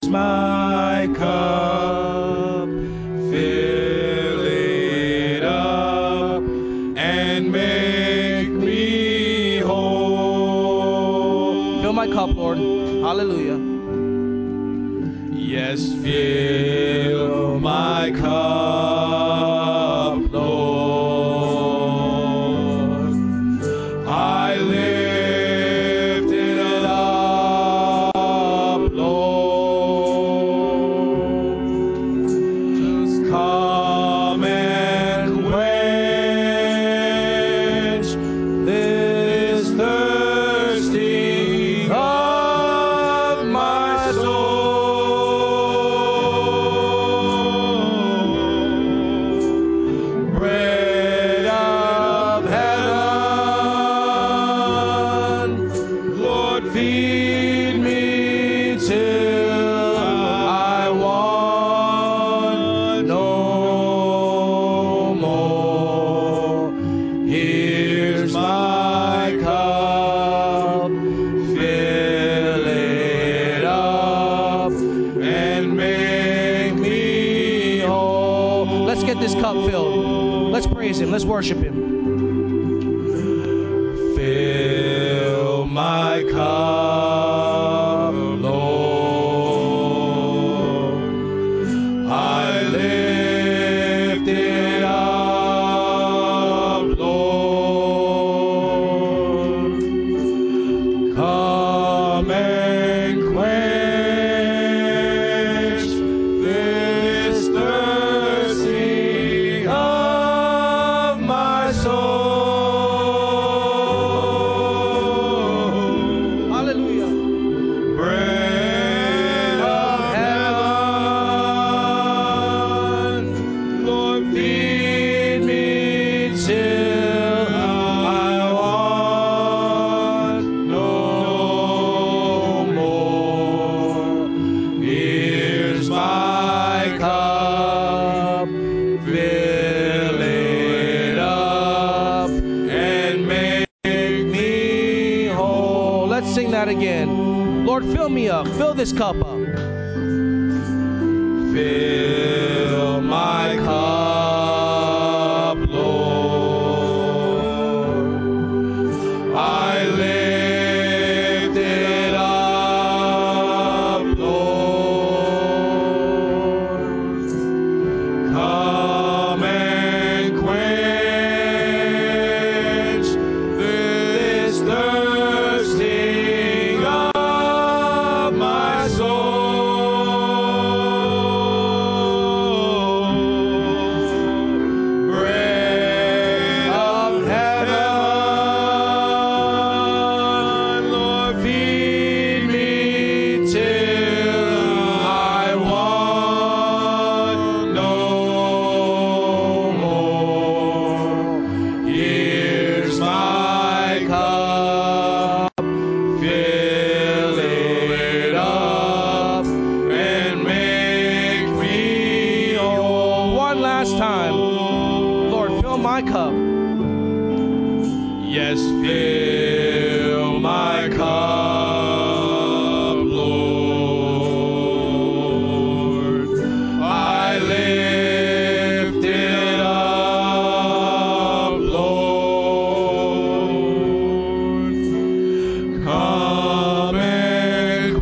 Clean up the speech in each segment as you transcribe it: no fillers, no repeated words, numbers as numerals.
my cup, fill it up, and make me whole. Fill my cup, Lord. Hallelujah. Yes, fill my cup, Lord. I lift it up, Lord. Just come and quench this thirsting of my soul. Bread of heaven, Lord, feed me till I want no more. Here's my cup, fill it up, and make me whole. Let's get this cup filled. Let's praise Him. Let's worship Him. Fill my cup, Lord. I lift it up, Lord. Come and quench this thirsting of my soul. Hallelujah. Bread of heaven, Lord, feed me till I want no more. Here's my cup, fill it up, and make me whole. Let's sing that again. Lord, fill me up. Fill this cup up. Fill my cup, Lord. I lift it up, Lord. Come and quench this thirsting of my soul. Bread of heaven, Lord, feed me till I want no more. Here's my cup, fill it up, and make me whole. One last time. Lord, fill my cup. Yes, fill my cup, Lord. I lift it up, Lord. Come and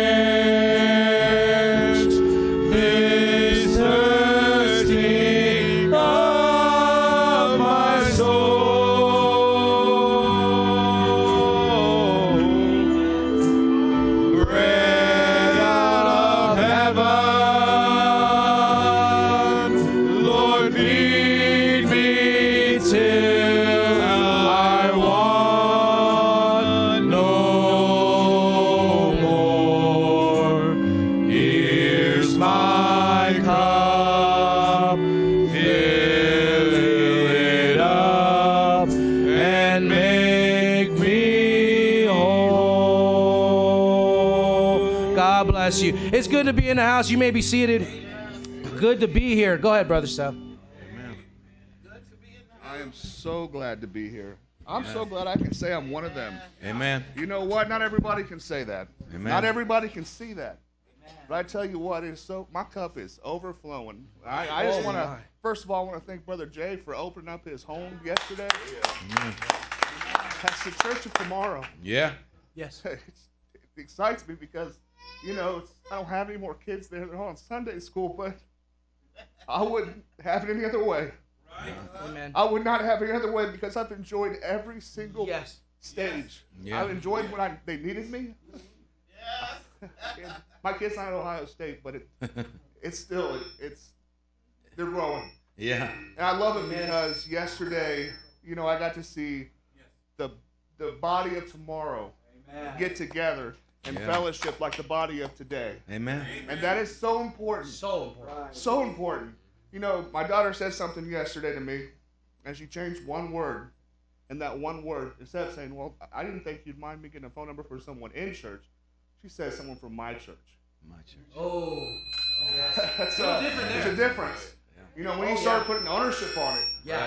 quench this thirsting of my soul. Bread out of heaven, Lord, feed me till I want no more. Here's my cup, fill it up, and make me whole. God bless you. It's good to be in the house. You may be seated. Good to be here. Go ahead, Brother Seth. Amen. I am so glad to be here. I'm so glad I can say I'm one of them. Amen. You know what? Not everybody can say that. Amen. Not everybody can see that. But I tell you what, my cup is overflowing. I just want to, first of all, I want to thank Brother Jay for opening up his home yesterday. That's the church of tomorrow. Yeah. Yes. It excites me because, I don't have any more kids there. They're all in Sunday school, but I wouldn't have it any other way. Right. Amen. I would not have it any other way because I've enjoyed every single stage. Yeah. I've enjoyed when they needed me. My kid's not at Ohio State, but they're growing. Yeah. And I love it because yesterday, I got to see the body of tomorrow get together and fellowship like the body of today. Amen. And that is so important. So important. So important. My daughter said something yesterday to me, and she changed one word. And that one word, instead of saying, well, I didn't think you'd mind me getting a phone number for someone in church, she said someone from my church. My church. Oh. Yes. There's a difference. Yeah. When you start putting ownership on it. Yeah.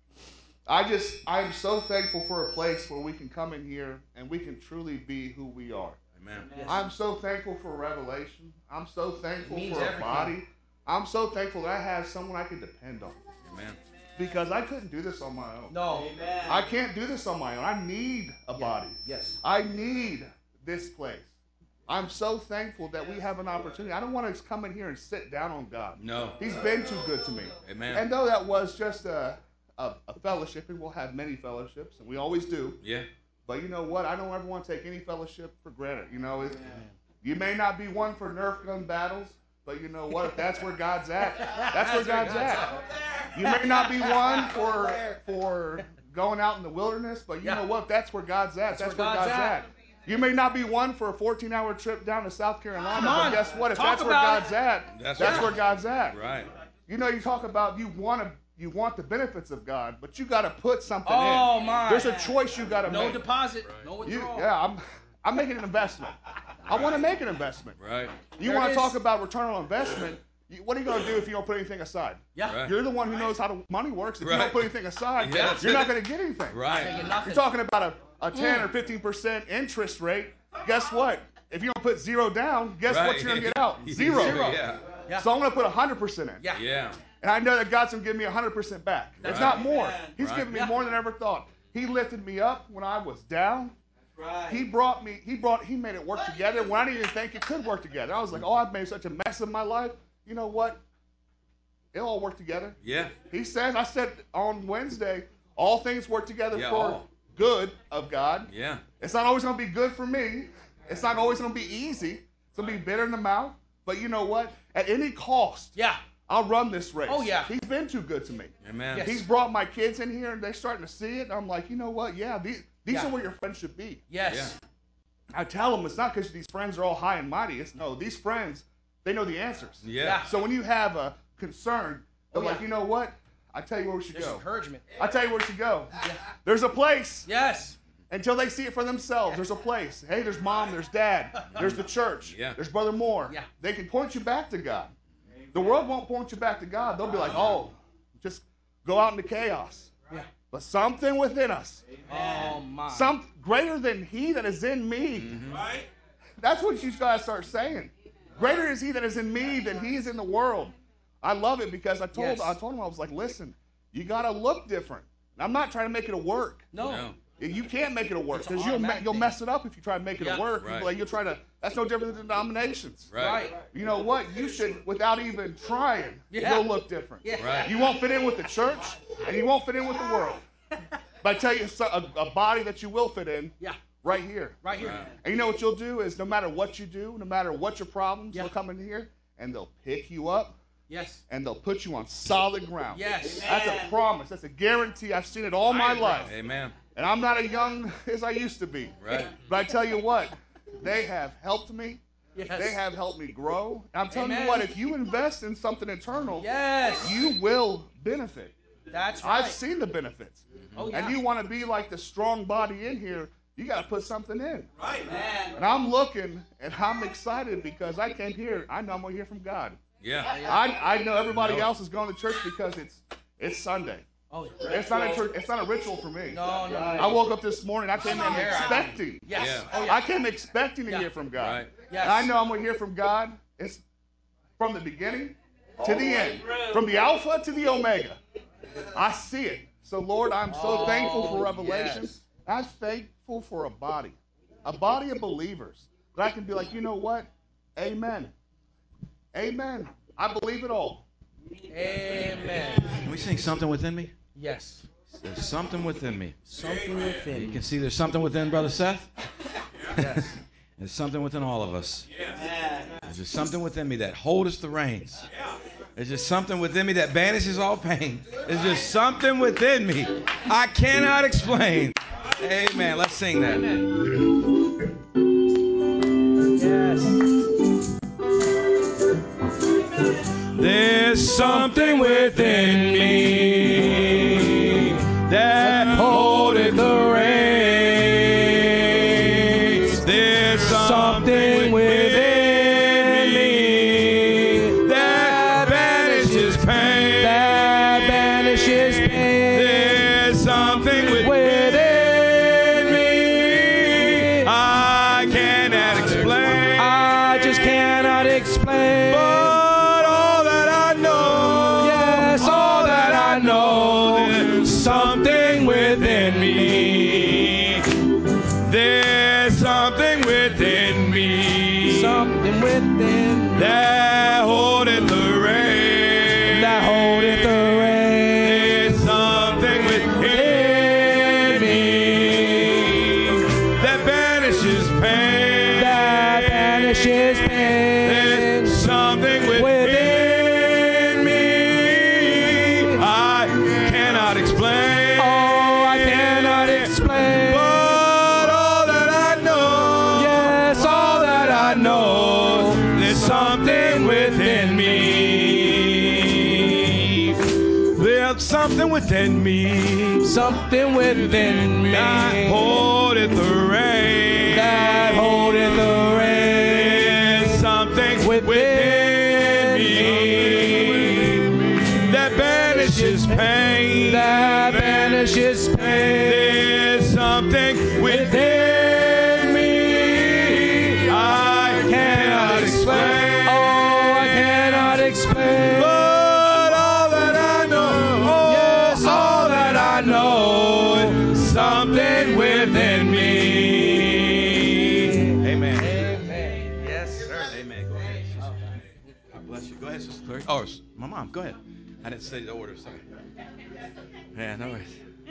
Right? I'm so thankful for a place where we can come in here and we can truly be who we are. Amen. Yes. I'm so thankful for revelation. I'm so thankful for a body. I'm so thankful that I have someone I can depend on. Amen. Because I couldn't do this on my own. No. Amen. I can't do this on my own. I need a body. Yes. I need this place. I'm so thankful that we have an opportunity. I don't want to come in here and sit down on God. No. He's been too good to me. Amen. And though that was just a fellowship, and we'll have many fellowships, and we always do. Yeah. But you know what? I don't ever want to take any fellowship for granted. You may not be one for Nerf gun battles, but you know what? If that's where God's at, that's where God's at. You may not be one for going out in the wilderness, but you know what? If that's where God's at, that's where God's at. You may not be one for a 14-hour trip down to South Carolina, but guess what? If that's where God's at, that's where God's at. Right. You talk about you want the benefits of God, but you got to put something in. Oh my! There's a choice you got to make. No deposit, no withdrawal. I'm making an investment. I want to make an investment. Right. You want to talk about return on investment? What are you going to do if you don't put anything aside? Yeah. You're the one who knows how the money works. If you don't put anything aside, you're not going to get anything. Right. You're talking about a 10 or 15% interest rate. Guess what? If you don't put zero down, guess what you're going to get out? Zero. Yeah. So I'm going to put 100% in. Yeah. And I know that God's going to give me 100% back. It's not more. He's giving me more than I ever thought. He lifted me up when I was down. Right. He made it work together when I didn't even think it could work together. I was like, I've made such a mess of my life. You know what? It'll all work together. Yeah. I said on Wednesday, all things work together for good of God. Yeah. It's not always going to be good for me. It's not always going to be easy. It's going to be bitter in the mouth. But you know what? At any cost, I'll run this race. Oh, yeah. He's been too good to me. Amen. Yes. He's brought my kids in here, and they're starting to see it. And I'm like, you know what? Yeah, these are where your friends should be. Yes. Yeah. I tell them it's not because these friends are all high and mighty. These friends, they know the answers. Yeah. So when you have a concern, they're like, you know what? I tell you where we should go. Encouragement. I tell you where we should go. Yeah. There's a place. Yes. Until they see it for themselves, there's a place. Hey, there's mom, there's dad, there's the church, there's Brother Moore. Yeah. They can point you back to God. The world won't point you back to God. They'll be like, just go out into chaos. Yeah. But something within us, some greater than he that is in me. Mm-hmm. Right? That's what you guys start saying. Greater is he that is in me than he is in the world. I love it because I told him, I was like, listen, you got to look different. I'm not trying to make it a work. No. You can't make it a work because you'll mess it up if you try to make it a work. Right. You'll try to. That's no different than denominations. Right. You know what? You should, without even trying, you'll look different. Yeah. Right. You won't fit in with the church, and you won't fit in with the world. But I tell you, a body that you will fit in. Yeah. Right here. Right here. And you know what you'll do is no matter what you do, no matter what your problems, they'll come in here and they'll pick you up. Yes. And they'll put you on solid ground. Yes. That's a promise. That's a guarantee. I've seen it all my life. Amen. And I'm not as young as I used to be. Right. But I tell you what, they have helped me. Yes. They have helped me grow. And I'm telling you what, if you invest in something internal, yes, you will benefit. That's right. I've seen the benefits. Oh, yeah. And you want to be like the strong body in here, you got to put something in. Right, man. And I'm looking, and I'm excited because I came here. I know I'm going to hear from God. Yeah. I know everybody else is going to church because it's Sunday. Oh, it's not a church. It's not a ritual for me. No. I woke up this morning. I came in expecting. Yes. Yeah. I came expecting to hear from God. Right. Yes. And I know I'm going to hear from God. It's from the beginning to the end, from the Alpha to the Omega. I see it. So, Lord, I'm so thankful for revelation. Yes. I'm thankful for a body of believers that I can be like, you know what? Amen. Amen. I believe it all. Amen. Can we sing Something Within Me? Yes. There's something within me. Something within You me. can see there's something within Brother Seth. Yes. There's something within all of us. There's just something within me that holds the reins. There's just something within me that banishes all pain. There's just something within me I cannot explain. Amen. Let's sing that. Yes. There's something within me that holdeth the reins. There's something within me that banishes pain. That banishes pain. There's something within me I cannot explain. I just cannot explain. But all that I know, Yes, all that I know, there's something within me. There's something within me. something within That holdeth the reins. that holdeth the reins. There's something within me that banishes pain. That banishes pain. There's something within me I cannot explain. Oh, I cannot explain. But all that I know, Yes, all that I know, there's something within me. There's something within me something within me that holdeth the reins. that holdeth the reins. There's something within me that banishes pain. That banishes pain. There's something within me I cannot explain. Oh, I cannot explain. But all that I know, Yes, all that I know, something within me. Amen. Amen. Yes, sir. Amen. Go ahead, sister. God bless you. Go ahead, Sister Clary. Oh, my mom. Go ahead. I didn't say the order. Sorry. Yeah, no worries.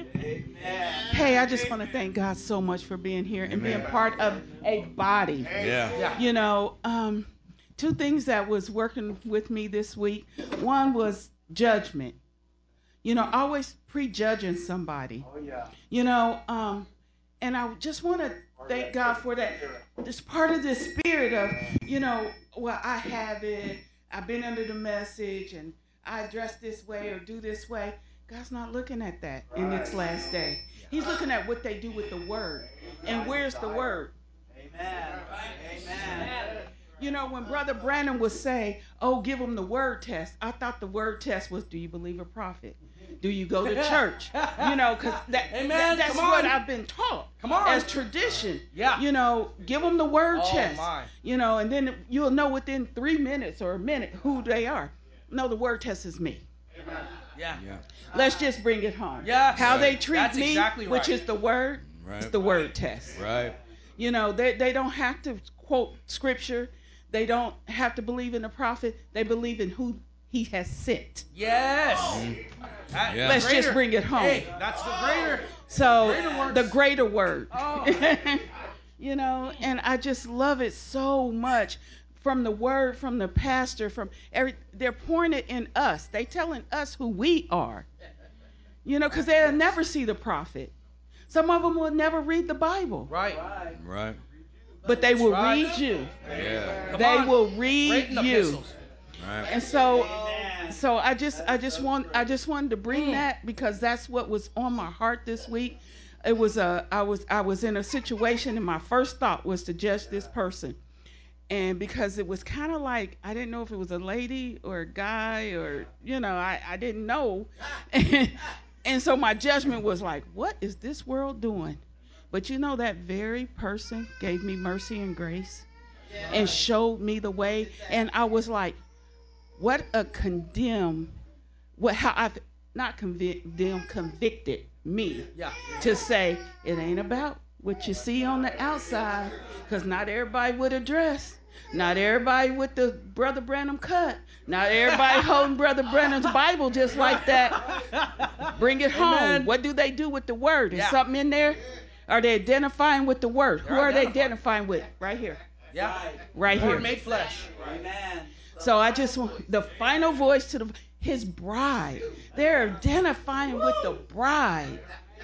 Hey, I just want to thank God so much for being here and being part of a body. Yeah. You know, two things that was working with me this week. One was judgment. You know, always prejudging somebody. Oh, yeah. You know, and I just want to thank God for that. It's part of the spirit of, you know, well, I have it. I've been under the message and I dress this way or do this way. God's not looking at that in its last day. He's looking at what they do with the word. And where's the word? Amen. Amen. You know, when Brother Brandon would say, oh, give them the word test, I thought the word test was, do you believe a prophet? Do you go to church? You know, because that's what I've been taught. Come on. As tradition. Yeah. You know, give them the word test. My. You know, and then you'll know within 3 minutes or a minute who they are. No, the word test is me. Yeah. Let's just bring it home. Yes. How they treat That's me, exactly which right. is the word, is the word test. Right. You know, they don't have to quote scripture. They don't have to believe in the prophet. They believe in who he has sent. Yes. Yeah. Let's just bring it home. Hey, that's the greater. So Greater the greater word. Oh. You know, and I just love it so much. From the word, from the pastor, they're pouring it in us. They telling us who we are. You know, because they'll never see the prophet. Some of them will never read the Bible. Right. But they will right. read you. Yeah. They will read the you. epistles. Right. And so I just wanted to bring that because that's what was on my heart this week. It was I was in a situation and my first thought was to judge this person. And because it was kind of like, I didn't know if it was a lady or a guy or, you know, I didn't know. And so my judgment was like, what is this world doing? But you know, that very person gave me mercy and grace. and showed me the way. And I was like, what a how I've not convicted me to say it ain't about what you see on the outside, because not everybody with a dress, not everybody with the Brother Branham cut, not everybody holding Brother Branham's Bible just like that. Bring it home. Amen. What do they do with the word? Is something in there? Are they identifying with the word? Who are they identifying with? Right here. Yeah. Right here. Word made flesh. Amen. So I just want the final voice to his bride. They're identifying with the bride.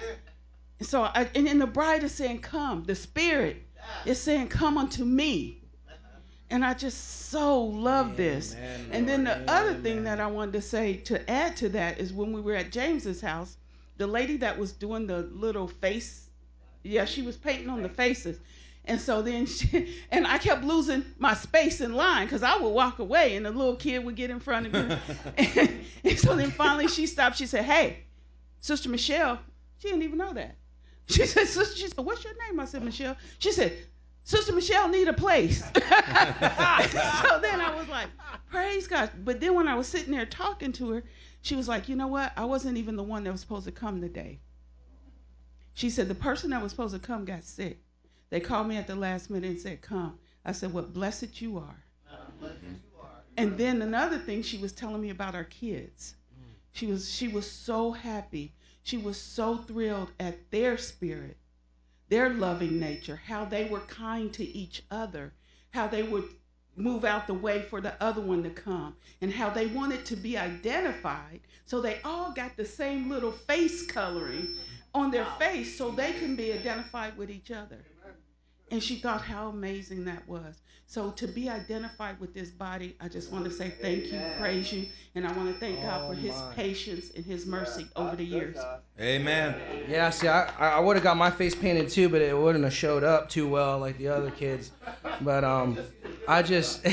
So and then the bride is saying, come. The Spirit is saying, come unto me. And I just so love this. Amen, and then the other thing that I wanted to say to add to that is when we were at James's house, the lady that was doing the little face, she was painting on the faces. And so then and I kept losing my space in line because I would walk away and the little kid would get in front of me. and so then finally she stopped. She said, hey, Sister Michelle. She didn't even know that. She said, what's your name? I said, Michelle. She said, Sister Michelle need a place. So then I was like, praise God. But then when I was sitting there talking to her, she was like, you know what? I wasn't even the one that was supposed to come today. She said, the person that was supposed to come got sick. They called me at the last minute and said, come. I said, well, blessed you are. And then another thing, she was telling me about our kids. She was so happy. She was so thrilled at their spirit, their loving nature, how they were kind to each other, how they would move out the way for the other one to come, and how they wanted to be identified. So they all got the same little face coloring on their face so they can be identified with each other. And she thought how amazing that was. So to be identified with this body, I just want to say thank you, praise you, and I want to thank God for his patience and his mercy over the years. Amen. Yeah, see, I would have got my face painted too, but it wouldn't have showed up too well like the other kids. But I just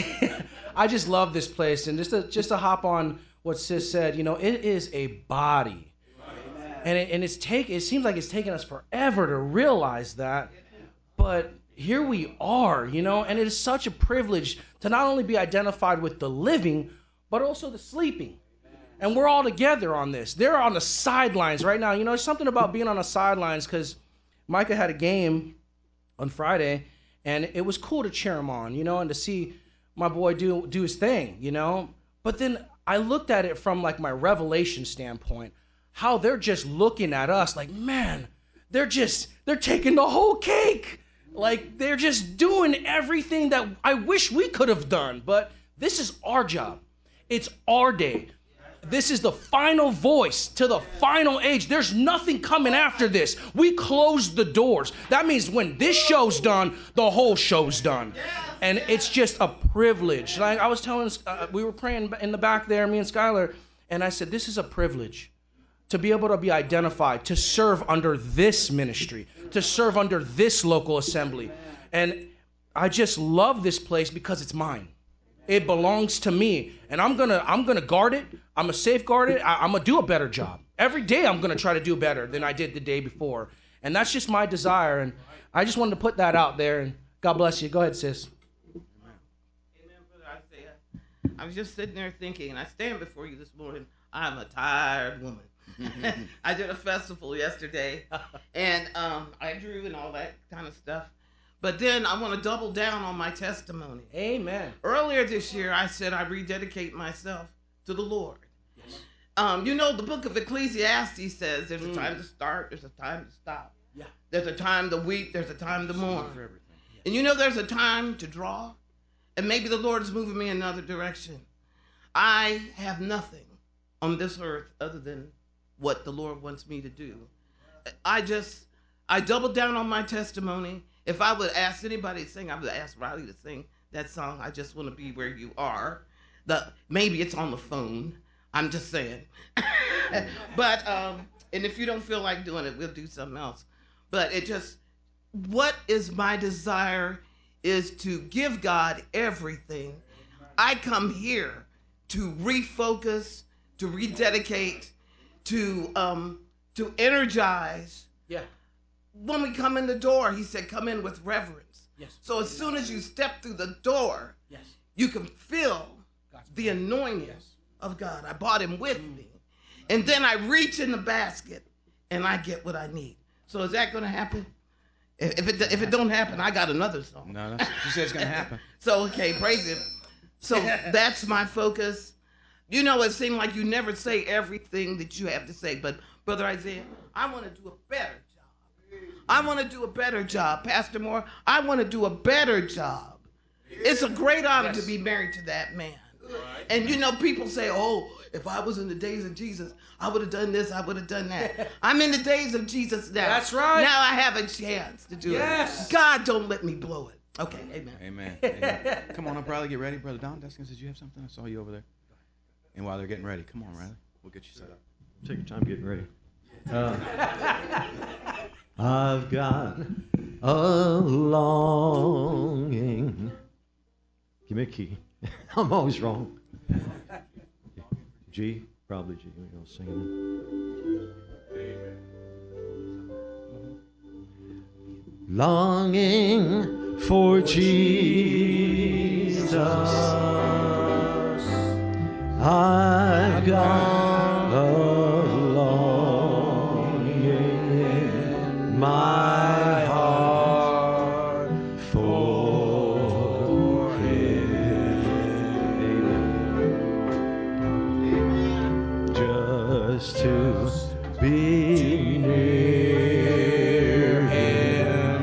I just love this place. And just to hop on what Sis said, you know, it is a body. And it seems like it's taken us forever to realize that. But here we are, you know, and it is such a privilege to not only be identified with the living, but also the sleeping. And we're all together on this. They're on the sidelines right now. You know, there's something about being on the sidelines because Micah had a game on Friday, and it was cool to cheer him on, you know, and to see my boy do his thing, you know. But then I looked at it from like my revelation standpoint, how they're just looking at us like, man, they're taking the whole cake. Like, they're just doing everything that I wish we could have done. But this is our job. It's our day. This is the final voice to the final age. There's nothing coming after this. We closed the doors. That means when this show's done, the whole show's done. And it's just a privilege. Like I was telling, we were praying in the back there, me and Skylar, and I said, this is a privilege to be able to be identified, to serve under this ministry, to serve under this local assembly. And I just love this place because it's mine. It belongs to me. And I'm gonna guard it. I'm gonna safeguard it. I'm gonna do a better job. Every day I'm gonna try to do better than I did the day before. And that's just my desire. And I just wanted to put that out there. And God bless you. Go ahead, sis. Amen, Brother Isaiah. I was just sitting there thinking, and I stand before you this morning. I'm a tired woman. I did a festival yesterday, and I drew and all that kind of stuff. But then I want to double down on my testimony. Amen. Earlier this year, I said I rededicate myself to the Lord. Yes. You know, the book of Ecclesiastes says there's a time to start, there's a time to stop. Yeah. There's a time to weep, there's a time to mourn. Yeah. And you know there's a time to draw, and maybe the Lord is moving me in another direction. I have nothing on this earth other than what the Lord wants me to do. I doubled down on my testimony. If I would ask anybody to sing, I would ask Riley to sing that song, I Just Want to Be Where You Are. Maybe it's on the phone. I'm just saying. But, and if you don't feel like doing it, we'll do something else. But what is my desire is to give God everything. I come here to refocus, to rededicate, to energize. Yeah. When we come in the door, he said, come in with reverence. Yes. So as soon as you step through the door, Yes. you can feel the anointing of God. I brought him with me. And then I reach in the basket and I get what I need. So is that going to happen? If it don't happen, I got another song. No, she said it's going to happen. So, okay, praise him. So that's my focus. You know, it seemed like you never say everything that you have to say. But, Brother Isaiah, I want to do a better job. I want to do a better job. Pastor Moore, I want to do a better job. It's a great honor to be married to that man. And, you know, people say, oh, if I was in the days of Jesus, I would have done this, I would have done that. I'm in the days of Jesus now. That's right. Now I have a chance to do it. God, don't let me blow it. Okay, amen. Amen. Come on up, Riley. Get ready. Brother Don Deskins, did you have something? I saw you over there. And while they're getting ready, come on, Riley. We'll get you set up. Take your time getting ready. I've got a longing. Give me a key. I'm always wrong. G, probably G. We don't sing it. Longing for Jesus. I've got a longing in my heart for Him. Amen. Just to be near Him,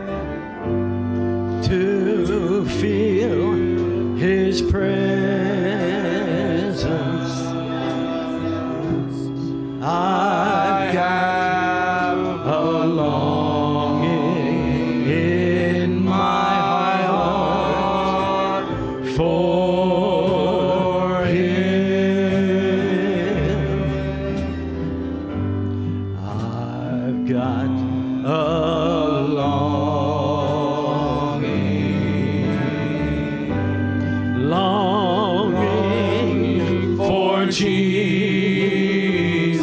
to feel His presence. I've got a longing in my heart for Him. I've got a longing for Jesus.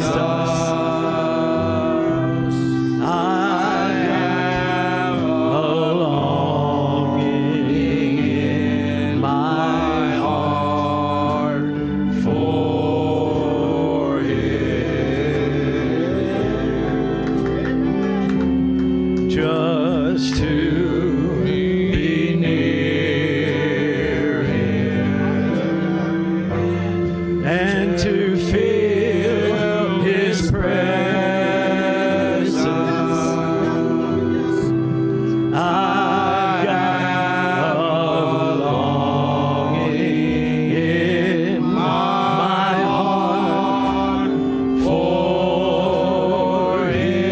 I have a longing in my heart for Him. Just to be near Him and to feel His presence. I've got a longing in my heart for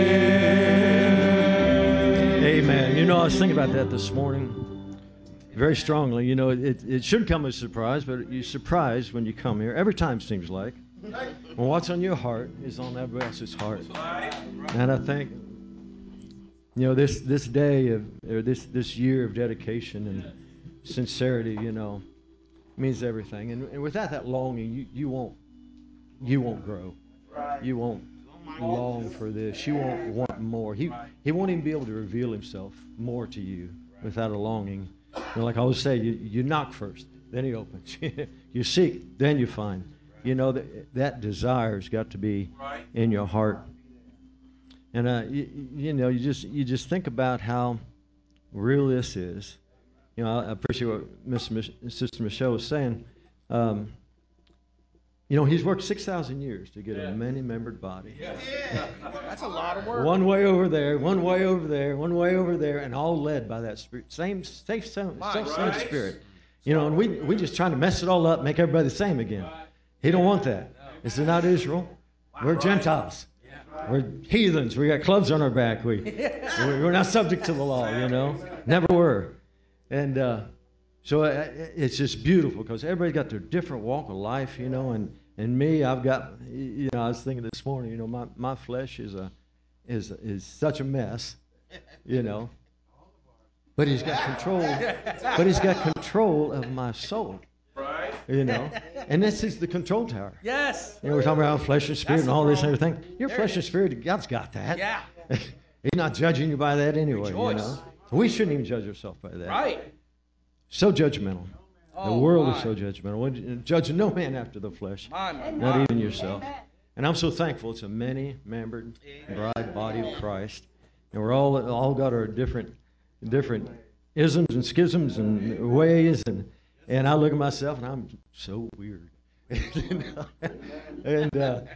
Him. Amen. You know, I was thinking about that this morning very strongly. You know, it should come as a surprise, but you're surprised when you come here. Every time seems like. Well, what's on your heart is on everybody else's heart. And I think, you know, this day of, or this year of dedication and sincerity, you know, means everything. And without that longing, you won't grow. You won't long for this. You won't want more. He won't even be able to reveal Himself more to you without a longing. You know, like I always say, you knock first, then He opens. You seek, then you find. You know, that desire's got to be in your heart. And you know, you just think about how real this is. You know, I appreciate what Sister Michelle was saying. You know, He's worked 6,000 years to get a many-membered body. Yeah. That's a lot of work. One way over there, one way over there, one way over there, and all led by that Spirit. Same Spirit. You know, and we just trying to mess it all up, make everybody the same again. He don't want that. This is not Israel. We're Gentiles. We're heathens. We got clubs on our back. We're not subject to the law, you know. Never were. And so it's just beautiful because everybody's got their different walk of life, you know. And me, I've got, you know, I was thinking this morning, you know, my flesh is such a mess, you know. But He's got control. But He's got control of my soul. Right. You know, and this is the control tower. Yes. You know, we're talking about flesh and spirit and all this and everything. Your flesh and spirit, God's got that. Yeah. He's not judging you by that anyway. Rejoice. You know, We shouldn't even judge ourselves by that. Right. So judgmental. The Oh, world my. is so judgmental. Judge no man after the flesh, not even yourself. And I'm so thankful it's a many-membered bride body of Christ. And we're all got our different isms and schisms and ways. And I look at myself and I'm so weird. And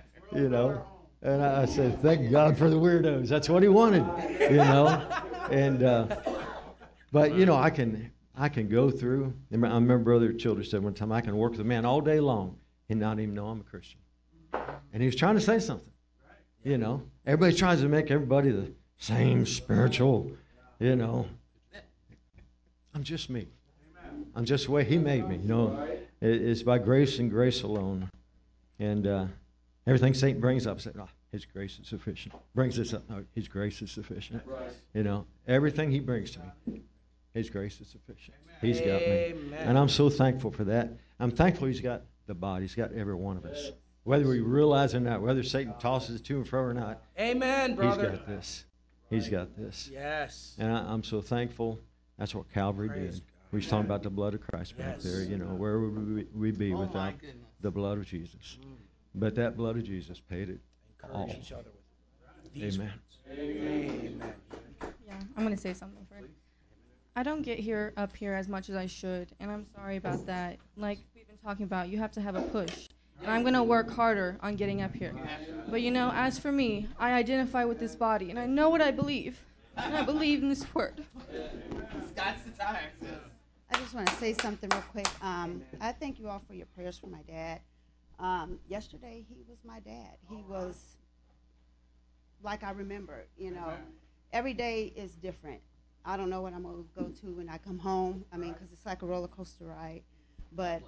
I said, thank God for the weirdos. That's what he wanted, And but I can go through. I remember Brother Childers said one time, I can work with a man all day long and not even know I'm a Christian. And he was trying to say something. Everybody tries to make everybody the same spiritual. I'm just me. I'm just the way he made me. It's by grace and grace alone. And everything Satan brings up, said, his grace is sufficient. Brings this up, his grace is sufficient. Everything he brings to me, his grace is sufficient. He's got me. And I'm so thankful for that. I'm thankful he's got the body. He's got every one of us. Whether we realize it or not, whether Satan tosses it to and fro or not. Amen, brother. He's got this. He's got this. Yes. And I'm so thankful. That's what Calvary did. We was talking about the blood of Christ back there. Where would we be without the blood of Jesus? But that blood of Jesus paid it all. Amen. Amen. Yeah, I'm going to say something first. I don't get up here as much as I should, and I'm sorry about that. Like we've been talking about, you have to have a push. And I'm going to work harder on getting up here. But as for me, I identify with this body, and I know what I believe. And I believe in this word. Scott's the tire. I just want to say something real quick. I thank you all for your prayers for my dad. Yesterday, he was my dad. He was like I remember, Every day is different. I don't know what I'm going to go to when I come home. Because it's like a roller coaster ride. But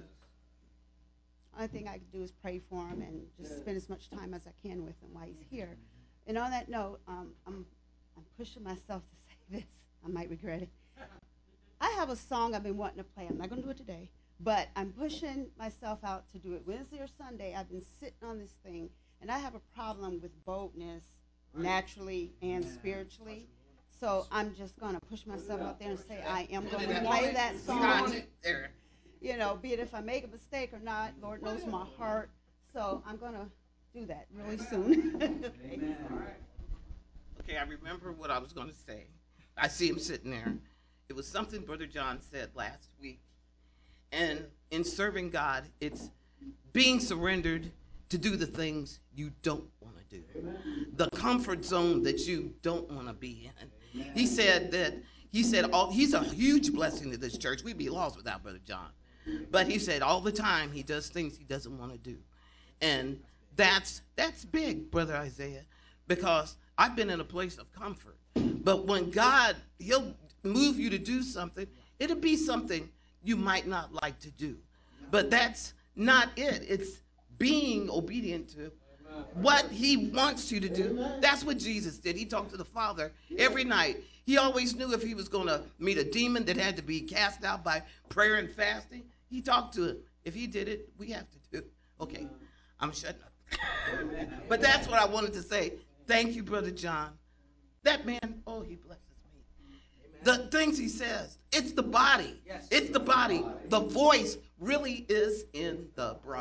only thing I can do is pray for him and just spend as much time as I can with him while he's here. And on that note, I'm pushing myself to say this. I might regret it. I have a song I've been wanting to play. I'm not going to do it today, but I'm pushing myself out to do it Wednesday or Sunday. I've been sitting on this thing, and I have a problem with boldness naturally and spiritually. So I'm just going to push myself out there and say I am going to play that song. Be it if I make a mistake or not, Lord knows my heart. So I'm going to do that really soon. Okay, I remember what I was going to say. I see him sitting there. It was something Brother John said last week. And in serving God, it's being surrendered to do the things you don't want to do. The comfort zone that you don't want to be in. He said he's a huge blessing to this church. We'd be lost without Brother John. But he said all the time he does things he doesn't want to do. And that's big, Brother Isaiah, because I've been in a place of comfort. But when God, he'll move you to do something, it'll be something you might not like to do. But that's not it. It's being obedient to what he wants you to do. That's what Jesus did. He talked to the Father every night. He always knew if he was going to meet a demon that had to be cast out by prayer and fasting. He talked to him. If he did it, we have to do it. Okay, I'm shutting up. But that's what I wanted to say. Thank you, Brother John. That man, he blesses me. The things he says, it's the body. It's the body. The voice really is in the bride.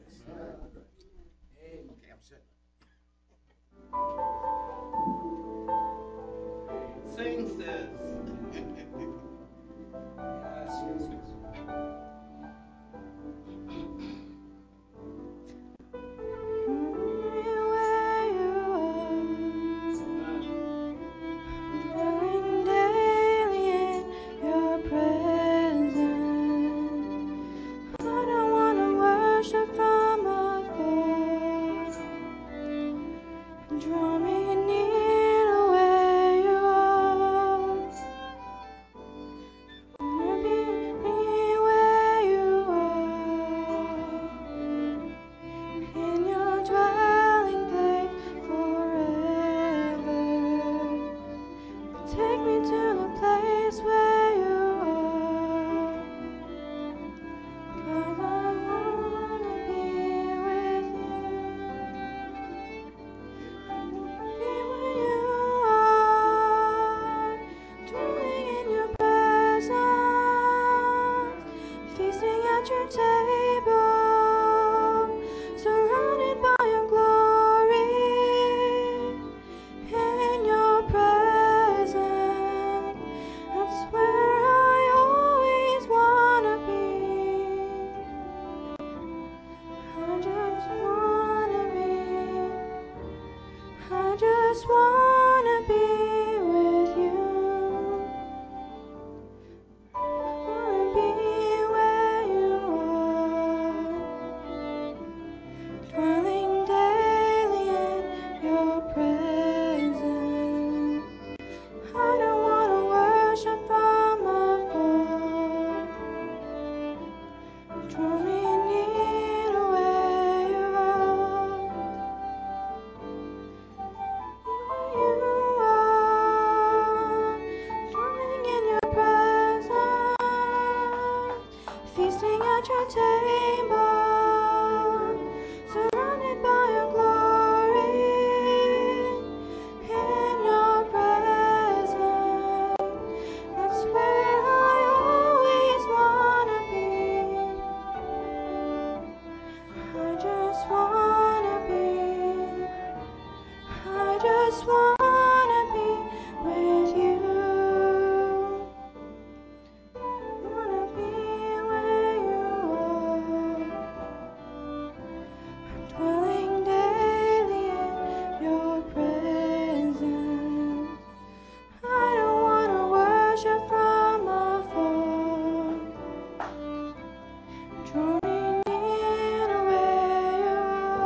Okay, I'm shutting up. Sing says. I don't want just wanna be with you. Wanna be where you are. I'm dwelling daily in your presence. I don't wanna worship from afar. Drawing near to where you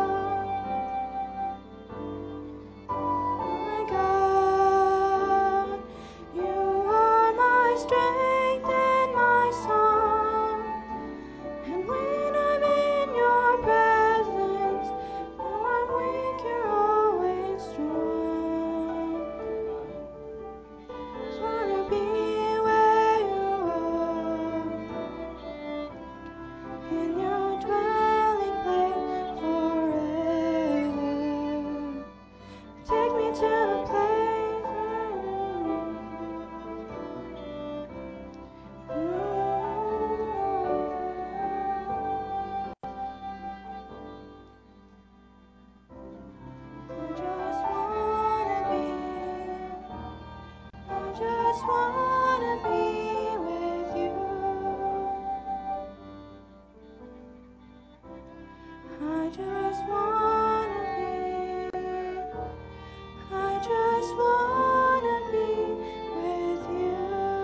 are. My God, you are my strength and my song. And when I'm in your presence, though I'm weak, you're always strong. Just wanna be where you are, in your dwelling place forever. Take me to the place I just wanna be with you. I just wanna be with you.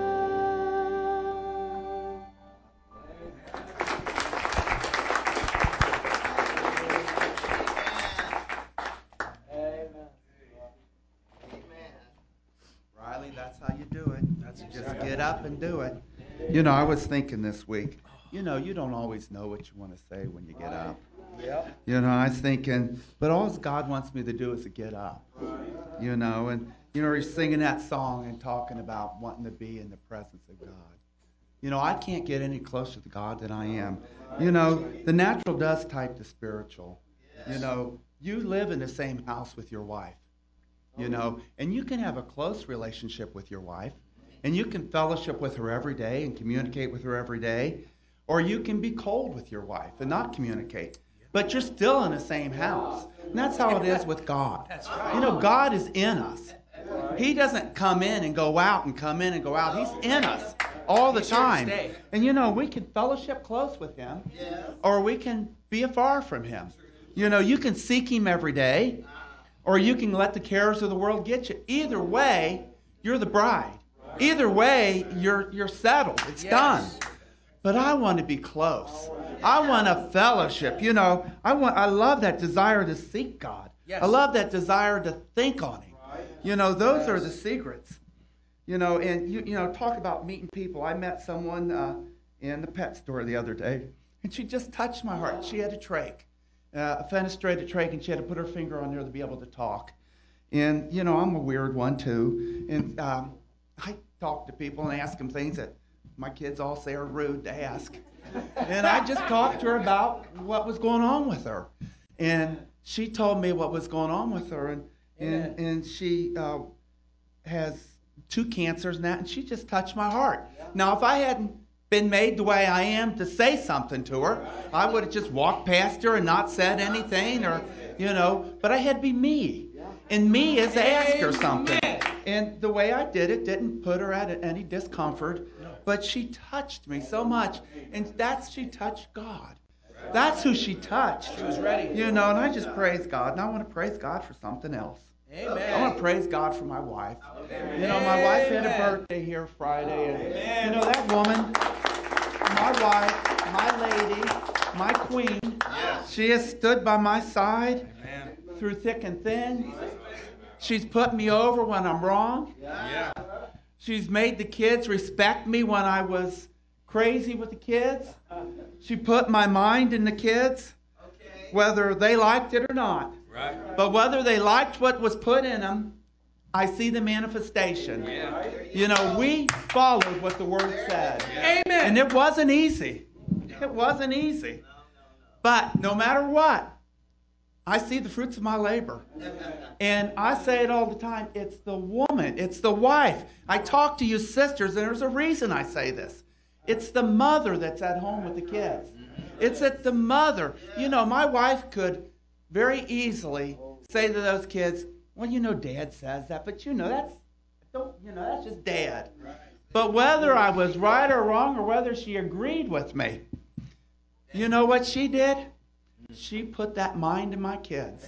Riley, that's how you do it. Just get up and do it. You know, I was thinking this week, you know, you don't always know what you want to say when you get up. Yep. You know, I was thinking, but all God wants me to do is to get up. You know, and, you know, he's singing that song and talking about wanting to be in the presence of God. You know, I can't get any closer to God than I am. You know, the natural does type the spiritual. You know, you live in the same house with your wife. You know, and you can have a close relationship with your wife, and you can fellowship with her every day and communicate with her every day, or you can be cold with your wife and not communicate, but you're still in the same house. And that's how it is with God. You know, God is in us. He doesn't come in and go out and come in and go out. He's in us all the time. And, you know, we can fellowship close with him, or we can be afar from him. You know, you can seek him every day, or you can let the cares of the world get you. Either way, you're the bride. Either way, you're settled. It's done. But I want to be close. I want a fellowship. You know, I love that desire to seek God. I love that desire to think on him. You know, those are the secrets. You know, and you know, talk about meeting people. I met someone in the pet store the other day, and she just touched my heart. She had a trach. A fenestrated trach, and she had to put her finger on there to be able to talk. And, you know, I'm a weird one, too. And I talk to people and ask them things that my kids all say are rude to ask. And I just talked to her about what was going on with her. And she told me what was going on with her. And she has 2 cancers and that, and she just touched my heart. Now, if I hadn't been made the way I am to say something to her, I would have just walked past her and not said anything, or, you know, but I had to be me. And me is ask her something. And the way I did it didn't put her at any discomfort, but she touched me so much. And she touched God. That's who she touched. She was ready. You know, and I just praise God. And I want to praise God for something else. Amen. I want to praise God for my wife. Amen. You know, my wife had a birthday here Friday, and you know, that woman, my wife, my lady, my queen, she has stood by my side through thick and thin. She's put me over when I'm wrong. She's made the kids respect me when I was crazy with the kids. She put my mind in the kids, whether they liked it or not. Right. But whether they liked what was put in them, I see the manifestation. Yeah. You know, we followed what the Word said. Amen. And it wasn't easy. It wasn't easy. But no matter what, I see the fruits of my labor. And I say it all the time, it's the woman, it's the wife. I talk to you sisters, and there's a reason I say this. It's the mother that's at home with the kids. It's the mother. You know, my wife could very easily say to those kids, Well, Dad says that, but that's just Dad. But whether I was right or wrong, or whether she agreed with me, you know what she did? She put that mind in my kids.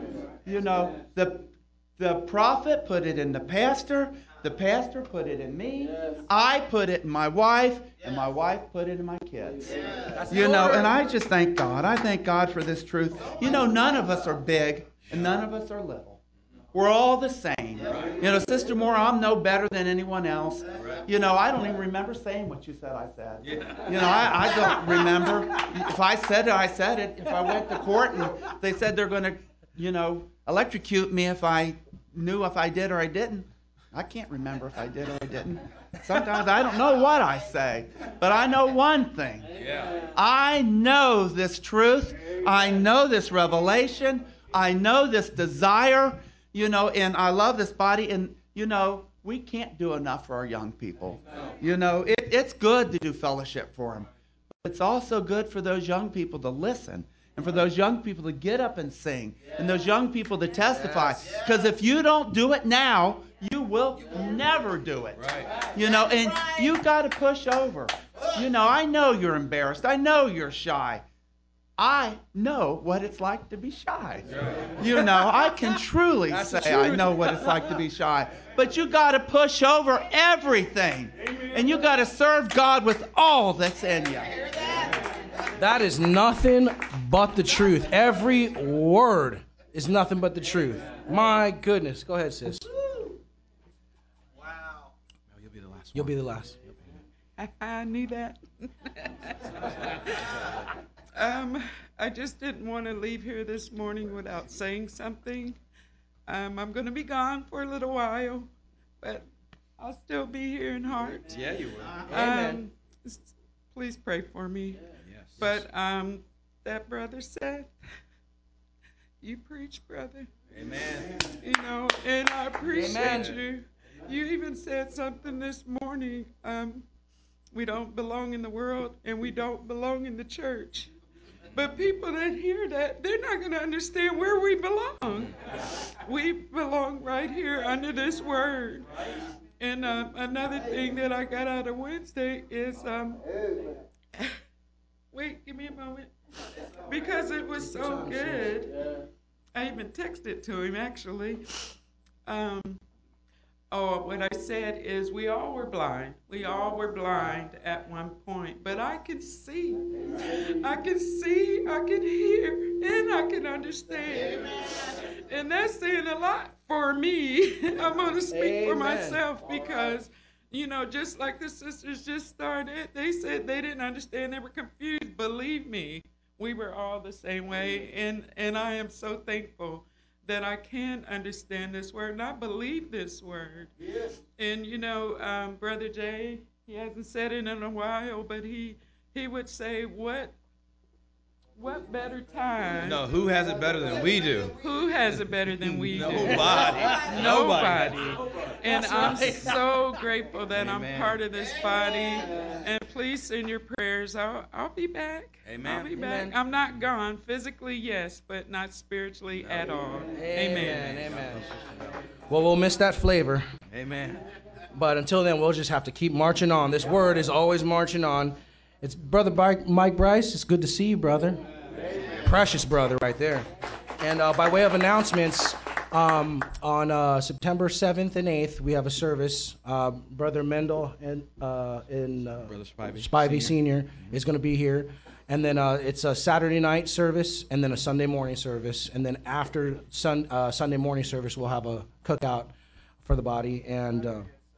The prophet put it in the pastor put it in me, I put it in my wife, and my wife put it in my kids. And I just thank God. I thank God for this truth. None of us are big, and none of us are little. We're all the same. Sister Moore, I'm no better than anyone else. I don't even remember saying what you said I said. I don't remember. If I said it, I said it. If I went to court and they said they're going to, electrocute me if I knew if I did or I didn't, I can't remember if I did or I didn't. Sometimes I don't know what I say. But I know one thing. I know this truth. I know this revelation. I know this desire. And I love this body, and, we can't do enough for our young people. It's good to do fellowship for them. But it's also good for those young people to listen, and for those young people to get up and sing, and those young people to testify. Because if you don't do it now, you will never do it. And you got to push over. I know you're embarrassed. I know you're shy. I know what it's like to be shy. I can truly say I know what it's like to be shy. But you got to push over everything. And you got to serve God with all that's in you. That is nothing but the truth. Every word is nothing but the truth. My goodness. Go ahead, sis. Wow. No, you'll be the last. You'll be the last. I knew that. I just didn't want to leave here this morning without saying something. I'm going to be gone for a little while, but I'll still be here in heart. Yeah, you will. Amen. Please pray for me. Yes. But that brother said, you preach, brother. Amen. And I appreciate you. You even said something this morning. We don't belong in the world, and we don't belong in the church. But people that hear that, they're not going to understand where we belong. We belong right here under this word. And another thing that I got out of Wednesday is, wait, give me a moment. Because it was so good. I even texted to him, actually. What I said is we all were blind. We all were blind at one point. But I can see. I can hear, and I can understand. And that's saying a lot for me. I'm going to speak for myself because, just like the sisters just started, they said they didn't understand. They were confused. Believe me, we were all the same way. And I am so thankful that I can understand this word, and I believe this word. Yes. And Brother Jay, he hasn't said it in a while, but he would say, what better time? No, who has it better than we do? Who has it better than we do? Nobody. And I'm so grateful that I'm part of this body. And please send your prayers. I'll be back. Amen. I'll be back. I'm not gone. Physically, yes, but not spiritually at all. Amen. Well, we'll miss that flavor. Amen. But until then, we'll just have to keep marching on. This word is always marching on. It's Brother Mike Bryce. It's good to see you, brother. Precious brother right there. And by way of announcements, on September 7th and 8th, we have a service. Brother Mendel and Brother Spivey Sr. is going to be here. And then it's a Saturday night service and then a Sunday morning service. And then after Sunday morning service, we'll have a cookout for the body. And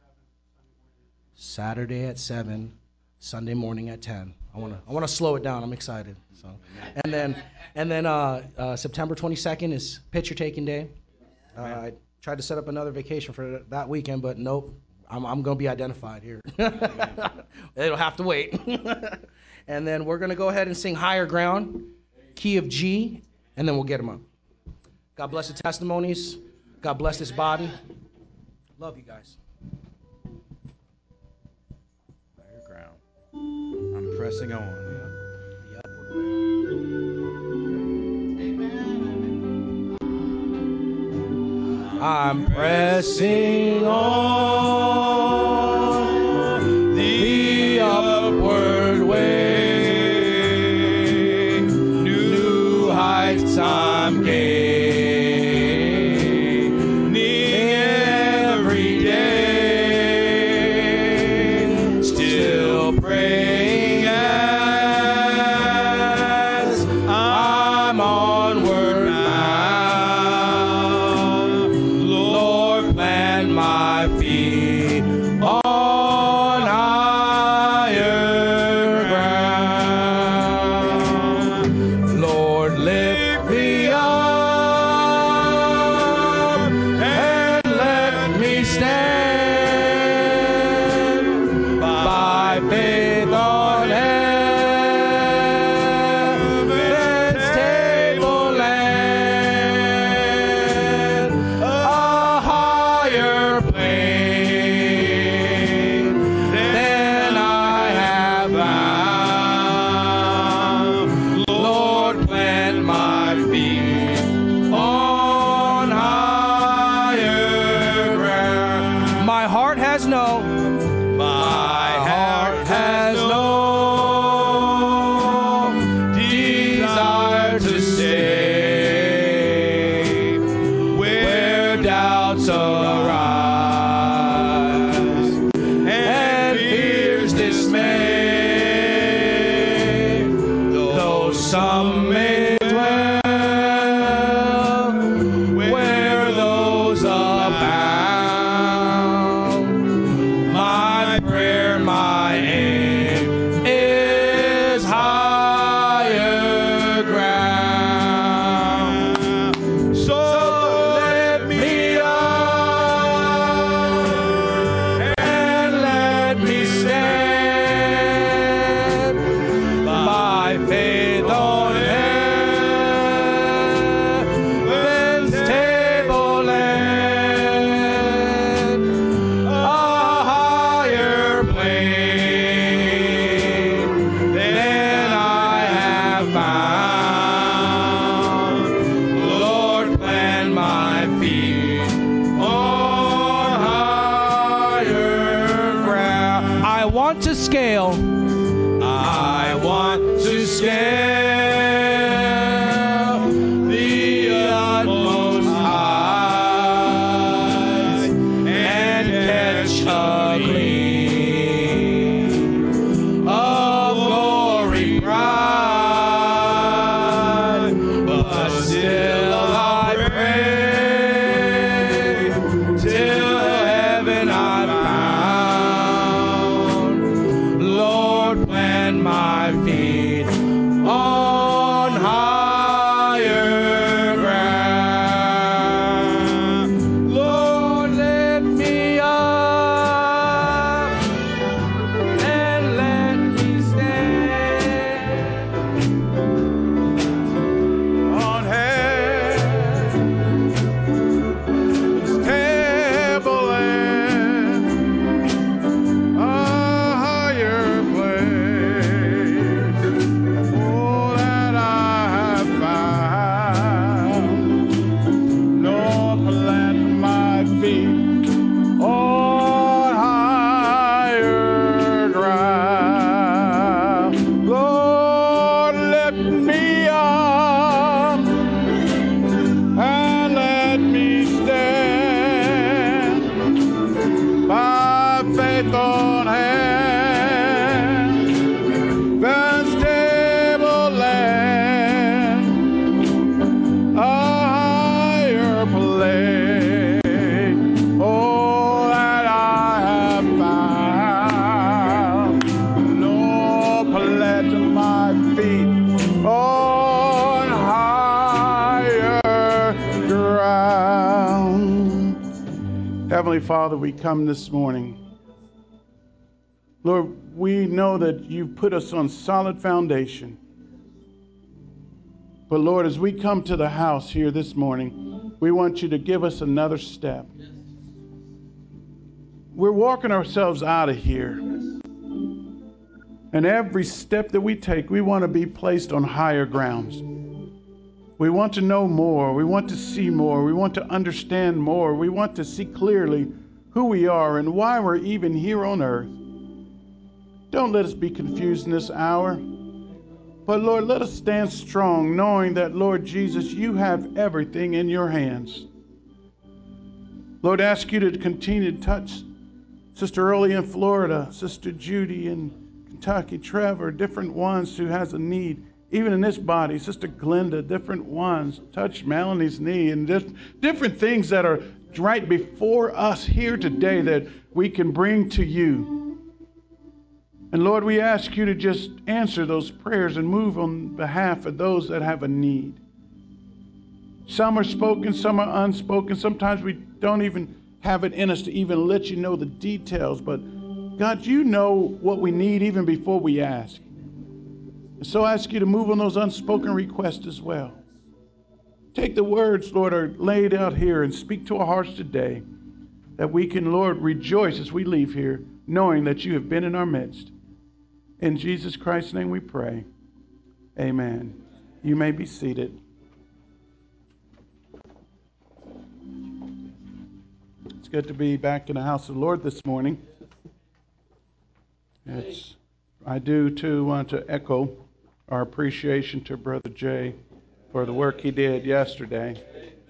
Saturday at 7, Sunday morning at 10. I want to slow it down. I'm excited. So, and then September 22nd is picture taking day. I tried to set up another vacation for that weekend, but nope. I'm going to be identified here. It'll have to wait. And then we're going to go ahead and sing Higher Ground, key of G, and then we'll get them up. God bless the testimonies. God bless this body. Love you guys. Higher ground. I'm pressing on. The upward way. Amen. I'm pressing on the upward way. New heights I'm gaining every day. Still praying as I'm onward bound. Lord, plant my feet on higher ground. Lord, lift me up and let me stand by faith on heaven's tableland, a higher plane than I have found. Lord, plant my feet on higher ground. My heart has no desire to stay where doubts arise and fears dismay. Though some may dwell where those abound, my prayer, my aim is higher ground. So let me up and let me stand by faith on heaven's tableland, a higher plane than I have found. Lord, plant my feet on higher ground. I want to scale the utmost heights and catch a gleam of glory bright. But still I pray till heaven I'm found. Lord, plant my feet on higher ground. Lord, lift me up and let me stand on heaven's tableland, a higher place. Oh, that I have found. Lord, plant my feet on higher ground. Lord, lift me up and let me stand by faith on heaven's tableland, a higher place. Oh, that I have found. Lord, plant my feet on higher ground. Heavenly Father, we come this morning. Lord, we know that you've put us on solid foundation. But Lord, as we come to the house here this morning, we want you to give us another step. We're walking ourselves out of here. And every step that we take, we want to be placed on higher grounds. We want to know more. We want to see more. We want to understand more. We want to see clearly who we are and why we're even here on earth. Don't let us be confused in this hour. But Lord, let us stand strong, knowing that, Lord Jesus, you have everything in your hands. Lord, I ask you to continue to touch Sister Early in Florida, Sister Judy in Kentucky, Trevor, different ones who has a need. Even in this body, Sister Glenda, different ones. Touch Melanie's knee and different things that are right before us here today that we can bring to you. And Lord, we ask you to just answer those prayers and move on behalf of those that have a need. Some are spoken, some are unspoken. Sometimes we don't even have it in us to even let you know the details. But God, you know what we need even before we ask. And so I ask you to move on those unspoken requests as well. Take the words, Lord, are laid out here and speak to our hearts today, that we can, Lord, rejoice as we leave here, knowing that you have been in our midst. In Jesus Christ's name we pray. Amen. You may be seated. It's good to be back in the house of the Lord this morning. I do, too, want to echo our appreciation to Brother Jay for the work he did yesterday.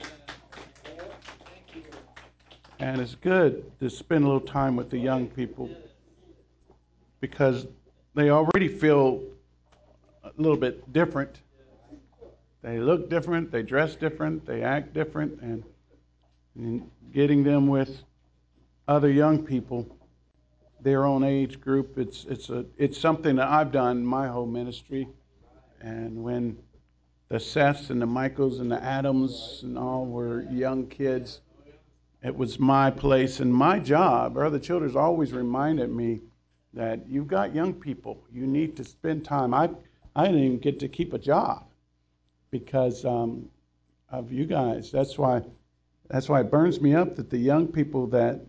And it's good to spend a little time with the young people because they already feel a little bit different. They look different, they dress different, they act different, and getting them with other young people, their own age group, it's something that I've done in my whole ministry. And when the Seths and the Michaels and the Adams and all were young kids, it was my place and my job. Brother Childers always reminded me that you've got young people. You need to spend time. I didn't even get to keep a job because of you guys. That's why it burns me up that the young people that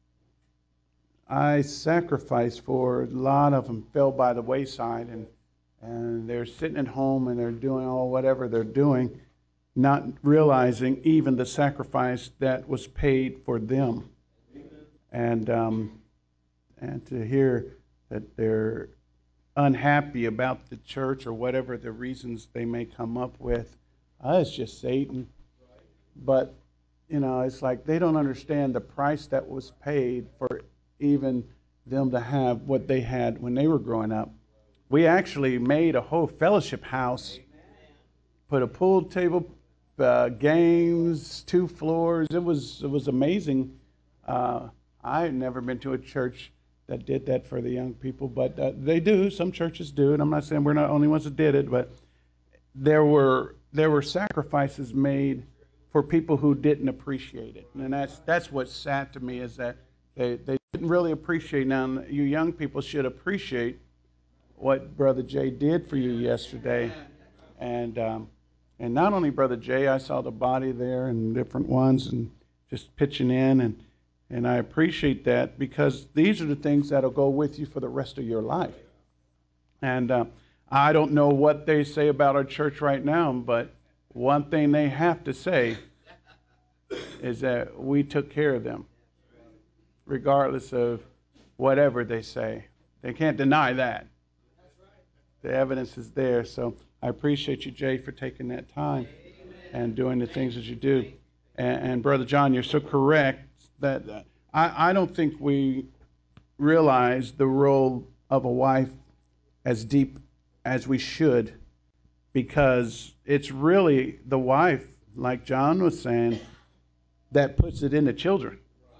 I sacrificed for, a lot of them fell by the wayside, and they're sitting at home and they're doing whatever they're doing, not realizing even the sacrifice that was paid for them. And to hear that they're unhappy about the church or whatever the reasons they may come up with, it's just Satan. But, it's like they don't understand the price that was paid for even them to have what they had when they were growing up. We actually made a whole fellowship house, put a pool table, games, 2 floors. It was amazing. I had never been to a church that did that for the young people, but they do. Some churches do, and I'm not saying we're not the only ones that did it, but there were sacrifices made for people who didn't appreciate it, and that's what's sad to me is that they didn't really appreciate. Now, you young people should appreciate what Brother Jay did for you yesterday, and not only Brother Jay, I saw the body there and different ones and just pitching in, and I appreciate that because these are the things that'll go with you for the rest of your life. And I don't know what they say about our church right now, but one thing they have to say is that we took care of them, regardless of whatever they say. They can't deny that. The evidence is there. So I appreciate you, Jay, for taking that time and doing the things that you do. And Brother John, you're so correct that I don't think we realize the role of a wife as deep as we should, because it's really the wife, like John was saying, that puts it in the children.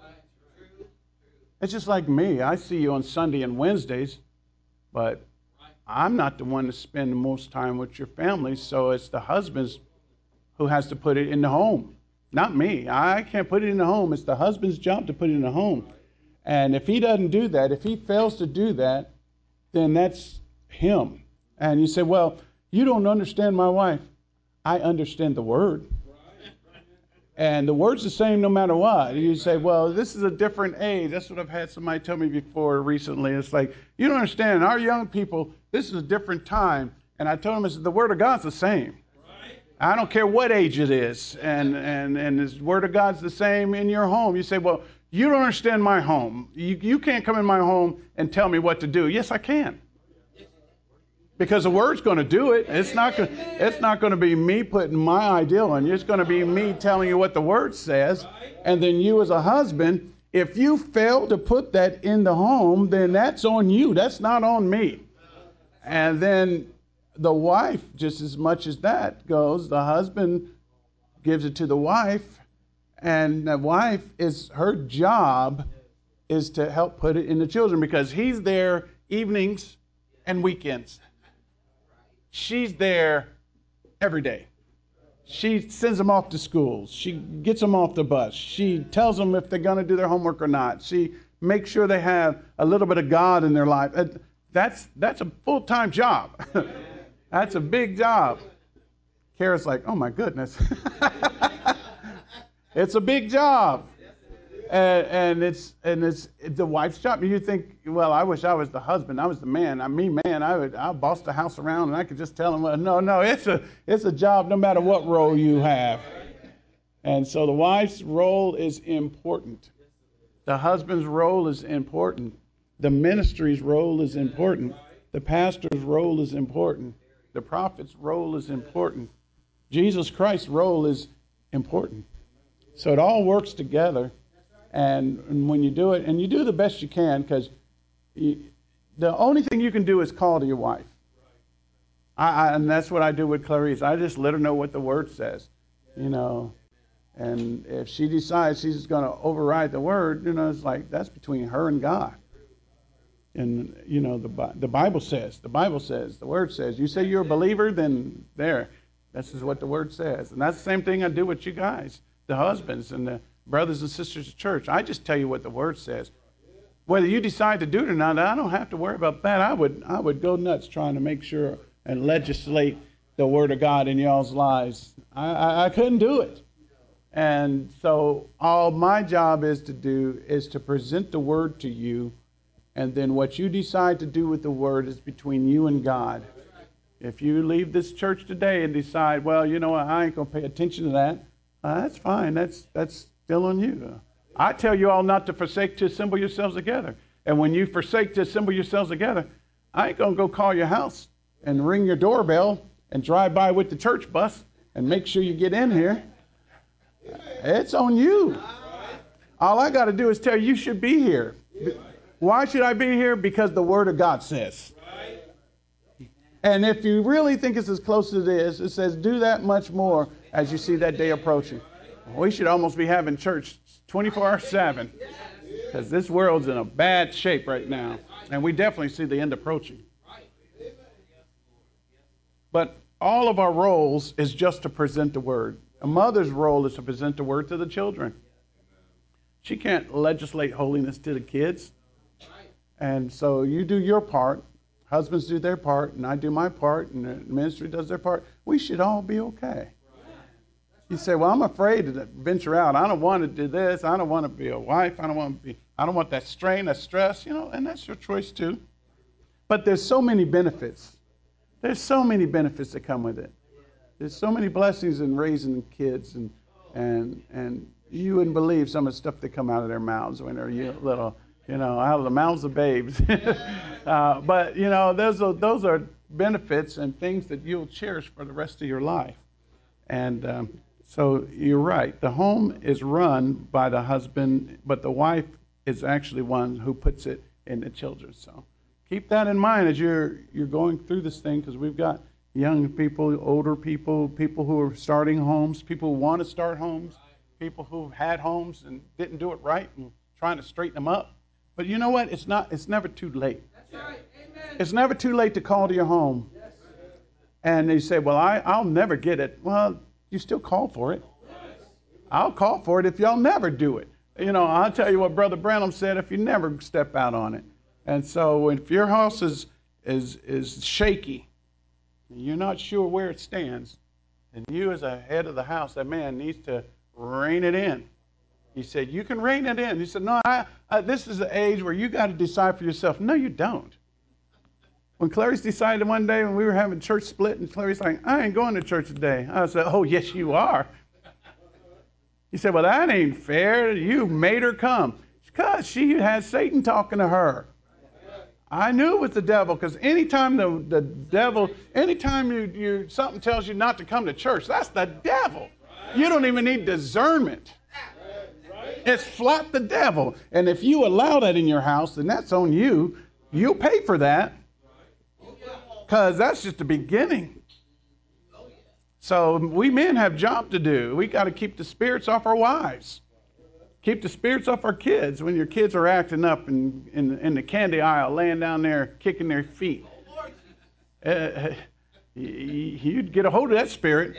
It's just like me. I see you on Sunday and Wednesdays, but I'm not the one to spend the most time with your family, so it's the husbands who has to put it in the home, not me. I can't put it in the home. It's the husband's job to put it in the home. And if he doesn't do that, if he fails to do that, then that's him. And you say, well, you don't understand my wife. I understand the word. And the word's the same no matter what. You say, well, this is a different age. That's what I've had somebody tell me before recently. It's like, you don't understand. Our young people, this is a different time. And I told them, I said, the word of God's the same. I don't care what age it is. And the Word of God's the same in your home. You say, well, you don't understand my home. You can't come in my home and tell me what to do. Yes, I can. Because the Word's going to do it. It's not going to be me putting my ideal on you. It's going to be me telling you what the Word says. And then you as a husband, if you fail to put that in the home, then that's on you. That's not on me. And then the wife, just as much as that goes, the husband gives it to the wife. And the wife, her job is to help put it in the children because he's there evenings and weekends. She's there every day. She sends them off to school. She gets them off the bus. She tells them if they're going to do their homework or not. She makes sure they have a little bit of God in their life. That's a full-time job. That's a big job. Kara's like, oh my goodness. It's a big job. And it's the wife's job. You think, well, I wish I was the husband. I was the man. I'll boss the house around and I could just tell him, well, no, it's a job no matter what role you have. And so the wife's role is important. The husband's role is important. The ministry's role is important. The pastor's role is important. The prophet's role is important. Jesus Christ's role is important. So it all works together. And when you do it, and you do the best you can, because the only thing you can do is call to your wife. And that's what I do with Clarice. I just let her know what the Word says, And if she decides she's going to override the Word, it's like that's between her and God. And, the Bible says, the Word says, you say you're a believer, then there. This is what the Word says. And that's the same thing I do with you guys, the husbands and the brothers and sisters of church. I just tell you what the Word says. Whether you decide to do it or not, I don't have to worry about that. I would go nuts trying to make sure and legislate the Word of God in y'all's lives. I couldn't do it. And so all my job is to do is to present the Word to you, and then what you decide to do with the Word is between you and God. If you leave this church today and decide, well, I ain't going to pay attention to that, that's fine. That's still on you. I tell you all not to forsake to assemble yourselves together. And when you forsake to assemble yourselves together, I ain't going to go call your house and ring your doorbell and drive by with the church bus and make sure you get in here. It's on you. All I got to do is tell you should be here. Why should I be here? Because the Word of God says. And if you really think it's as close as it is, it says do that much more as you see that day approaching. We should almost be having church 24/7 because this world's in a bad shape right now. And we definitely see the end approaching. But all of our roles is just to present the Word. A mother's role is to present the Word to the children. She can't legislate holiness to the kids. And so you do your part. Husbands do their part, and I do my part, and the ministry does their part. We should all be okay. You say, well, I'm afraid to venture out. I don't want to do this. I don't want to be a wife. I don't want that strain, that stress, and that's your choice too. But there's so many benefits. There's so many benefits that come with it. There's so many blessings in raising kids, and you wouldn't believe some of the stuff that come out of their mouths when they're little, out of the mouths of babes. But, those are benefits and things that you'll cherish for the rest of your life. And so you're right. The home is run by the husband, but the wife is actually one who puts it in the children. So keep that in mind as you're going through this thing, because we've got young people, older people, people who are starting homes, people who want to start homes, people who've had homes and didn't do it right and trying to straighten them up. But you know what? It's never too late. That's right. Amen. It's never too late to call to your home. Yes. And they say, well, I'll never get it. Well, you still call for it. Yes. I'll call for it if y'all never do it. I'll tell you what Brother Branham said, if you never step out on it. And so if your house is shaky, and you're not sure where it stands, and you as a head of the house, that man needs to rein it in. He said, you can rein it in. He said, no, this is the age where you got to decide for yourself. No, you don't. When Clarice decided one day when we were having church split, and Clarice like, I ain't going to church today. I said, oh, yes, you are. He said, well, that ain't fair. You made her come. Because she had Satan talking to her. I knew it was the devil, because anytime the devil, anytime you something tells you not to come to church, that's the devil. You don't even need discernment. It's flat the devil. And if you allow that in your house, then that's on you. You'll pay for that. Because that's just the beginning. So we men have job to do. We got to keep the spirits off our wives. Keep the spirits off our kids when your kids are acting up in the candy aisle, laying down there, kicking their feet. You'd get a hold of that spirit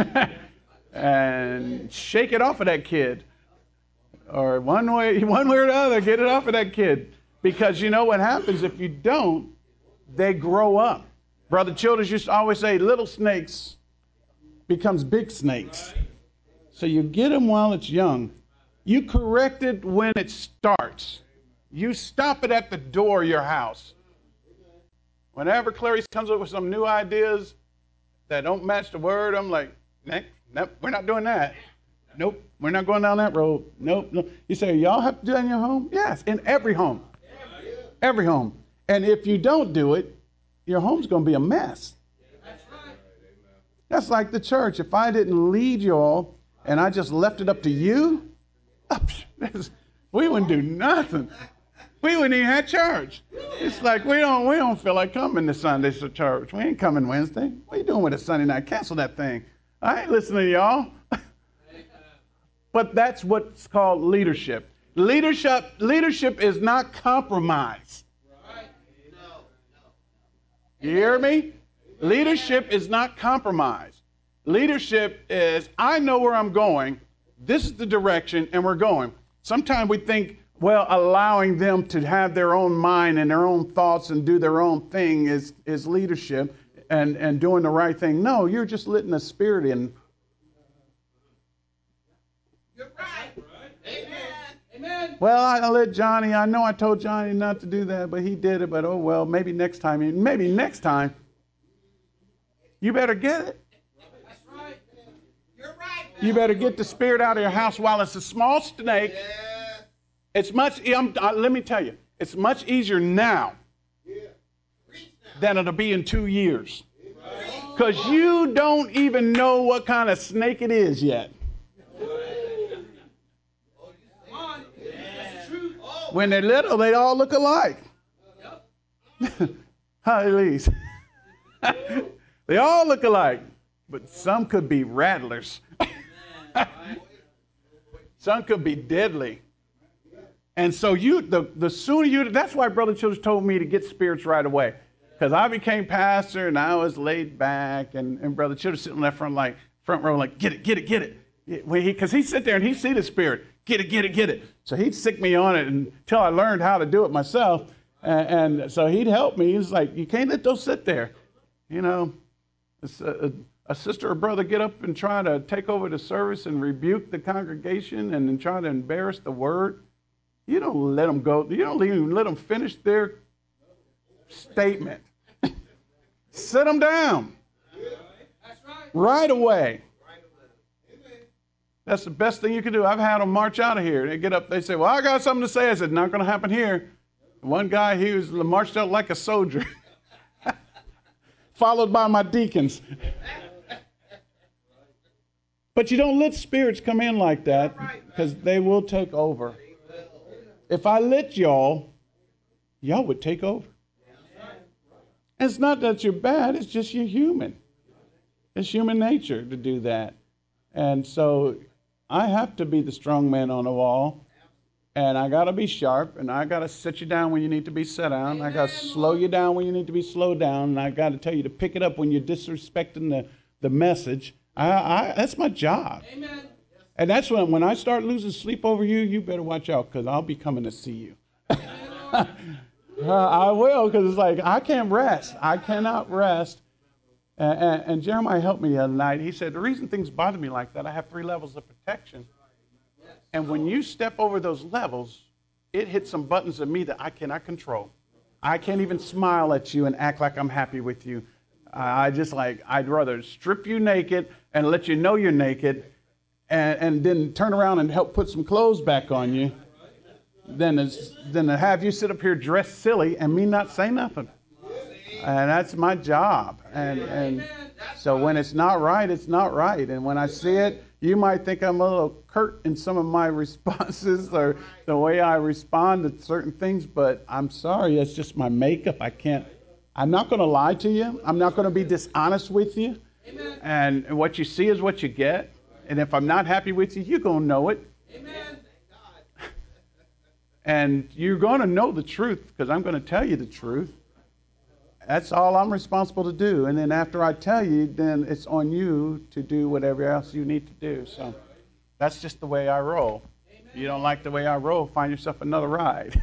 and shake it off of that kid. Or one way or the other, get it off of that kid. Because you know what happens if you don't, they grow up. Brother Childers used to always say, little snakes becomes big snakes. So you get them while it's young. You correct it when it starts. You stop it at the door of your house. Whenever Clarice comes up with some new ideas that don't match the word, I'm like, nope, we're not doing that. Nope, we're not going down that road. Nope. You say, y'all have to do that in your home? Yes, in every home. Every home. And if you don't do it, your home's going to be a mess. That's like the church. If I didn't lead you all and I just left it up to you, we wouldn't do nothing. We wouldn't even have church. It's like we don't feel like coming to Sundays to church. We ain't coming Wednesday. What are you doing with a Sunday night? Cancel that thing. I ain't listening to y'all. But that's what's called leadership. Leadership is not compromise. You hear me? Leadership is not compromise. Leadership is, I know where I'm going. This is the direction, and we're going. Sometimes we think, well, allowing them to have their own mind and their own thoughts and do their own thing is leadership and doing the right thing. No, you're just letting the Spirit in. You're right. Amen. Well, I know I told Johnny not to do that, but he did it. But oh well, maybe next time. Maybe next time. You better get it. That's right. You're right. You better get the spirit out of your house while it's a small snake. Yeah. It's much. Let me tell you, it's much easier now than it'll be in 2 years, because you don't even know what kind of snake it is yet. When they're little, they all look alike. Hallelujah. They all look alike, but some could be rattlers. Some could be deadly. And so the sooner that's why Brother Childers told me to get spirits right away. Because I became pastor and I was laid back, and Brother Childers sitting in that front row like, get it. Because he'd sit there and he'd see the spirit. Get it. So he'd stick me on it until I learned how to do it myself. And so he'd help me. He's like, you can't let those sit there. You know, a sister or brother get up and try to take over the service and rebuke the congregation and then try to embarrass the word. You don't let them go. You don't even let them finish their statement. Sit them down. Right away. That's the best thing you can do. I've had them march out of here. They get up, they say, well, I got something to say. I said, not going to happen here. One guy, he was marched out like a soldier, followed by my deacons. But you don't let spirits come in like that, because they will take over. If I let y'all would take over. And it's not that you're bad, it's just you're human. It's human nature to do that. And so I have to be the strong man on the wall, and I got to be sharp, and I got to sit you down when you need to be set down. I got to slow you down when you need to be slowed down, and I got to tell you to pick it up when you're disrespecting the message. That's my job. Amen. And that's when I start losing sleep over you, you better watch out, because I'll be coming to see you. I will, because it's like I can't rest. I cannot rest. And Jeremiah helped me the other night. He said, the reason things bother me like that, I have 3 levels of protection. And when you step over those levels, it hits some buttons in me that I cannot control. I can't even smile at you and act like I'm happy with you. I'd rather strip you naked and let you know you're naked and then turn around and help put some clothes back on you than to have you sit up here dressed silly and me not say nothing. And that's my job. And so when it's not right, it's not right. And when I see it, you might think I'm a little curt in some of my responses or the way I respond to certain things, but I'm sorry, that's just my makeup. I'm not going to lie to you. I'm not going to be dishonest with you. Amen. And what you see is what you get. And if I'm not happy with you, you're going to know it. Amen. And you're going to know the truth because I'm going to tell you the truth. That's all I'm responsible to do. And then after I tell you, then it's on you to do whatever else you need to do. So that's just the way I roll. Amen. You don't like the way I roll, find yourself another ride.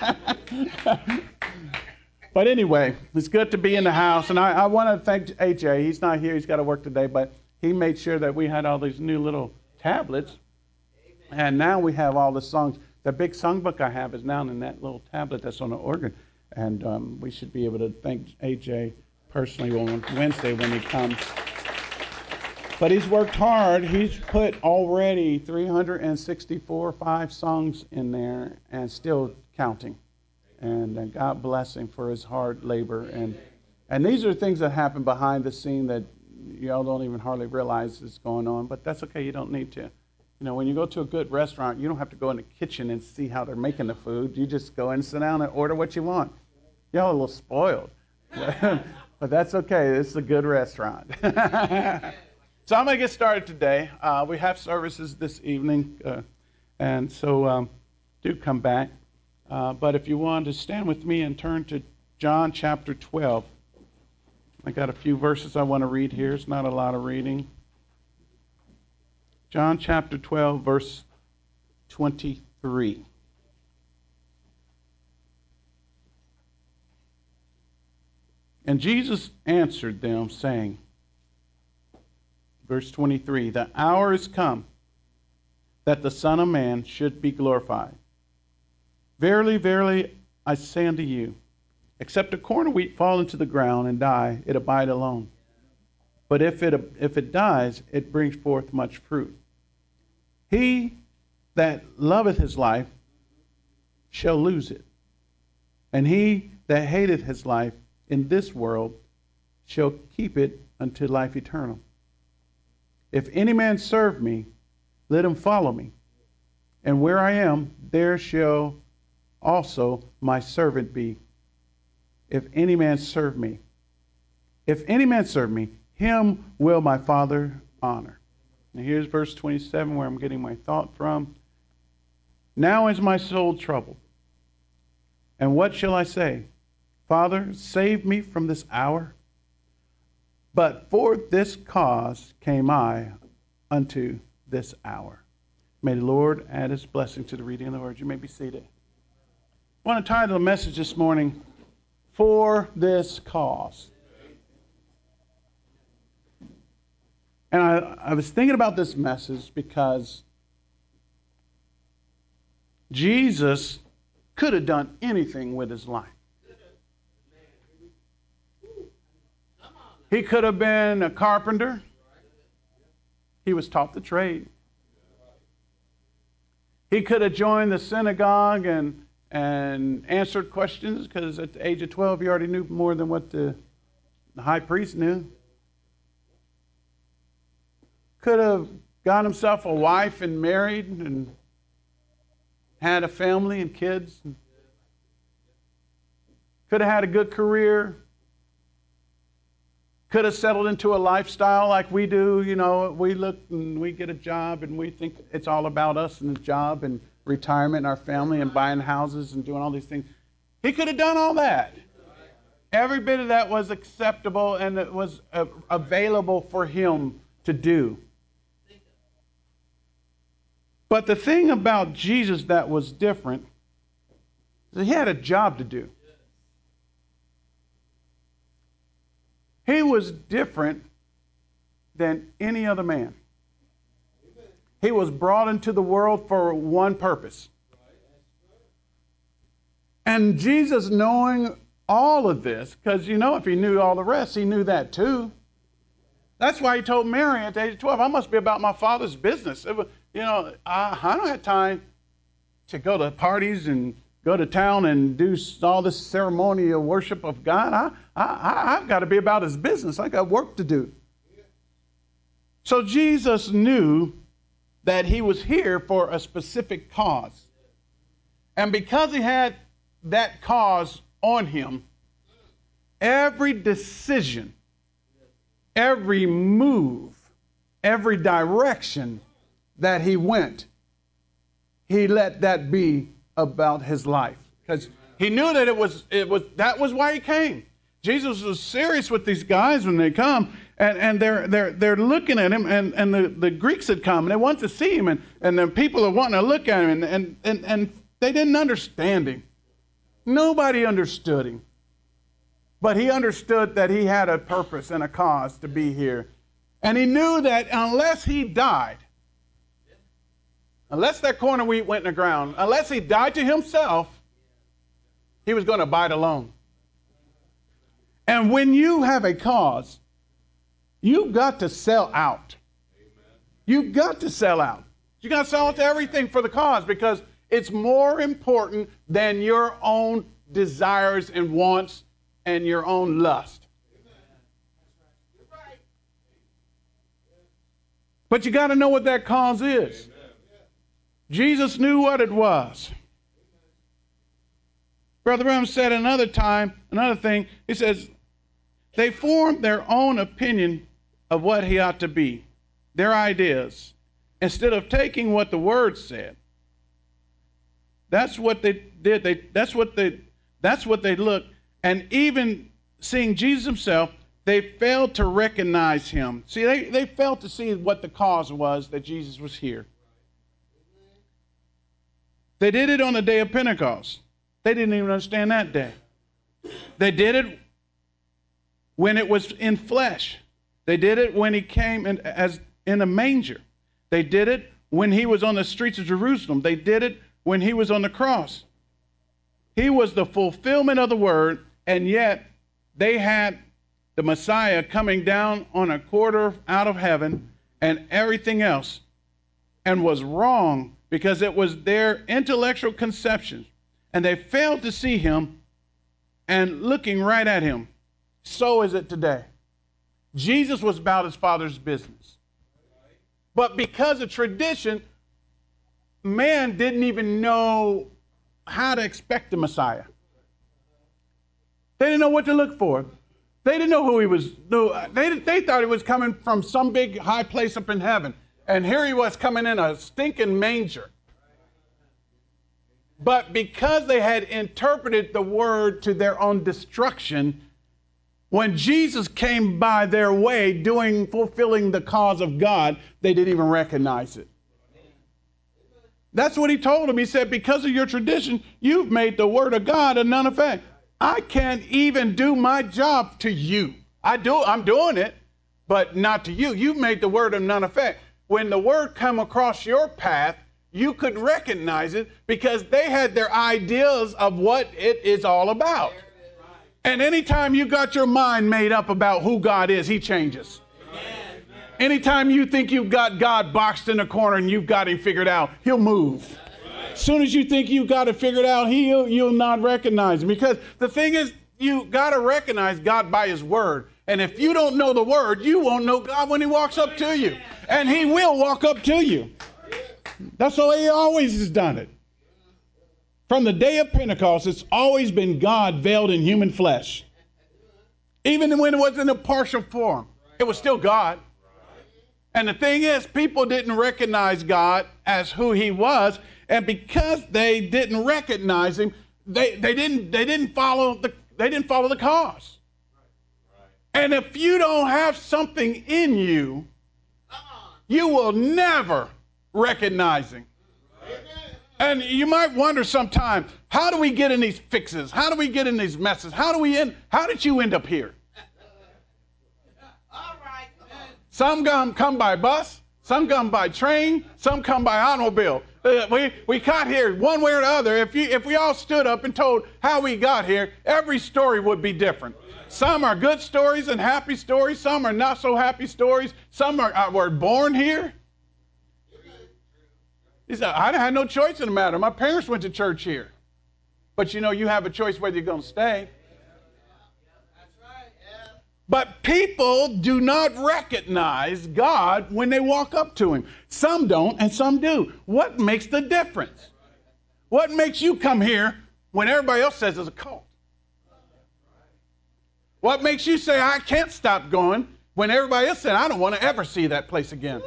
But anyway, it's good to be in the house. And I want to thank AJ. He's not here. He's got to work today. But he made sure that we had all these new little tablets. Amen. And now we have all the songs. The big songbook I have is now in that little tablet that's on the organ. And we should be able to thank AJ personally on Wednesday when he comes. But he's worked hard. He's put already 364 songs in there and still counting. And God bless him for his hard labor. And these are things that happen behind the scene that y'all don't even hardly realize is going on. But that's okay. You don't need to. You know, when you go to a good restaurant, you don't have to go in the kitchen and see how they're making the food. You just go in and sit down and order what you want. Y'all are a little spoiled. But that's okay. It's a good restaurant. So I'm going to get started today. We have services this evening. And so do come back. But if you want to stand with me and turn to John chapter 12. I got a few verses I want to read here. It's not a lot of reading. John chapter 12, verse 23. And Jesus answered them, saying, verse 23, the hour is come that the Son of Man should be glorified. Verily, verily, I say unto you, except a corn of wheat fall into the ground and die, it abide alone. But if it dies, it brings forth much fruit. He that loveth his life shall lose it. And he that hateth his life in this world shall keep it unto life eternal. If any man serve me, let him follow me. And where I am, there shall also my servant be. If any man serve me, him will my Father honor. And here's verse 27 where I'm getting my thought from. Now is my soul troubled. And what shall I say? Father, save me from this hour. But for this cause came I unto this hour. May the Lord add his blessing to the reading of the word. You may be seated. I want to title the message this morning, For This Cause. And I was thinking about this message because Jesus could have done anything with his life. He could have been a carpenter. He was taught the trade. He could have joined the synagogue and answered questions because at the age of 12 he already knew more than what the high priest knew. Could have got himself a wife and married and had a family and kids. Could have had a good career. Could have settled into a lifestyle like we do. You know, we look and we get a job and we think it's all about us and the job and retirement and our family and buying houses and doing all these things. He could have done all that. Every bit of that was acceptable and it was available for him to do. But the thing about Jesus that was different is he had a job to do. He was different than any other man. He was brought into the world for one purpose. And Jesus, knowing all of this, because, if he knew all the rest, he knew that too. That's why he told Mary at the age of 12, I must be about my Father's business. I don't have time to go to parties and go to town and do all this ceremonial worship of God. I've got to be about his business. I got work to do. So Jesus knew that he was here for a specific cause. And because he had that cause on him, every decision, every move, every direction that he went, he let that be about his life. Because he knew that that was why he came. Jesus was serious with these guys when they come, and they're looking at him, and the Greeks had come, and they want to see him, and the people are wanting to look at him, and they didn't understand him. Nobody understood him. But he understood that he had a purpose and a cause to be here. And he knew that unless he died, unless that corn of wheat went in the ground, unless he died to himself, he was going to abide alone. And when you have a cause, you've got to sell out. You've got to sell out. You got to sell out to everything for the cause, because it's more important than your own desires and wants and your own lust. But you got to know what that cause is. Jesus knew what it was. Brother Branham said another thing, he says, they formed their own opinion of what he ought to be, their ideas, instead of taking what the Word said. That's what they did. That's what they looked. And even seeing Jesus himself, they failed to recognize him. See, they failed to see what the cause was that Jesus was here. They did it on the day of Pentecost. They didn't even understand that day. They did it when it was in flesh. They did it when he came as in a manger. They did it when he was on the streets of Jerusalem. They did it when he was on the cross. He was the fulfillment of the word, and yet they had the Messiah coming down on a quarter out of heaven and everything else, and was wrong because it was their intellectual conception, and they failed to see him and looking right at him. So is it today. Jesus was about his Father's business. But because of tradition, man didn't even know how to expect the Messiah. They didn't know what to look for. They didn't know who he was. They thought he was coming from some big high place up in heaven. And here he was coming in a stinking manger. But because they had interpreted the word to their own destruction, when Jesus came by their way fulfilling the cause of God, they didn't even recognize it. That's what he told them. He said, because of your tradition, you've made the word of God of none effect. I can't even do my job to you. I'm doing it, but not to you. You've made the word of none effect. When the word come across your path, you could recognize it because they had their ideas of what it is all about. And anytime you got your mind made up about who God is, he changes. Anytime you think you've got God boxed in a corner and you've got him figured out, he'll move. As soon as you think you've got it figured out, you'll not recognize him. Because the thing is, you got to recognize God by his word. And if you don't know the word, you won't know God when he walks up to you. And he will walk up to you. That's the way he always has done it. From the day of Pentecost, it's always been God veiled in human flesh. Even when it was in a partial form, it was still God. And the thing is, people didn't recognize God as who he was, and because they didn't recognize him, they didn't follow the cause. And if you don't have something in you, you will never recognize him. And you might wonder sometime, how do we get in these fixes? How do we get in these messes? How did you end up here? Some come by bus, some come by train, some come by automobile. We got here one way or the other. If we all stood up and told how we got here, every story would be different. Some are good stories and happy stories. Some are not so happy stories. Some were born here. He said, I had no choice in the matter. My parents went to church here. But you know, you have a choice whether you're going to stay. But people do not recognize God when they walk up to him. Some don't and some do. What makes the difference? What makes you come here when everybody else says it's a cult? What makes you say, I can't stop going, when everybody else said, I don't want to ever see that place again?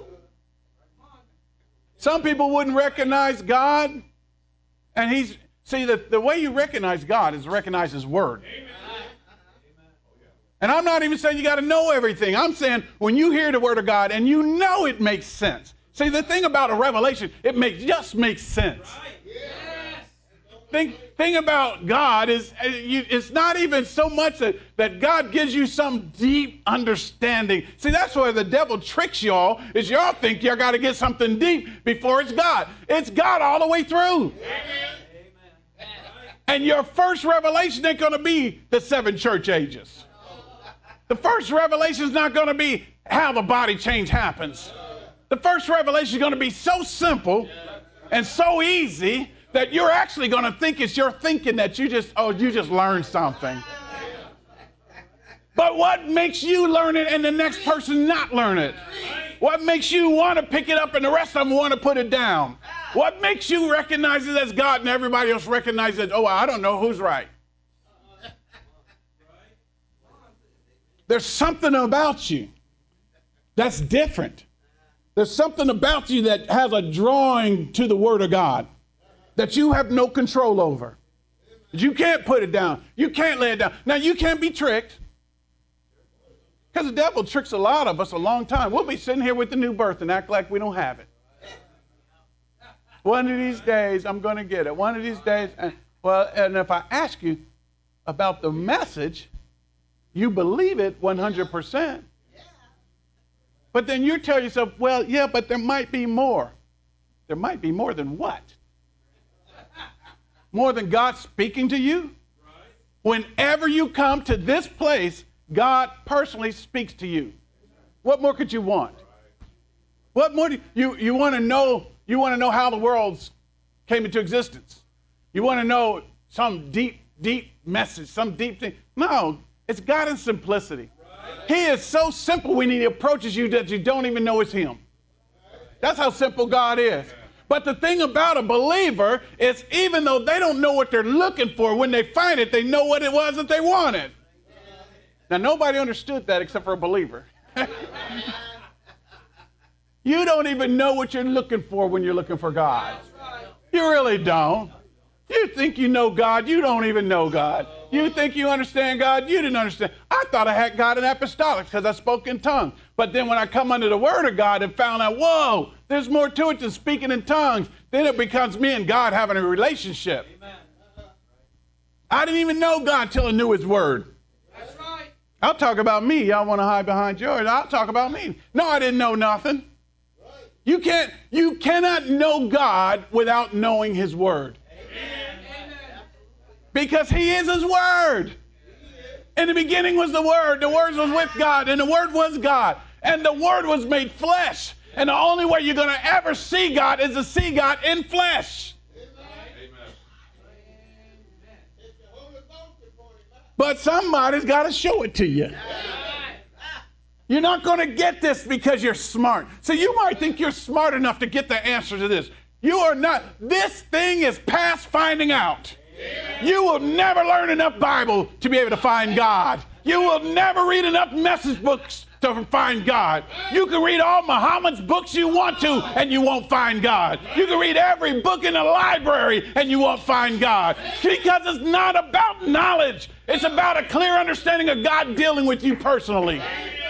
Some people wouldn't recognize God. And the way you recognize God is to recognize his word. And I'm not even saying you got to know everything. I'm saying when you hear the word of God and you know it makes sense. See, the thing about a revelation, just makes sense. Thing about God is it's not even so much that God gives you some deep understanding. See, that's where the devil tricks y'all, is y'all think y'all got to get something deep before it's God. It's God all the way through. And your first revelation ain't going to be the 7 church ages. The first revelation is not going to be how the body change happens. The first revelation is going to be so simple and so easy that you're actually going to think it's your thinking that you just learned something. But what makes you learn it and the next person not learn it? What makes you want to pick it up and the rest of them want to put it down? What makes you recognize it as God and everybody else recognizes it? Oh, I don't know who's right. There's something about you that's different. There's something about you that has a drawing to the Word of God that you have no control over. You can't put it down. You can't lay it down. Now, you can't be tricked, because the devil tricks a lot of us a long time. We'll be sitting here with the new birth and act like we don't have it. One of these days, I'm going to get it. One of these days. And if I ask you about the message, you believe it 100%. But then you tell yourself, well, yeah, but there might be more. There might be more than what? More than God speaking to you? Whenever you come to this place, God personally speaks to you. What more could you want? What more do you want to know? You want to know how the worlds came into existence. You want to know some deep message, some deep thing. No, it's God in simplicity. He is so simple when he approaches you that you don't even know it's him. That's how simple God is. But the thing about a believer is, even though they don't know what they're looking for, when they find it, they know what it was that they wanted. Now, nobody understood that except for a believer. You don't even know what you're looking for when you're looking for God. You really don't. You think you know God. You don't even know God. You think you understand God. You didn't understand. I thought I had God in apostolics because I spoke in tongues. But then when I come under the word of God and found out, whoa, there's more to it than speaking in tongues, then it becomes me and God having a relationship. Amen. I didn't even know God till I knew his word. That's right. I'll talk about me. Y'all want to hide behind yours. I'll talk about me. No, I didn't know nothing. You cannot know God without knowing his word. Because he is his word. In the beginning was the word was with God, and the word was God. And the word was made flesh. And the only way you're going to ever see God is to see God in flesh. Amen. But somebody's got to show it to you. You're not going to get this because you're smart. So you might think you're smart enough to get the answer to this. You are not. This thing is past finding out. You will never learn enough Bible to be able to find God. You will never read enough message books to find God. You can read all Muhammad's books you want to, and you won't find God. You can read every book in the library, and you won't find God. Because it's not about knowledge. It's about a clear understanding of God dealing with you personally.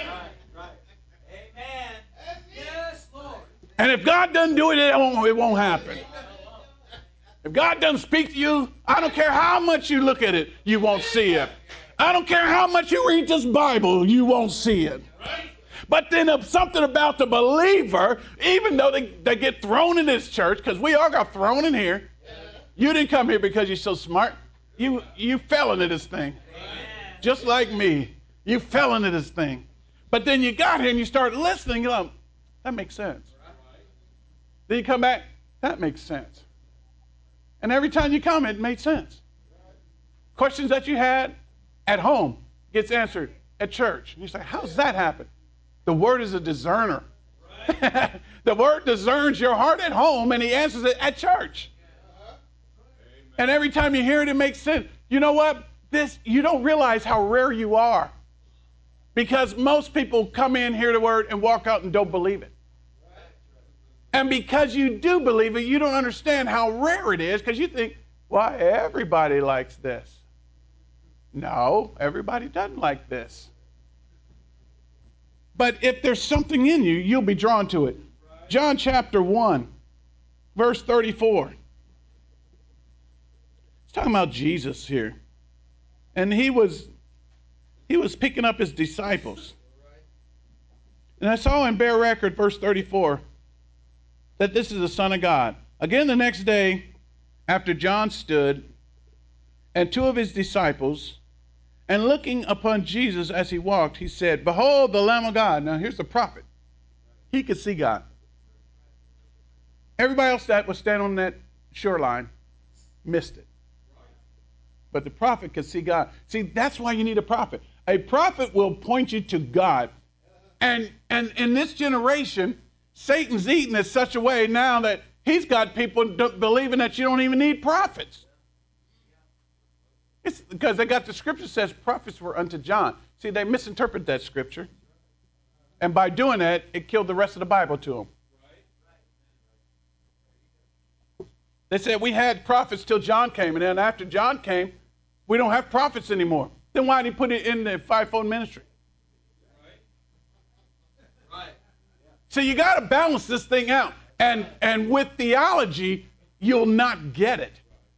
And if God doesn't do it, it won't happen. If God doesn't speak to you, I don't care how much you look at it, you won't see it. I don't care how much you read this Bible, you won't see it. But then something about the believer, even though they get thrown in this church, because we all got thrown in here. You didn't come here because you're so smart. You fell into this thing. Just like me. You fell into this thing. But then you got here and you start listening. You're like, that makes sense. Then you come back, that makes sense. And every time you come, it made sense. Questions that you had at home gets answered at church. And you say, how's that happen? The word is a discerner. The word discerns your heart at home, and he answers it at church. And every time you hear it, it makes sense. You know what? You don't realize how rare you are. Because most people come in, hear the word, and walk out and don't believe it. And because you do believe it, you don't understand how rare it is, because you think, why, everybody likes this. No, everybody doesn't like this. But if there's something in you, you'll be drawn to it. John chapter 1, verse 34. It's talking about Jesus here. And he was picking up his disciples. And I saw him bear record, verse 34, that this is the Son of God. Again, the next day, after John stood, and two of his disciples, and looking upon Jesus as he walked, he said, behold, the Lamb of God. Now, here's the prophet. He could see God. Everybody else that was standing on that shoreline missed it. But the prophet could see God. See, that's why you need a prophet. A prophet will point you to God. And in this generation, Satan's eating it such a way now that he's got people believing that you don't even need prophets. It's because they got the scripture says prophets were unto John. See, they misinterpret that scripture. And by doing that, it killed the rest of the Bible to them. They said we had prophets till John came, and then after John came, we don't have prophets anymore. Then why did he put it in the fivefold ministry? So you got to balance this thing out. And with theology, you'll not get it.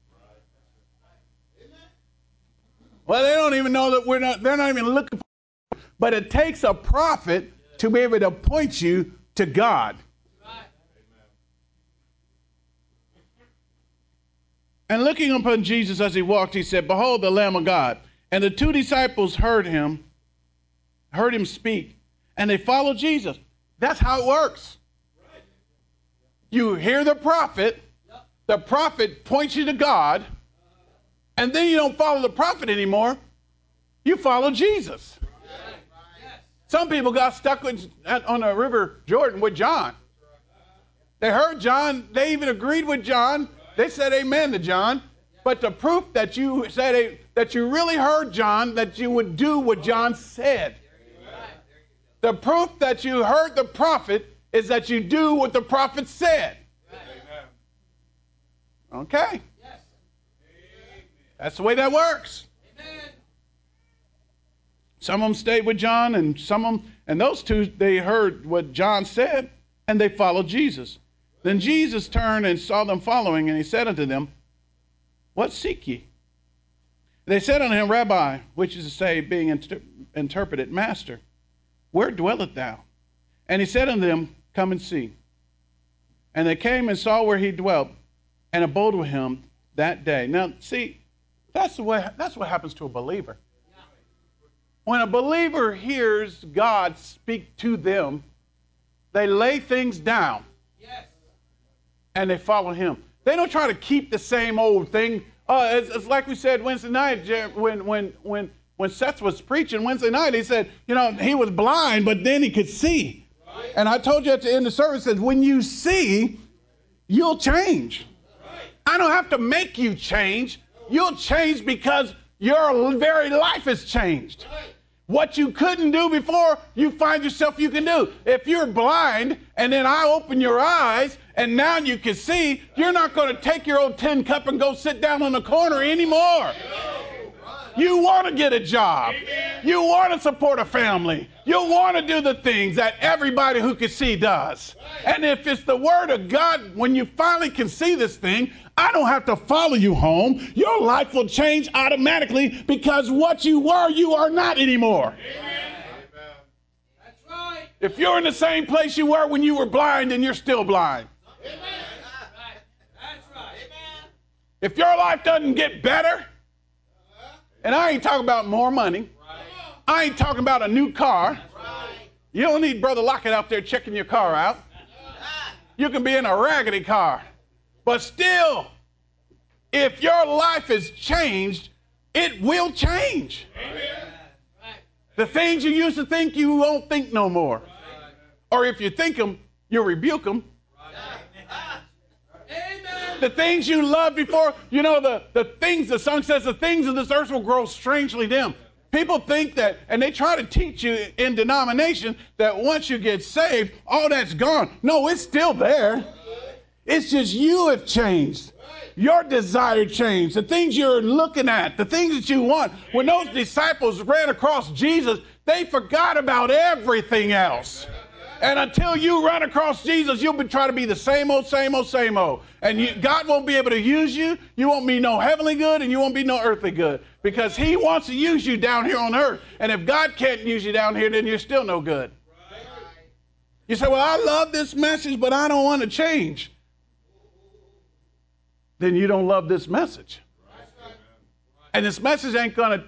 Well, they don't even know that they're not even looking for it. But it takes a prophet to be able to point you to God. And looking upon Jesus as he walked, he said, behold, the Lamb of God. And the two disciples heard him speak, and they followed Jesus. That's how it works. You hear the prophet points you to God, and then you don't follow the prophet anymore. You follow Jesus. Some people got stuck on the river Jordan with John. They heard John. They even agreed with John. They said amen to John. But the proof that you said that you really heard John, that you would do what John said. The proof that you heard the prophet is that you do what the prophet said. Okay. That's the way that works. Some of them stayed with John, and those two, they heard what John said, and they followed Jesus. Then Jesus turned and saw them following, and he said unto them, what seek ye? They said unto him, Rabbi, which is to say, being interpreted, Master, where dwellest thou? And he said unto them, come and see. And they came and saw where he dwelt, and abode with him that day. Now, see, that's what happens to a believer. When a believer hears God speak to them, they lay things down. And they follow him. They don't try to keep the same old thing. It's like we said Wednesday night when Seth was preaching Wednesday night. He said, he was blind, but then he could see. Right. And I told you at the end of the service that when you see, you'll change. Right. I don't have to make you change. You'll change because your very life has changed. Right. What you couldn't do before, you find yourself you can do. If you're blind and then I open your eyes and now you can see, you're not going to take your old tin cup and go sit down on the corner anymore. You want to get a job. You want to support a family. You want to do the things that everybody who can see does. And if it's the word of God, when you finally can see this thing, I don't have to follow you home. Your life will change automatically because what you were, you are not anymore. That's right. If you're in the same place you were when you were blind, then you're still blind. If your life doesn't get better, and I ain't talking about more money, I ain't talking about a new car. You don't need Brother Lockett out there checking your car out. You can be in a raggedy car. But still, if your life is changed, it will change. The things you used to think, you won't think no more. Or if you think them, you'll rebuke them. The things you loved before, the things, the song says, the things of this earth will grow strangely dim. People think that, and they try to teach you in denomination that once you get saved, all that's gone. No, it's still there. It's just you have changed. Your desire changed. The things you're looking at, the things that you want. When those disciples ran across Jesus, they forgot about everything else. And until you run across Jesus, you'll be trying to be the same old, same old, same old. And God won't be able to use you. You won't be no heavenly good, and you won't be no earthly good. Because he wants to use you down here on earth. And if God can't use you down here, then you're still no good. You say, well, I love this message, but I don't want to change. Then you don't love this message. And this message ain't gonna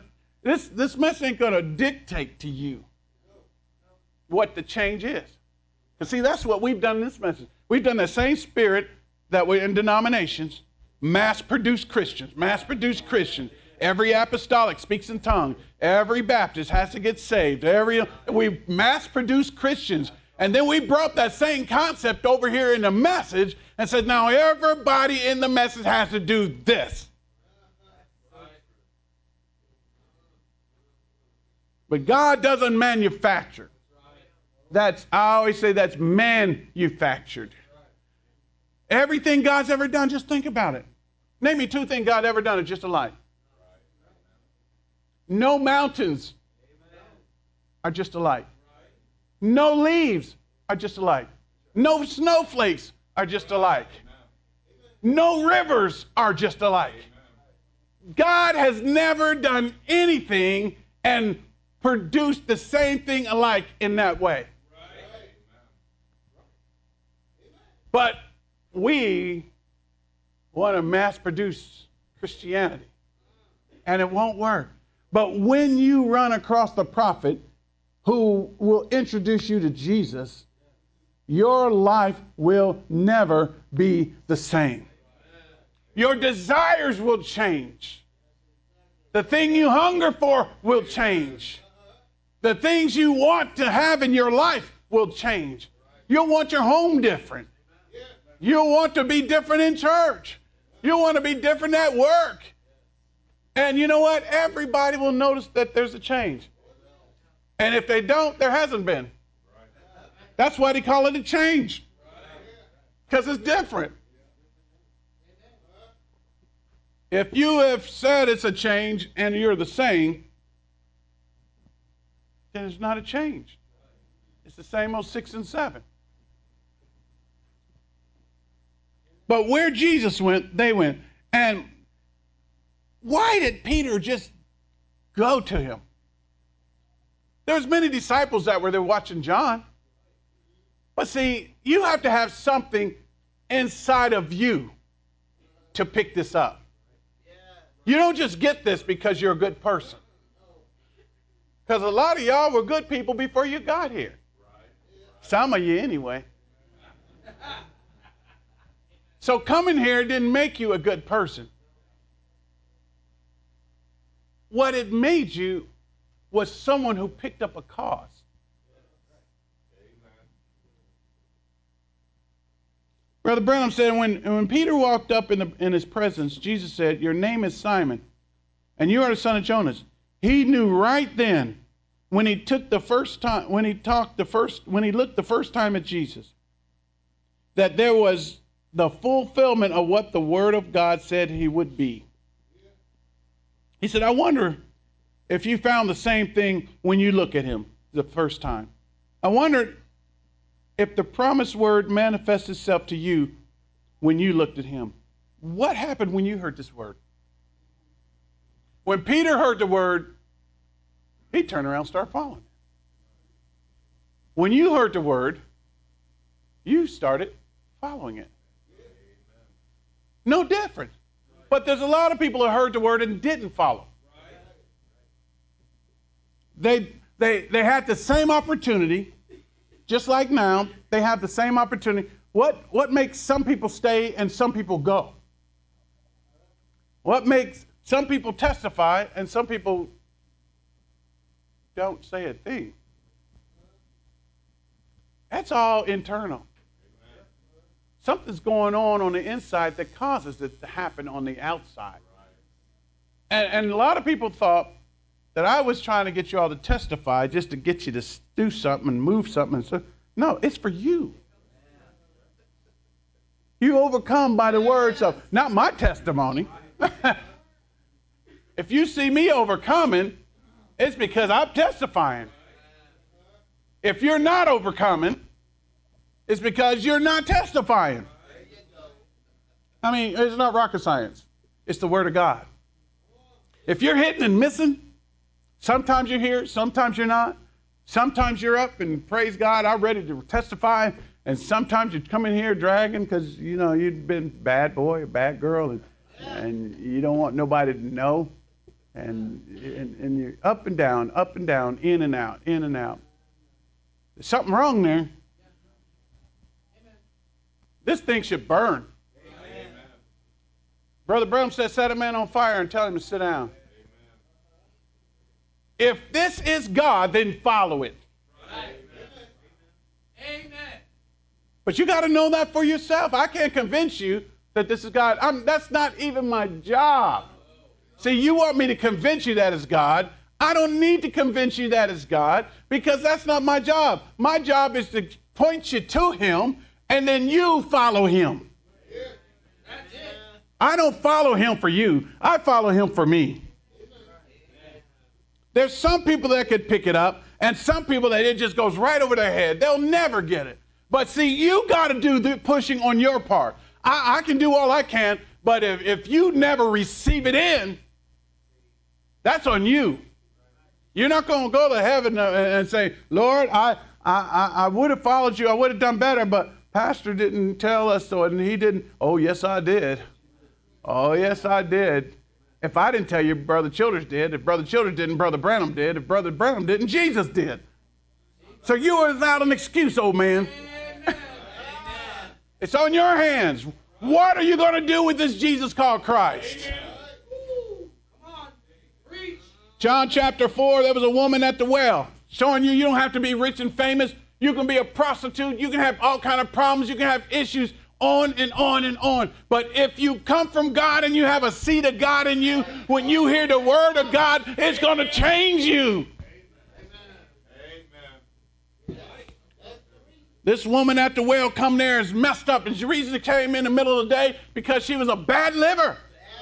dictate to you what the change is. Because see, that's what we've done in this message. We've done the same spirit that we're in denominations, mass-produced Christians. Every apostolic speaks in tongues. Every Baptist has to get saved. We mass-produced Christians. And then we brought that same concept over here in the message and said, now everybody in the message has to do this. But God doesn't manufacture. I always say that's manufactured. Everything God's ever done, just think about it. Name me 2 things God ever done that's just alike. No mountains are just alike. No leaves are just alike. No snowflakes are just alike. No rivers are just alike. God has never done anything and produced the same thing alike in that way. But we want to mass produce Christianity, and it won't work. But when you run across the prophet who will introduce you to Jesus, your life will never be the same. Your desires will change. The thing you hunger for will change. The things you want to have in your life will change. You'll want your home different. You'll want to be different in church. You'll want to be different at work. And you know what? Everybody will notice that there's a change. And if they don't, there hasn't been. That's why they call it a change. Because it's different. If you have said it's a change and you're the same, then it's not a change. It's the same old 6 and 7. But where Jesus went, they went. And why did Peter just go to him? There was many disciples that were there watching John. But see, you have to have something inside of you to pick this up. You don't just get this because you're a good person. Because a lot of y'all were good people before you got here. Some of you anyway. So coming here didn't make you a good person. What it made you was someone who picked up a cause. Brother Branham said when Peter walked up in his presence, Jesus said, "Your name is Simon, and you are the son of Jonas." He knew right then when he looked the first time at Jesus, that there was the fulfillment of what the Word of God said he would be. He said, I wonder if you found the same thing when you look at him the first time. I wonder if the promised word manifests itself to you when you looked at him. What happened when you heard this word? When Peter heard the word, he turned around and started following. When you heard the word, you started following it. No different. But there's a lot of people who heard the word and didn't follow. They had the same opportunity, just like now. They have the same opportunity. What makes some people stay and some people go? What makes some people testify and some people don't say a thing? That's all internal. Something's going on the inside that causes it to happen on the outside. And a lot of people thought that I was trying to get you all to testify just to get you to do something and move something. And so, no, it's for you. You overcome by the words of, not my testimony. If you see me overcoming, it's because I'm testifying. If you're not overcoming, it's because you're not testifying. I mean, it's not rocket science. It's the Word of God. If you're hitting and missing, sometimes you're here, sometimes you're not. Sometimes you're up and praise God, I'm ready to testify. And sometimes you come in here dragging because, you know, you've been bad boy or bad girl and you don't want nobody to know. And you're up and down, in and out, in and out. There's something wrong there. This thing should burn. Amen. Brother Branham said, set a man on fire and tell him to sit down. If this is God, then follow it. Amen. But you got to know that for yourself. I can't convince you that this is God. That's not even my job. See, you want me to convince you that is God. I don't need to convince you that is God because that's not my job. My job is to point you to Him and then you follow Him. I don't follow Him for you. I follow Him for me. There's some people that could pick it up and some people that it just goes right over their head. They'll never get it. But see, you got to do the pushing on your part. I can do all I can, but if you never receive it in, that's on you. You're not going to go to heaven and say, Lord, I would have followed you. I would have done better, but Pastor didn't tell us so, and he didn't. Oh, yes, I did. Oh, yes, I did. If I didn't tell you, Brother Childers did. If Brother Childers didn't, Brother Branham did. If Brother Branham didn't, Jesus did. So you are without an excuse, old man. It's on your hands. What are you going to do with this Jesus called Christ? John chapter 4, there was a woman at the well showing you don't have to be rich and famous. You can be a prostitute. You can have all kind of problems. You can have issues on and on and on. But if you come from God and you have a seed of God in you, when you hear the word of God, it's going to change you. Amen. This woman at the well come there is messed up. And the reason she came in the middle of the day because she was a bad liver.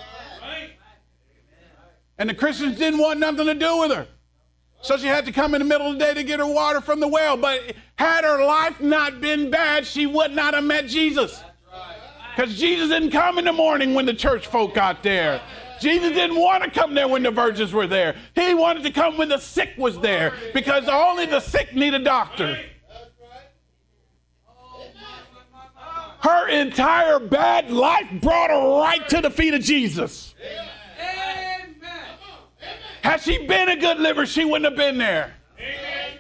And the Christians didn't want nothing to do with her. So she had to come in the middle of the day to get her water from the well. But had her life not been bad, she would not have met Jesus. Because Jesus didn't come in the morning when the church folk got there. Jesus didn't want to come there when the virgins were there. He wanted to come when the sick was there. Because only the sick need a doctor. Her entire bad life brought her right to the feet of Jesus. Had she been a good liver, she wouldn't have been there. Amen.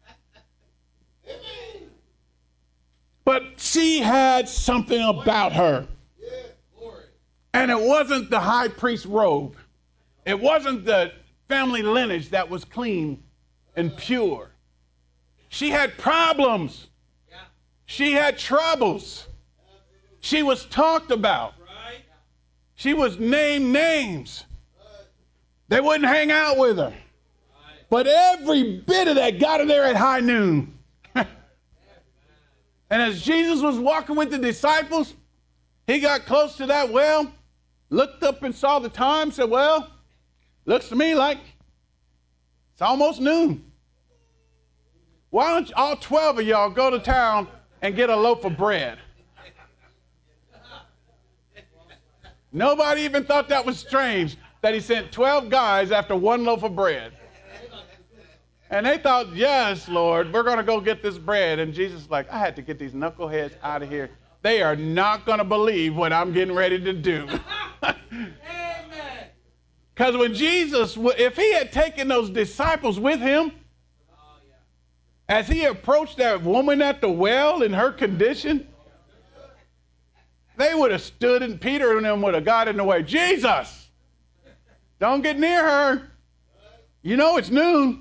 But she had something about her. And it wasn't the high priest robe. It wasn't the family lineage that was clean and pure. She had problems. She had troubles. She was talked about. She was named names. They wouldn't hang out with her. But every bit of that got her there at high noon. And as Jesus was walking with the disciples, he got close to that well, looked up and saw the time, said, well, looks to me like it's almost noon. Why don't all 12 of y'all go to town and get a loaf of bread? Nobody even thought that was strange, that he sent 12 guys after one loaf of bread. And they thought, yes, Lord, we're going to go get this bread. And Jesus is like, I had to get these knuckleheads out of here. They are not going to believe what I'm getting ready to do. Because when Jesus, if he had taken those disciples with him, as he approached that woman at the well in her condition, they would have stood and Peter and them would have got in the way. Jesus, don't get near her. You know it's noon.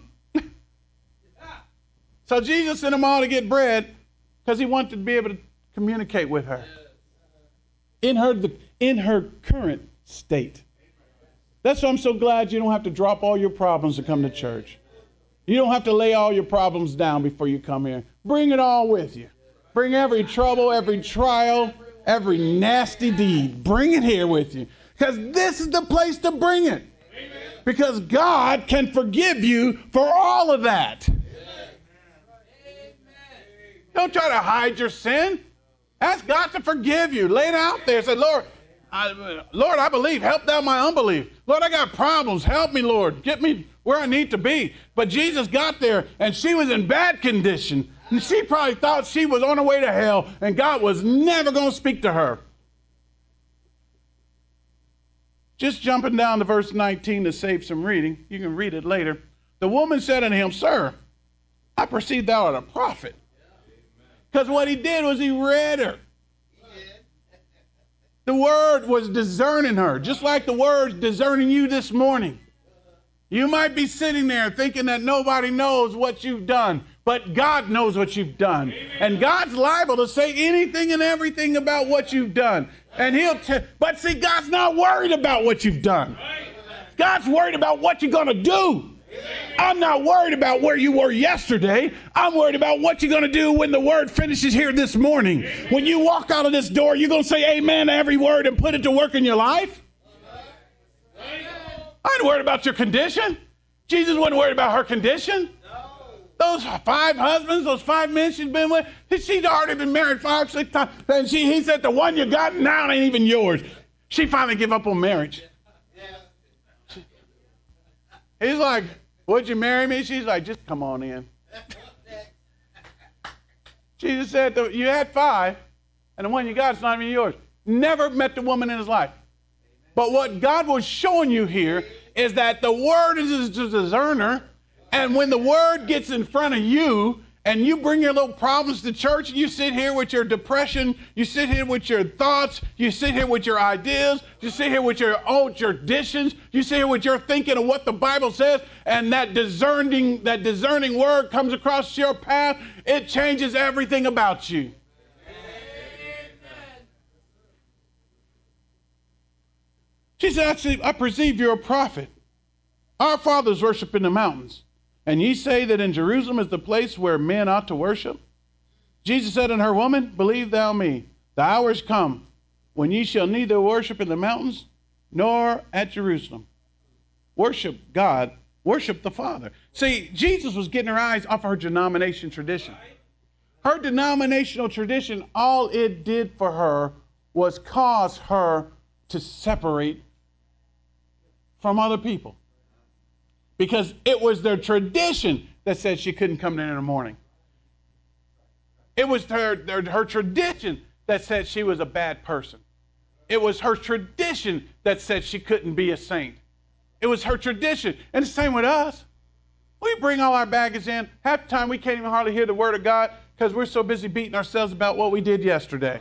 So Jesus sent them all to get bread because he wanted to be able to communicate with her in her current state. That's why I'm so glad you don't have to drop all your problems to come to church. You don't have to lay all your problems down before you come here. Bring it all with you. Bring every trouble, every trial, every nasty deed. Bring it here with you. Because this is the place to bring it. Because God can forgive you for all of that. Don't try to hide your sin. Ask God to forgive you. Lay it out there. Say, Lord, I believe. Help thou my unbelief. Lord, I got problems. Help me, Lord. Get me where I need to be. But Jesus got there, and she was in bad condition. And she probably thought she was on her way to hell, and God was never going to speak to her. Just jumping down to verse 19 to save some reading. You can read it later. The woman said unto him, Sir, I perceive thou art a prophet. Because what he did was he read her. The word was discerning her, just like the word's discerning you this morning. You might be sitting there thinking that nobody knows what you've done, but God knows what you've done. And God's liable to say anything and everything about what you've done. And but see, God's not worried about what you've done. God's worried about what you're going to do. I'm not worried about where you were yesterday. I'm worried about what you're going to do when the word finishes here this morning. When you walk out of this door, you're going to say amen to every word and put it to work in your life? I ain't worried about your condition. Jesus wasn't worried about her condition. Those 5 husbands, those 5 men she's been with, she's already been married 5, 6 times. And he said, the one you got now ain't even yours. She finally gave up on marriage. He's like, would you marry me? She's like, just come on in. Jesus said, you had 5, and the one you got is not even yours. Never met the woman in his life. But what God was showing you here is that the word is a discerner, and when the word gets in front of you, and you bring your little problems to church, and you sit here with your depression, you sit here with your thoughts, you sit here with your ideas, you sit here with your old traditions, you sit here with your thinking of what the Bible says, and that discerning word comes across your path, it changes everything about you. She said, I perceive you're a prophet. Our fathers worship in the mountains, and ye say that in Jerusalem is the place where men ought to worship? Jesus said unto her, Woman, believe thou me, the hour is come when ye shall neither worship in the mountains nor at Jerusalem. Worship God, worship the Father. See, Jesus was getting her eyes off her denomination tradition. Her denominational tradition, all it did for her was cause her to separate from other people. Because it was their tradition that said she couldn't come in the morning. It was her tradition that said she was a bad person. It was her tradition that said she couldn't be a saint. It was her tradition. And it's the same with us. We bring all our baggage in. Half the time we can't even hardly hear the word of God because we're so busy beating ourselves about what we did yesterday.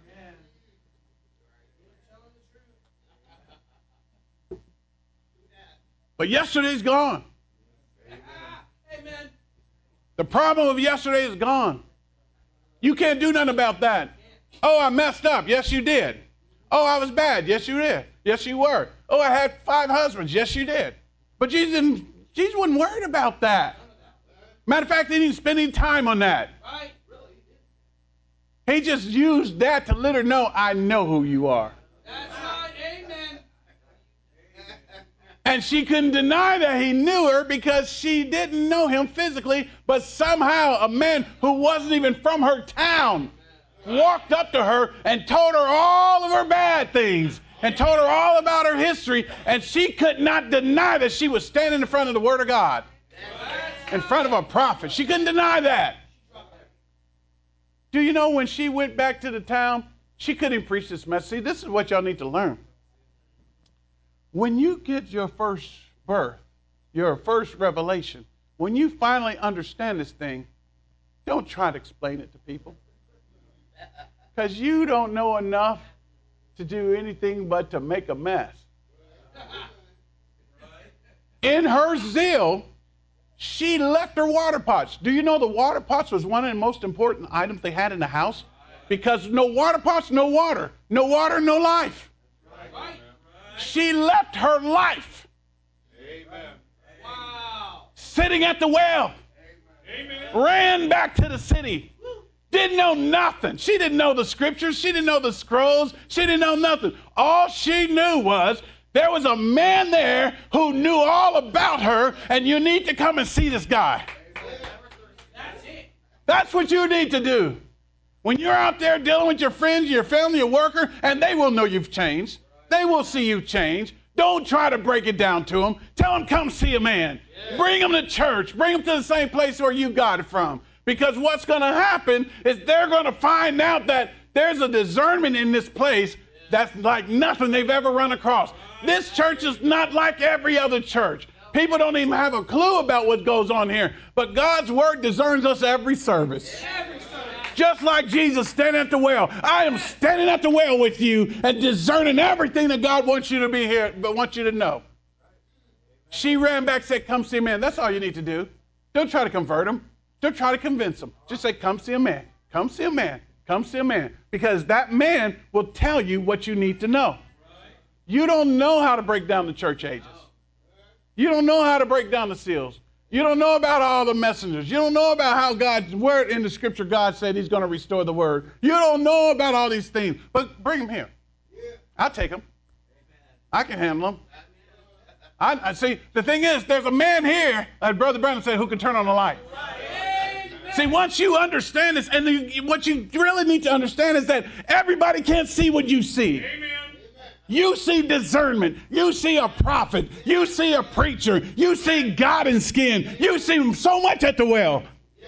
But yesterday's gone. Amen. The problem of yesterday is gone. You can't do nothing about that. Oh, I messed up. Yes, you did. Oh, I was bad. Yes, you did. Yes, you were. Oh, I had 5 husbands. Yes, you did. But Jesus wasn't worried about that. Matter of fact, he didn't spend any time on that. He just used that to let her know, I know who you are. That's right. Amen. And she couldn't deny that he knew her because she didn't know him physically, but somehow a man who wasn't even from her town walked up to her and told her all of her bad things and told her all about her history, and she could not deny that she was standing in front of the Word of God. in front of a prophet. She couldn't deny that. Do you know when she went back to the town, she couldn't preach this message. See, this is what y'all need to learn. When you get your first birth, your first revelation, when you finally understand this thing, don't try to explain it to people. Because you don't know enough to do anything but to make a mess. In her zeal, she left her water pots. Do you know the water pots was one of the most important items they had in the house? Because no water pots, no water. No water, no life. She left her life. Sitting at the well. Ran back to the city. Didn't know nothing. She didn't know the scriptures. She didn't know the scrolls. She didn't know nothing. All she knew was there was a man there who knew all about her, and you need to come and see this guy. That's what you need to do. When you're out there dealing with your friends, your family, your worker, and they will know you've changed. They will see you change. Don't try to break it down to them. Tell them, come see a man. Bring them to church. Bring them to the same place where you got it from. Because what's going to happen is they're going to find out that there's a discernment in this place that's like nothing they've ever run across. This church is not like every other church. People don't even have a clue about what goes on here. But God's word discerns us every service. Just like Jesus standing at the well. I am standing at the well with you and discerning everything that God wants you to be here, but wants you to know. She ran back and said, come see a man. That's all you need to do. Don't try to convert them. Don't try to convince them. Just say, come see a man. Come see a man. Come see a man. Because that man will tell you what you need to know. You don't know how to break down the church ages. You don't know how to break down the seals. You don't know about all the messengers. You don't know about how God's word in the scripture, God said he's going to restore the word. You don't know about all these things. But bring them here. I'll take them. I can handle them. I see, the thing is, there's a man here, as Brother Brandon said, who can turn on the light. See, once you understand this, and what you really need to understand is that everybody can't see what you see. Amen. You see discernment. You see a prophet. You see a preacher. You see God in skin. You see so much at the well.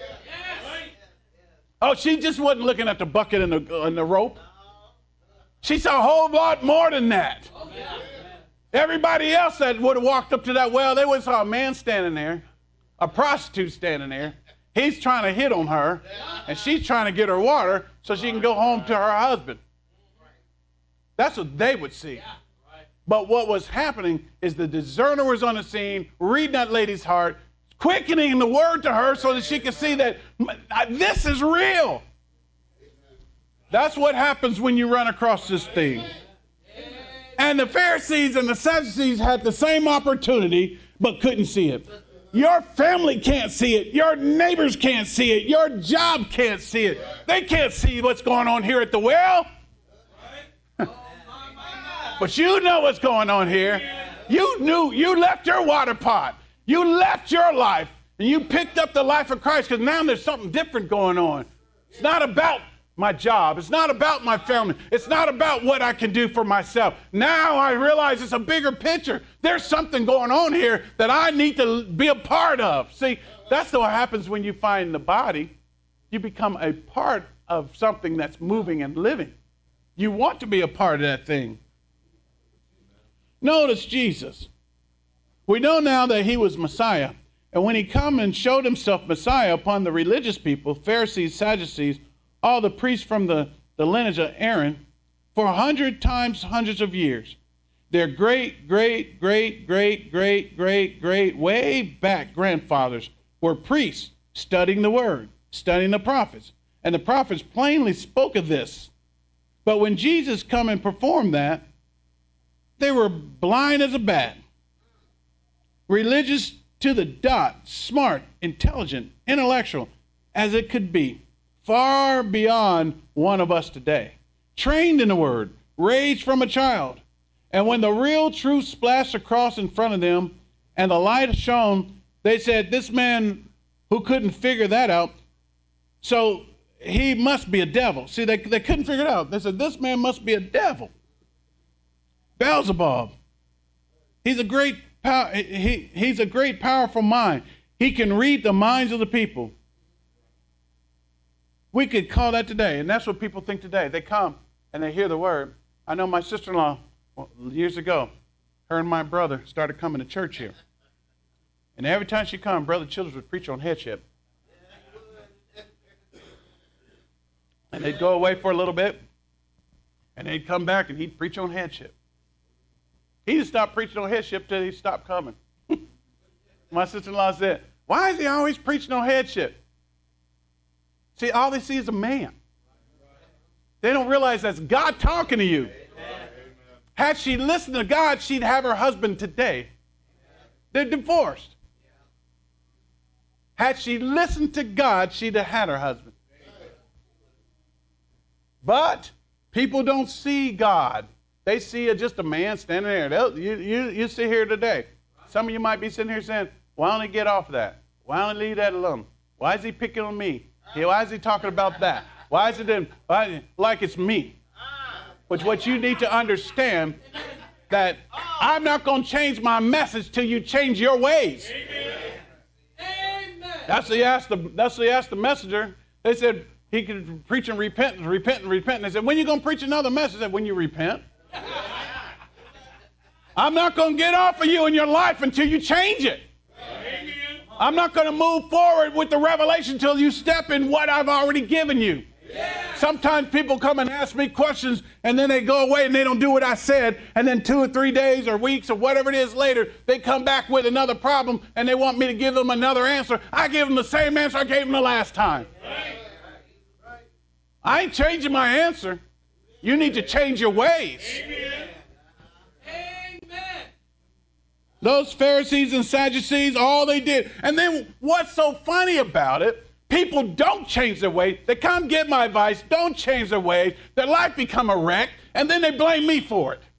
Oh, she just wasn't looking at the bucket and the rope. She saw a whole lot more than that. Everybody else that would have walked up to that well, they would have saw a man standing there, a prostitute standing there. He's trying to hit on her, and she's trying to get her water so she can go home to her husband. That's what they would see. But what was happening is the discerner was on the scene, reading that lady's heart, quickening the word to her so that she could see that this is real. That's what happens when you run across this thing. And the Pharisees and the Sadducees had the same opportunity, but couldn't see it. Your family can't see it. Your neighbors can't see it. Your job can't see it. They can't see what's going on here at the well. But you know what's going on here. You left your water pot. You left your life, and you picked up the life of Christ, because now there's something different going on. It's not about my job. It's not about my family. It's not about what I can do for myself. Now I realize it's a bigger picture. There's something going on here that I need to be a part of. See, that's what happens when you find the body. You become a part of something that's moving and living. You want to be a part of that thing. Notice Jesus. We know now that he was Messiah. And when he come and showed himself Messiah upon the religious people, Pharisees, Sadducees, all the priests from the lineage of Aaron, for 100 times hundreds of years, their great, way back grandfathers were priests studying the word, studying the prophets. And the prophets plainly spoke of this. But when Jesus come and performed that, they were blind as a bat, religious to the dot, smart, intelligent, intellectual as it could be, far beyond one of us today, trained in the word, raised from a child. And when the real truth splashed across in front of them and the light shone, they said, this man who couldn't figure that out, so he must be a devil. See, they couldn't figure it out. They said, this man must be a devil. Beelzebub. He's a great, powerful mind. He can read the minds of the people. We could call that today, and that's what people think today. They come and they hear the word. I know my sister-in-law, years ago, her and my brother started coming to church here. And every time she come, Brother Childers would preach on headship. And they'd go away for a little bit, and they'd come back and he'd preach on headship. He didn't stop preaching on headship till he stopped coming. My sister-in-law said, why is he always preaching on headship? See, all they see is a man. They don't realize that's God talking to you. Had she listened to God, she'd have her husband today. They're divorced. Had she listened to God, she'd have had her husband. But people don't see God. They see just a man standing there. You sit here today. Some of you might be sitting here saying, why don't he get off of that? Why don't he leave that alone? Why is he picking on me? Why is he talking about that? Why is it like it's me? But what you need to understand, that I'm not going to change my message till you change your ways. That's what he asked the messenger. They said he could preach and repent. They said, when are you going to preach another message? I said, when you repent. I'm not going to get off of you in your life until you change it. I'm not going to move forward with the revelation until you step in what I've already given you. Sometimes people come and ask me questions, and then they go away and they don't do what I said, and then 2 or 3 days or weeks or whatever it is later, they come back with another problem, and they want me to give them another answer. I give them the same answer I gave them the last time. I ain't changing my answer. You need to change your ways. Those Pharisees and Sadducees, all they did. And then what's so funny about it, people don't change their ways. They come get my advice, don't change their ways. Their life become a wreck, and then they blame me for it.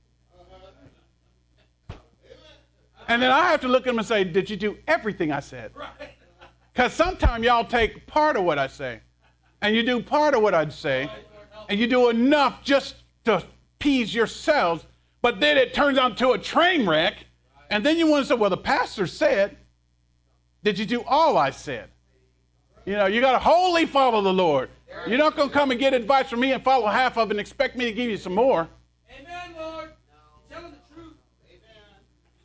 And then I have to look at them and say, did you do everything I said? Because sometimes y'all take part of what I say, and you do part of what I'd say, and you do enough just to appease yourselves, but then it turns out to a train wreck. And then you want to say, well, the pastor said, did you do all I said? You know, you got to wholly follow the Lord. You're not going to come and get advice from me and follow half of it and expect me to give you some more. Amen, Lord. Tell them the truth. Amen.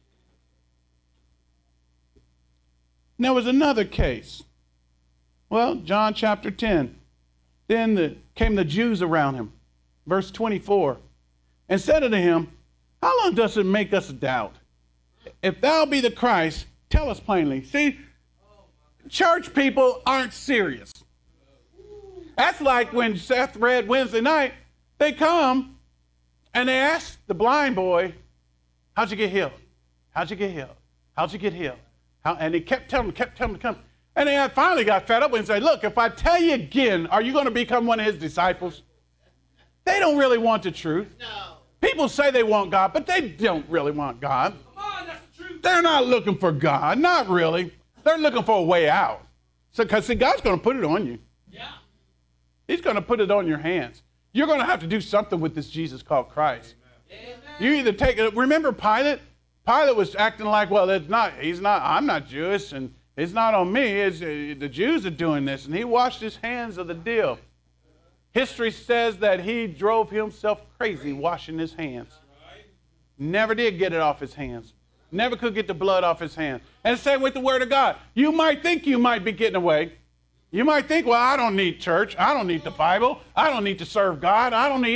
And there was another case. Well, John chapter 10. Then came the Jews around him. Verse 24. And said unto him, how long does it make us doubt? If thou be the Christ, tell us plainly. See, church people aren't serious. That's like when Seth read Wednesday night, they come and they ask the blind boy, how'd you get healed? How'd you get healed? How'd you get healed? And he kept telling him to come. And they finally got fed up and said, look, if I tell you again, are you going to become one of his disciples? They don't really want the truth. No. People say they want God, but they don't really want God. They're not looking for God, not really. They're looking for a way out. So, because see, God's going to put it on you. Yeah. He's going to put it on your hands. You're going to have to do something with this Jesus called Christ. Amen. You either take it. Remember Pilate? Pilate was acting like, well, I'm not Jewish, and it's not on me. It's, the Jews are doing this, and he washed his hands of the deal. History says that he drove himself crazy washing his hands. Never did get it off his hands. Never could get the blood off his hands. And same with the Word of God. You might think you might be getting away. You might think, well, I don't need church. I don't need the Bible. I don't need to serve God. I don't need.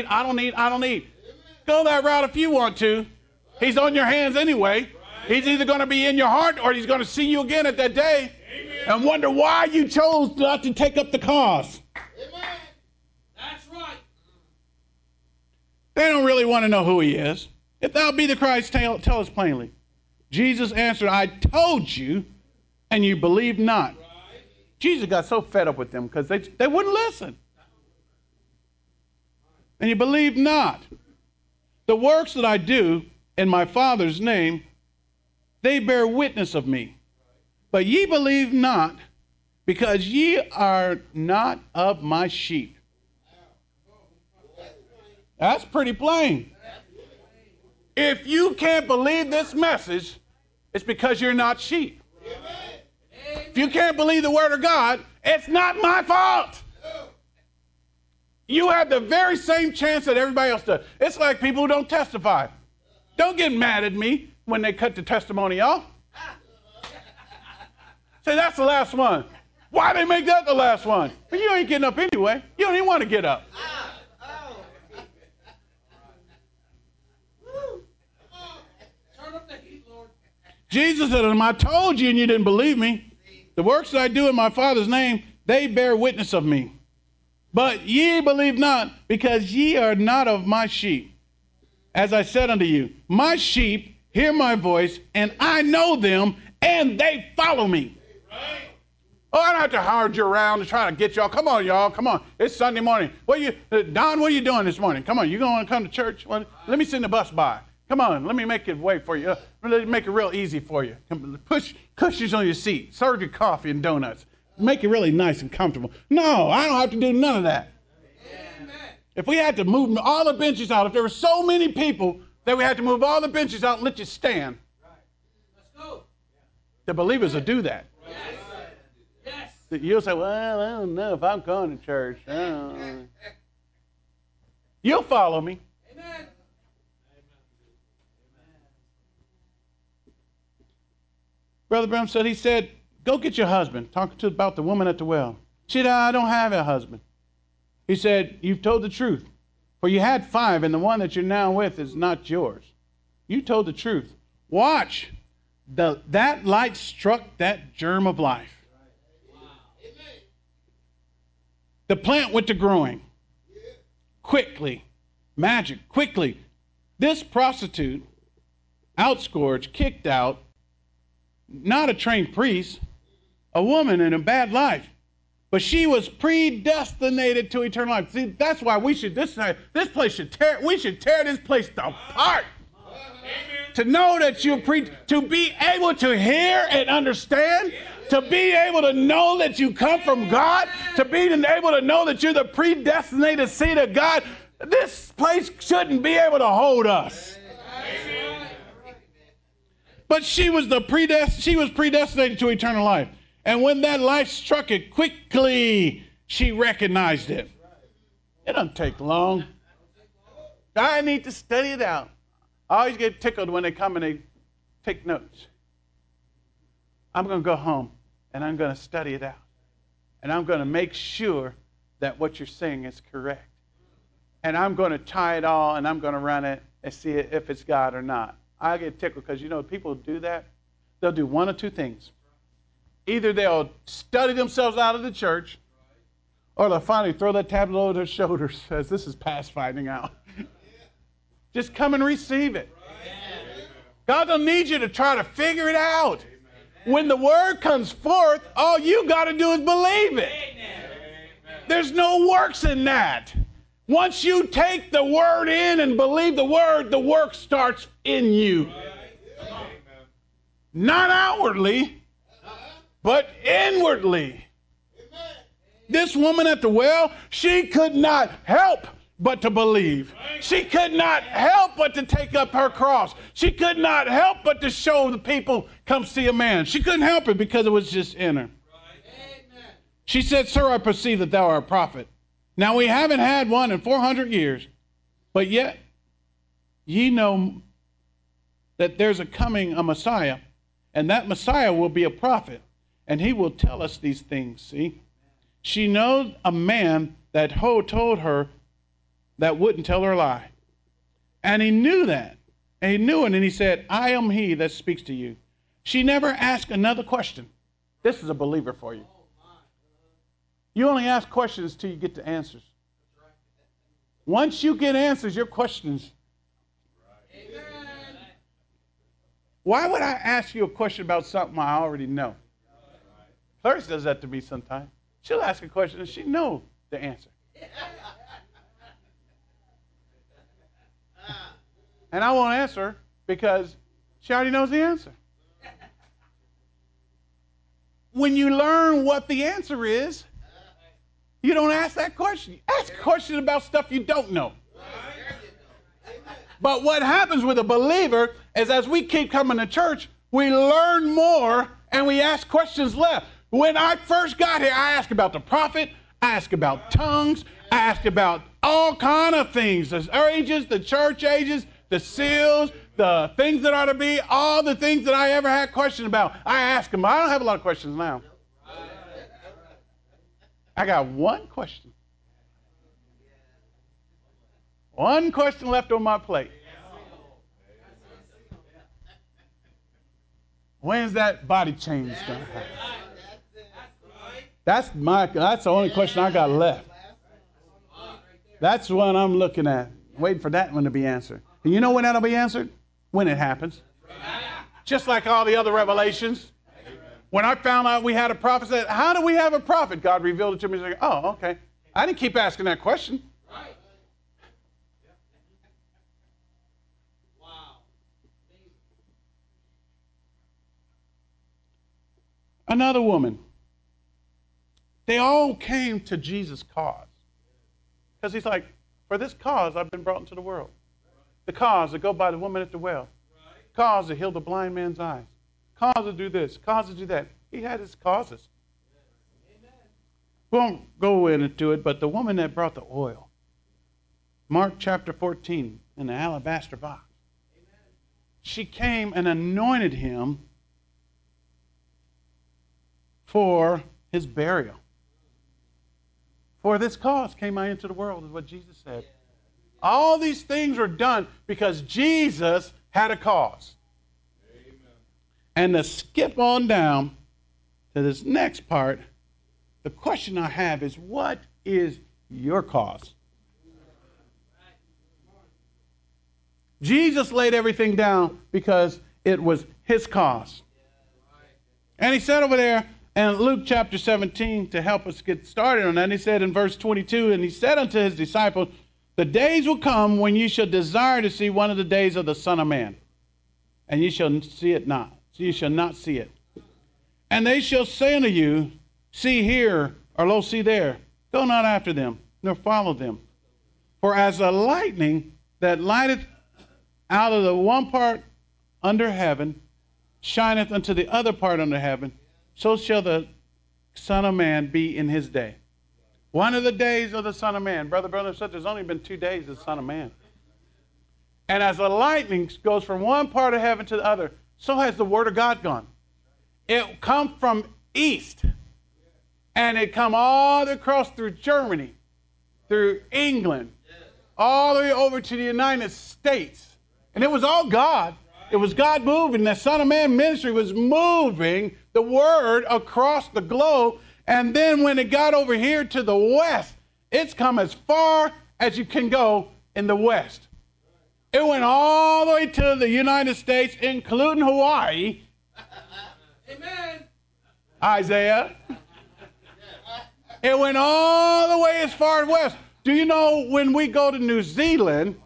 Go that route if you want to. He's on your hands anyway. He's either going to be in your heart or he's going to see you again at that day and wonder why you chose not to take up the cause. That's right. They don't really want to know who he is. If thou be the Christ, tell us plainly. Jesus answered, I told you, and you believe not. Right. Jesus got so fed up with them because they wouldn't listen. And you believe not. The works that I do in my Father's name, they bear witness of me. But ye believe not, because ye are not of my sheep. That's pretty plain. If you can't believe this message, it's because you're not sheep. If you can't believe the word of God, it's not my fault. You have the very same chance that everybody else does. It's like people who don't testify. Don't get mad at me when they cut the testimony off. Say, that's the last one. Why they make that the last one? But you ain't getting up anyway. You don't even want to get up. Jesus said, I told you and you didn't believe me. The works that I do in my Father's name, they bear witness of me. But ye believe not, because ye are not of my sheep. As I said unto you, my sheep hear my voice, and I know them, and they follow me. Oh, I don't have to hard you around to try to get y'all. Come on, y'all. Come on. It's Sunday morning. Don, what are you doing this morning? Come on. You going to come to church? Well, let me send the bus by. Come on. Let me make it wait for you. Let me make it real easy for you. Push cushions on your seat. Serve you coffee and donuts. Make it really nice and comfortable. No, I don't have to do none of that. Amen. If we had to move all the benches out, if there were so many people that we had to move all the benches out and let you stand, right. Let's go. The believers will do that. Yes. You'll say, well, I don't know if I'm going to church. You'll follow me. Amen. Brother Branham said, he said, go get your husband. Talking about the woman at the well. She said, I don't have a husband. He said, you've told the truth. For you had 5, and the one that you're now with is not yours. You told the truth. Watch. That light struck that germ of life. The plant went to growing. Quickly. Magic. Quickly. This prostitute, outscourged, kicked out, not a trained priest, a woman in a bad life, but she was predestinated to eternal life. See, that's why we should we should tear this place apart. Amen. To know that to be able to hear and understand, to be able to know that you come from God, to be able to know that you're the predestinated seed of God. This place shouldn't be able to hold us. Amen. But she was predestinated to eternal life. And when that life struck it, quickly she recognized it. It doesn't take long. I need to study it out. I always get tickled when they come and they take notes. I'm going to go home and I'm going to study it out. And I'm going to make sure that what you're saying is correct. And I'm going to tie it all and I'm going to run it and see if it's God or not. I get tickled because, people do that. They'll do one of two things. Either they'll study themselves out of the church, or they'll finally throw that tablet over their shoulders as this is past finding out. Just come and receive it. God don't need you to try to figure it out. When the word comes forth, all you got to do is believe it. There's no works in that. Once you take the word in and believe the word, the work starts in you. Not outwardly, but inwardly. This woman at the well, she could not help but to believe. She could not help but to take up her cross. She could not help but to show the people, come see a man. She couldn't help it because it was just in her. She said, Sir, I perceive that thou art a prophet. Now we haven't had one in 400 years, but yet ye know that there's a Messiah, and that Messiah will be a prophet. And he will tell us these things, see? She knows a man that told her that wouldn't tell her a lie. And he knew that. And he knew it, and he said, I am he that speaks to you. She never asked another question. This is a believer for you. You only ask questions till you get the answers. Once you get answers, your questions. Why would I ask you a question about something I already know? Clarice does that to me sometimes. She'll ask a question and she knows the answer. And I won't answer because she already knows the answer. When you learn what the answer is, you don't ask that question. Ask a question about stuff you don't know. But what happens with a believer is as we keep coming to church, we learn more and we ask questions less. When I first got here, I asked about the prophet. I asked about tongues. I asked about all kind of things. The ages, the church ages, the seals, the things that are to be, all the things that I ever had questions about. I asked them. I don't have a lot of questions now. I got one question. One question left on my plate. When's that body change going to happen? That's the only question I got left. That's what I'm looking at. Waiting for that one to be answered. And you know when that'll be answered? When it happens. Just like all the other revelations. When I found out we had a prophet, I said, how do we have a prophet? God revealed it to me. Like, oh, okay. I didn't keep asking that question. Another woman. They all came to Jesus' cause. Because he's like, for this cause I've been brought into the world. The cause to go by the woman at the well. Cause to heal the blind man's eyes. Cause to do this. Cause to do that. He had his causes. We won't go into it, but the woman that brought the oil. Mark chapter 14 in the alabaster box. She came and anointed him for his burial. For this cause came I into the world, is what Jesus said. All these things were done because Jesus had a cause. Amen. And to skip on down to this next part, the question I have is, what is your cause? Jesus laid everything down because it was his cause. And he said over there, and Luke chapter 17, to help us get started on that, he said in verse 22, and he said unto his disciples, the days will come when ye shall desire to see one of the days of the Son of Man, and ye shall see it not. So ye shall not see it. And they shall say unto you, see here, or lo, see there. Go not after them, nor follow them. For as the lightning that lighteth out of the one part under heaven, shineth unto the other part under heaven, so shall the Son of Man be in his day. One of the days of the Son of Man. Brother, there's only been 2 days of the Son of Man. And as the lightning goes from one part of heaven to the other, so has the Word of God gone. It come from east. And it come all the way across through Germany, through England, all the way over to the United States. And it was all God. It was God moving. The Son of Man ministry was moving the word across the globe. And then when it got over here to the west, it's come as far as you can go in the west. It went all the way to the United States, including Hawaii. Amen. Isaiah. It went all the way as far as west. Do you know when we go to New Zealand,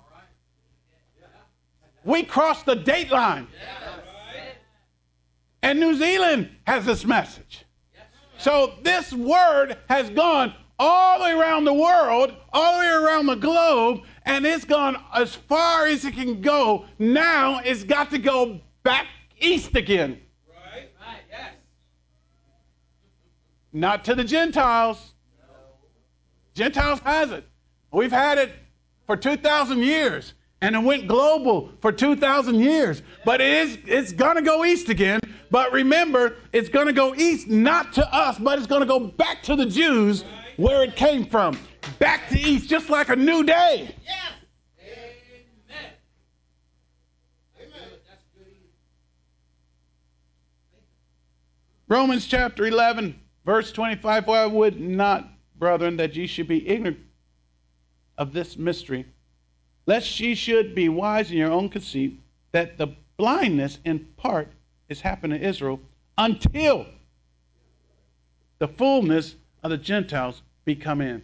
we cross the date line. And New Zealand has this message. So this word has gone all the way around the world, all the way around the globe, and it's gone as far as it can go. Now it's got to go back east again. Right, yes. Not to the Gentiles. Gentiles has it. We've had it for 2,000 years. And it went global for 2,000 years. But it's going to go east again. But remember, it's going to go east not to us, but it's going to go back to the Jews where it came from. Back to east, just like a new day. Yes. Amen. Amen. Romans chapter 11, verse 25. For I would not, brethren, that ye should be ignorant of this mystery, lest ye should be wise in your own conceit, that the blindness in part is happened to Israel, until the fullness of the Gentiles be come in.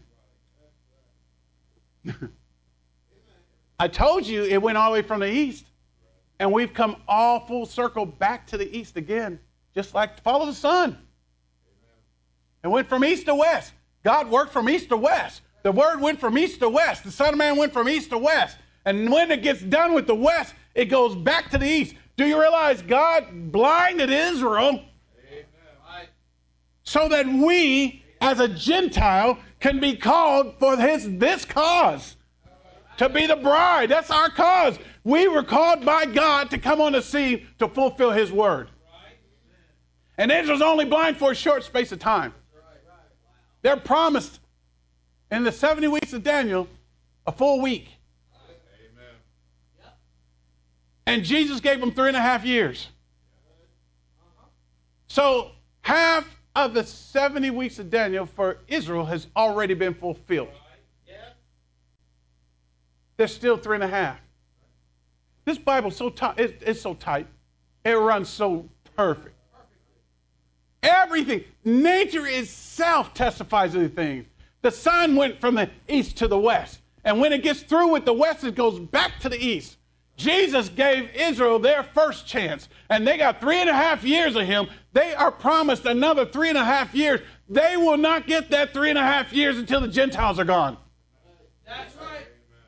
I told you it went all the way from the east, and we've come all full circle back to the east again, just like follow the sun. It went from east to west. God worked from east to west. The word went from east to west. The Son of Man went from east to west. And when it gets done with the west, it goes back to the east. Do you realize God blinded Israel so that we, as a Gentile, can be called for this cause, to be the bride. That's our cause. We were called by God to come on the scene to fulfill his word. And Israel's only blind for a short space of time. They're promised in the 70 weeks of Daniel a full week. And Jesus gave them 3.5 years. So half of the 70 weeks of Daniel for Israel has already been fulfilled. There's still 3.5. This Bible's so tight. It's so tight. It runs so perfect. Everything. Nature itself testifies to the things. The sun went from the east to the west. And when it gets through with the west, it goes back to the east. Jesus gave Israel their first chance, and they got 3.5 years of him. They are promised another 3.5 years. They will not get that 3.5 years until the Gentiles are gone. That's right.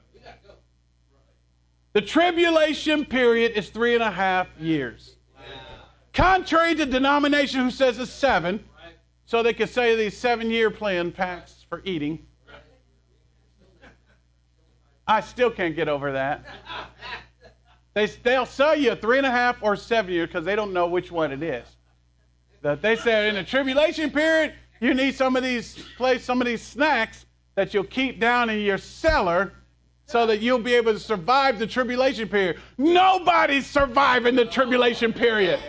The tribulation period is 3.5 years. Contrary to denomination who says it's 7, so they can say these 7-year plan packs for eating. I still can't get over that. They'll sell you a 3.5 or 7 year because they don't know which one it is. That they say in the tribulation period, you need some of these snacks that you'll keep down in your cellar so that you'll be able to survive the tribulation period. Nobody's surviving the tribulation period.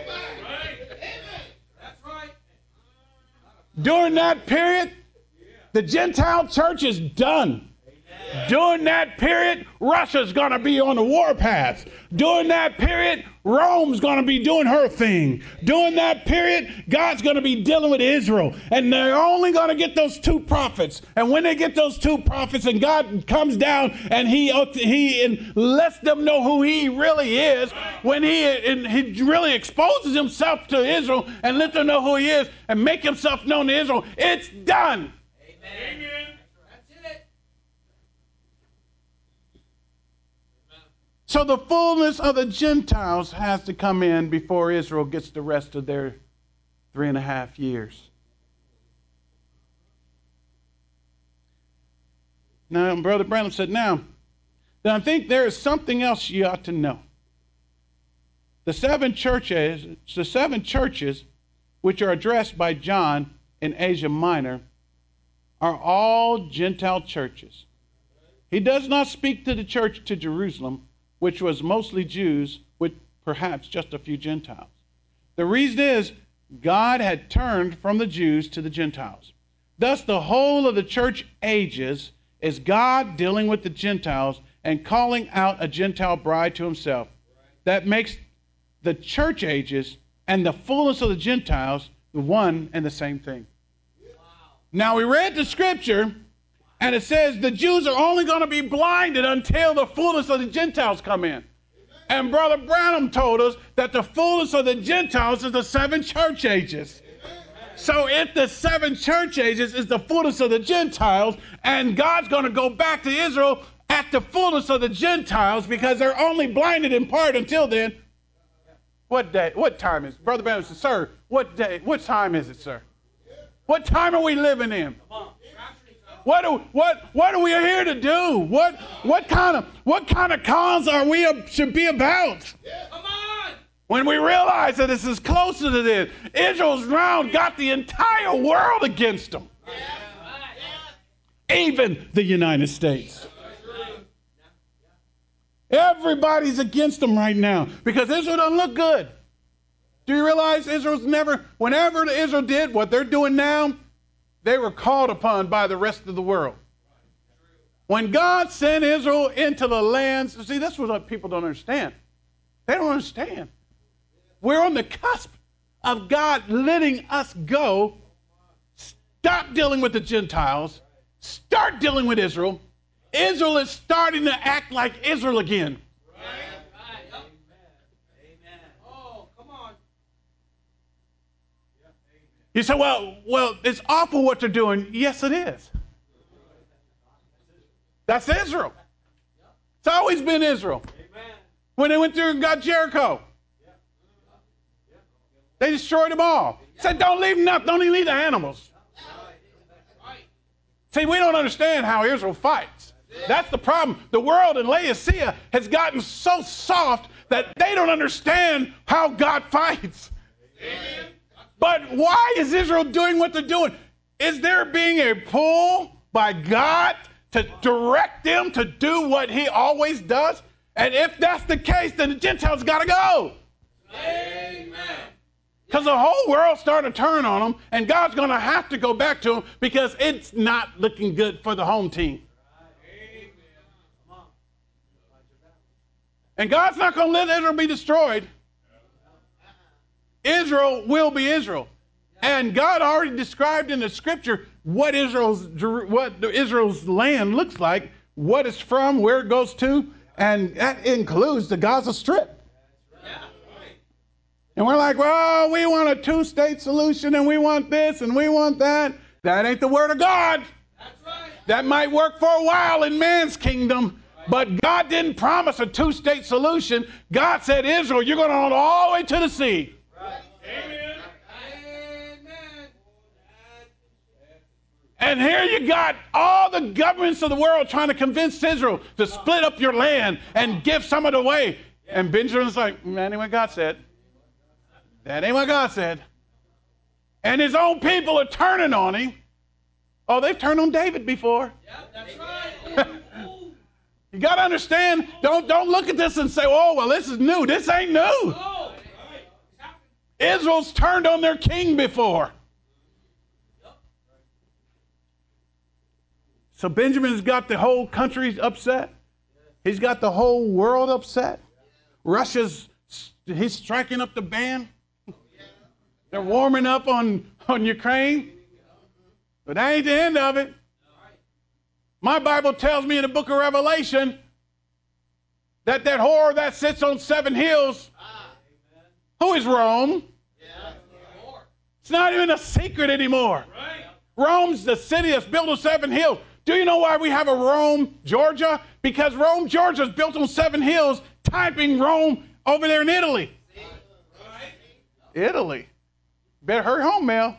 During that period, the Gentile church is done. During that period, Russia's going to be on the warpath. During that period, Rome's going to be doing her thing. During that period, God's going to be dealing with Israel. And they're only going to get those 2 prophets. And when they get those 2 prophets and God comes down and he lets them know who he really is, when he really exposes himself to Israel and lets them know who he is and make himself known to Israel, it's done. Amen. So the fullness of the Gentiles has to come in before Israel gets the rest of their 3.5 years. Now, Brother Branham said, then I think there is something else you ought to know. The 7 churches which are addressed by John in Asia Minor are all Gentile churches. He does not speak to the church to Jerusalem, which was mostly Jews, with perhaps just a few Gentiles. The reason is God had turned from the Jews to the Gentiles. Thus, the whole of the church ages is God dealing with the Gentiles and calling out a Gentile bride to himself. That makes the church ages and the fullness of the Gentiles the one and the same thing. Now, we read the scripture, and it says the Jews are only going to be blinded until the fullness of the Gentiles come in. And Brother Branham told us that the fullness of the Gentiles is the 7 church ages. So if the 7 church ages is the fullness of the Gentiles, and God's going to go back to Israel at the fullness of the Gentiles because they're only blinded in part until then. What day? What time is it? Brother Branham said, sir, what day? What time is it, sir? What time are we living in? What are we here to do? What kind of cause are we should be about? Come on! When we realize that this is closer to this, Israel's round got the entire world against them, even the United States. Everybody's against them right now because Israel doesn't look good. Do you realize whenever Israel did what they're doing now, they were called upon by the rest of the world. When God sent Israel into the lands, see, that's what people don't understand. They don't understand. We're on the cusp of God letting us go, stop dealing with the Gentiles, start dealing with Israel. Israel is starting to act like Israel again. You say, well, it's awful what they're doing. Yes, it is. That's Israel. It's always been Israel. When they went through and got Jericho, they destroyed them all. Said, don't leave nothing. Don't even leave the animals. See, we don't understand how Israel fights. That's the problem. The world in Laodicea has gotten so soft that they don't understand how God fights. But why is Israel doing what they're doing? Is there being a pull by God to direct them to do what he always does? And if that's the case, then the Gentiles got to go. Amen. Because the whole world's starting to turn on them, and God's going to have to go back to them because it's not looking good for the home team. And God's not going to let Israel be destroyed. Israel will be Israel. And God already described in the scripture what Israel's land looks like, what it's from, where it goes to, and that includes the Gaza Strip. And we're like, well, we want a two-state solution, and we want this, and we want that. That ain't the word of God. That might work for a while in man's kingdom, but God didn't promise a two-state solution. God said, Israel, you're going to run all the way to the sea. Amen. And here you got all the governments of the world trying to convince Israel to split up your land and give some of it away. And Benjamin's like, that ain't what God said. That ain't what God said. And his own people are turning on him. Oh, they've turned on David before. Yeah, that's right. You got to understand, don't look at this and say, oh, well, this is new. This ain't new. Israel's turned on their king before. So Benjamin's got the whole country upset. He's got the whole world upset. He's striking up the band. They're warming up on Ukraine. But that ain't the end of it. My Bible tells me in the book of Revelation that whore that sits on 7 hills, who is Rome? It's not even a secret anymore. Rome's the city that's built on 7 hills. Do you know why we have a Rome, Georgia? Because Rome, Georgia is built on 7 hills, typing Rome over there in Italy. Italy. Better hurry home, Mel.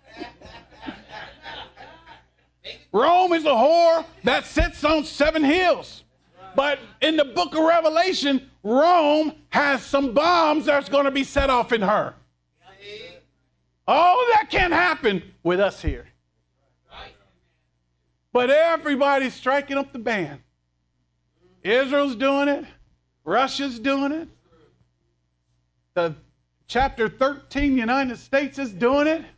Rome is a whore that sits on 7 hills. But in the book of Revelation, Rome has some bombs that's going to be set off in her. Oh, that can't happen with us here. But everybody's striking up the band. Israel's doing it. Russia's doing it. The chapter 13 United States is doing it.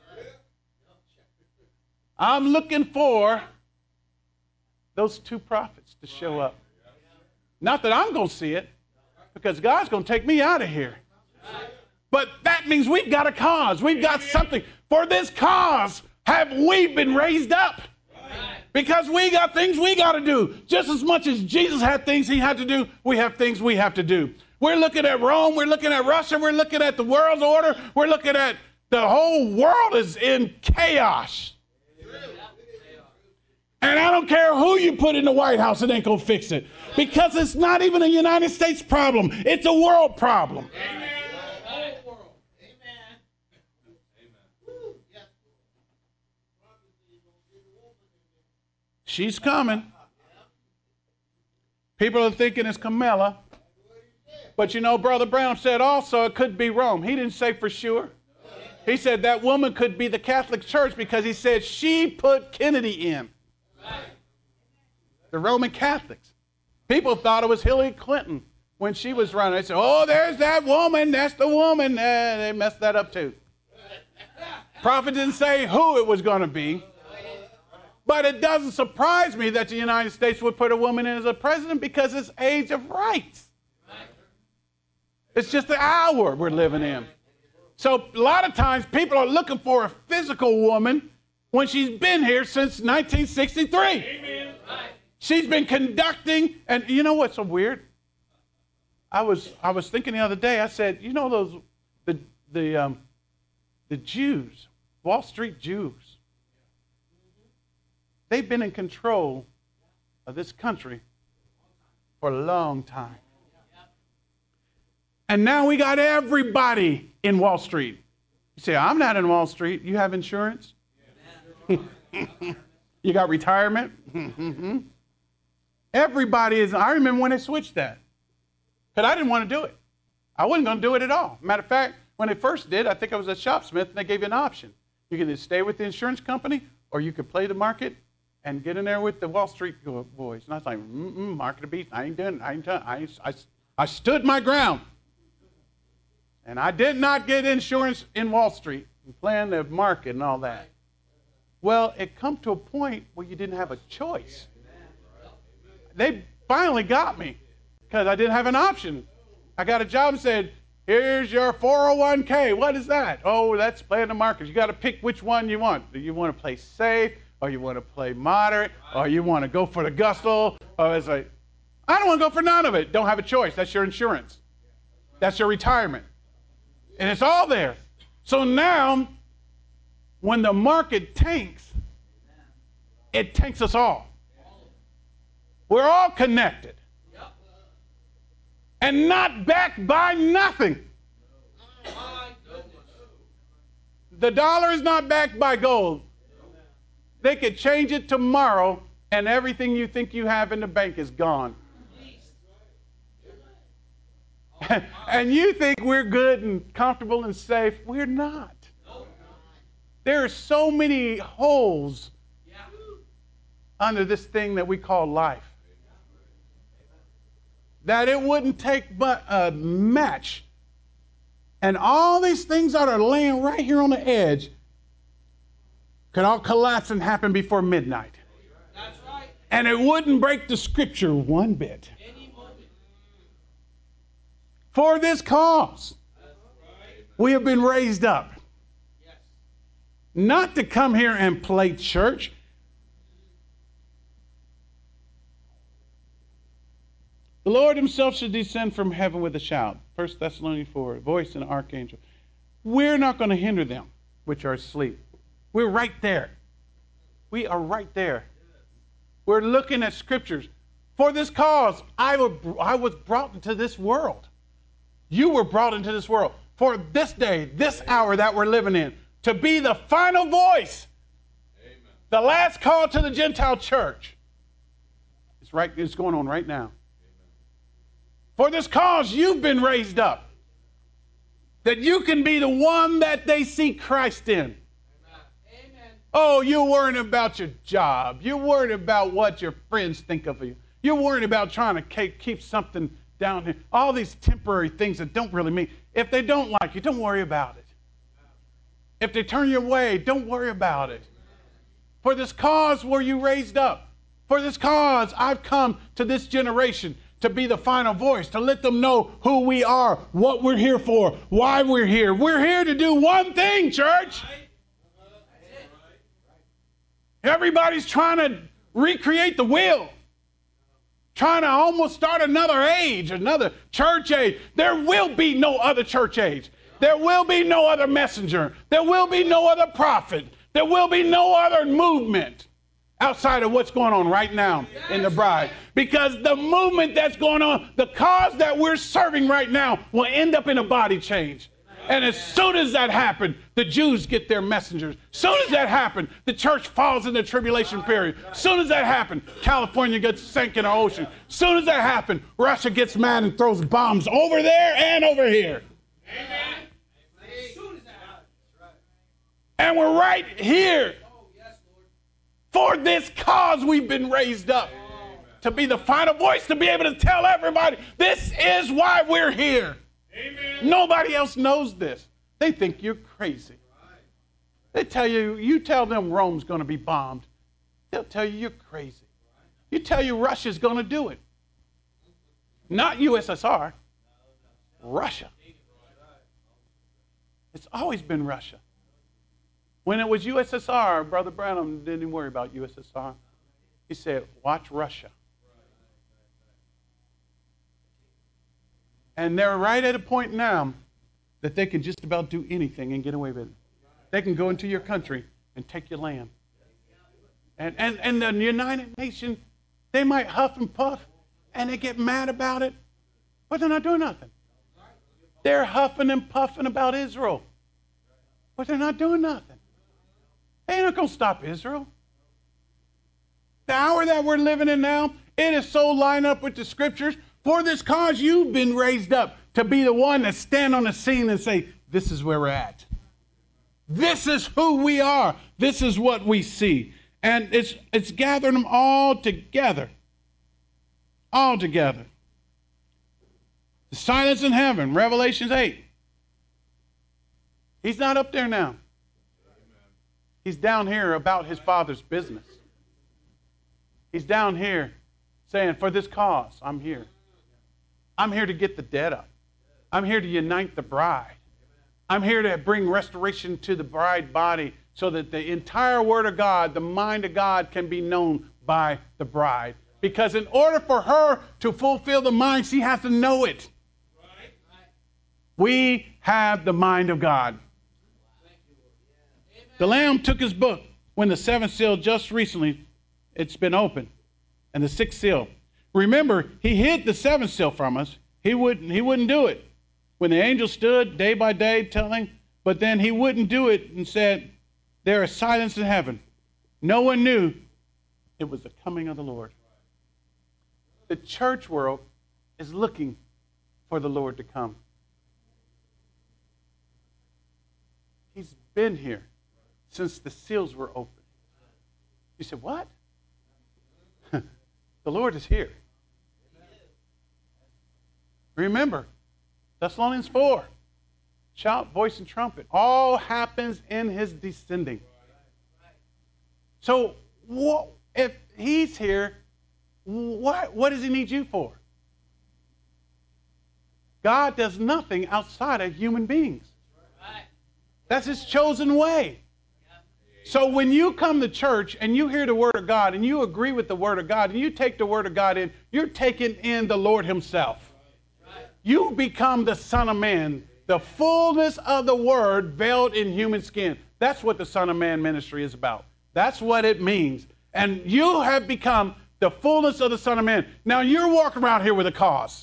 I'm looking for those 2 prophets to show up. Not that I'm going to see it, because God's going to take me out of here. But that means we've got a cause. We've got something. For this cause have we been raised up. Because we got things we got to do. Just as much as Jesus had things he had to do, we have things we have to do. We're looking at Rome. We're looking at Russia. We're looking at the world's order. We're looking at the whole world is in chaos. And I don't care who you put in the White House, it ain't going to fix it. Because it's not even a United States problem. It's a world problem. Amen. She's coming. People are thinking it's Camilla. But you know, Brother Brown said also it could be Rome. He didn't say for sure. He said that woman could be the Catholic Church because he said she put Kennedy in. The Roman Catholics. People thought it was Hillary Clinton when she was running. They said, oh, there's that woman. That's the woman. They messed that up too. Prophet didn't say who it was going to be. But it doesn't surprise me that the United States would put a woman in as a president because it's age of rights. It's just the hour we're living in. So a lot of times people are looking for a physical woman when she's been here since 1963. Amen. She's been conducting, and you know what's so weird? I was thinking the other day. I said, you know the Jews, Wall Street Jews. They've been in control of this country for a long time. And now we got everybody in Wall Street. You say, I'm not in Wall Street. You have insurance? You got retirement? Everybody is. I remember when they switched that. Because I didn't want to do it. I wasn't going to do it at all. Matter of fact, when they first did, I think I was a shopsmith, and they gave you an option. You can either stay with the insurance company, or you could play the market and get in there with the Wall Street boys. And I was like, market a beast. I ain't doing it. I stood my ground. And I did not get insurance in Wall Street and playing the market and all that. Well, it come to a point where you didn't have a choice. They finally got me because I didn't have an option. I got a job and said, here's your 401k. What is that? Oh, that's playing the market. You got to pick which one you want. Do you want to play safe, or you want to play moderate, or you want to go for the gusto? Or it's like, I don't want to go for none of it. Don't have a choice. That's your insurance. That's your retirement. And it's all there. So now, when the market tanks, it tanks us all. We're all connected. And not backed by nothing. The dollar is not backed by gold. They could change it tomorrow, and everything you think you have in the bank is gone. And you think we're good and comfortable and safe. We're not. There are so many holes under this thing that we call life that it wouldn't take but a match. And all these things that are laying right here on the edge could all collapse and happen before midnight. That's right. And it wouldn't break the scripture one bit. For this cause, we have been raised up. Not to come here and play church. The Lord himself should descend from heaven with a shout. 1 Thessalonians 4, a voice and an archangel. We're not going to hinder them which are asleep. We're right there. We are right there. We're looking at scriptures. For this cause, I was brought into this world. You were brought into this world for this day, this hour that we're living in, to be the final voice. Amen. The last call to the Gentile church. It's going on right now. Amen. For this cause, you've been raised up. That you can be the one that they see Christ in. Amen. Oh, you're worrying about your job. You're worried about what your friends think of you. You're worried about trying to keep something down here. All these temporary things that don't really mean. If they don't like you, don't worry about it. If they turn your way, don't worry about it. For this cause were you raised up. For this cause I've come to this generation to be the final voice, to let them know who we are, what we're here for, why we're here. We're here to do one thing, church. Everybody's trying to recreate the wheel. Trying to almost start another age, another church age. There will be no other church age. There will be no other messenger. There will be no other prophet. There will be no other movement outside of what's going on right now in the bride. Because the movement that's going on, the cause that we're serving right now will end up in a body change. And as soon as that happens, the Jews get their messengers. As soon as that happens, the church falls in the tribulation period. As soon as that happens, California gets sank in the ocean. As soon as that happens, Russia gets mad and throws bombs over there and over here. Amen. And we're right here. For this cause we've been raised up. To be the final voice, to be able to tell everybody, this is why we're here. Amen. Nobody else knows this. They think you're crazy. They tell you tell them Rome's going to be bombed. They'll tell you you're crazy. You tell you Russia's going to do it. Not USSR. Russia. It's always been Russia. When it was USSR, Brother Branham didn't even worry about USSR. He said, watch Russia. And they're right at a point now that they can just about do anything and get away with it. They can go into your country and take your land. And the United Nations, they might huff and puff and they get mad about it, but they're not doing nothing. They're huffing and puffing about Israel. But they're not doing nothing. They ain't going to stop Israel. The hour that we're living in now, it is so lined up with the scriptures. For this cause, you've been raised up to be the one that stand on the scene and say, this is where we're at. This is who we are. This is what we see. And it's gathering them all together. All together. The silence in heaven, Revelation 8. He's not up there now. He's down here about his Father's business. He's down here saying, for this cause, I'm here. I'm here to get the dead up. I'm here to unite the bride. I'm here to bring restoration to the bride body so that the entire Word of God, the mind of God, can be known by the bride. Because in order for her to fulfill the mind, she has to know it. We have the mind of God. The Lamb took his book when the seventh seal just recently, it's been opened, and the sixth seal. Remember, he hid the seventh seal from us. He wouldn't do it. When the angel stood day by day telling, but then he wouldn't do it and said, there is silence in heaven. No one knew it was the coming of the Lord. The church world is looking for the Lord to come. He's been here since the seals were opened. You said, what? The Lord is here. Remember, Thessalonians 4, shout, voice, and trumpet. All happens in his descending. So if he's here, what does he need you for? God does nothing outside of human beings. That's his chosen way. So when you come to church and you hear the Word of God and you agree with the Word of God and you take the Word of God in, you're taking in the Lord himself. You become the Son of Man, the fullness of the Word veiled in human skin. That's what the Son of Man ministry is about. That's what it means. And you have become the fullness of the Son of Man. Now you're walking around here with a cause.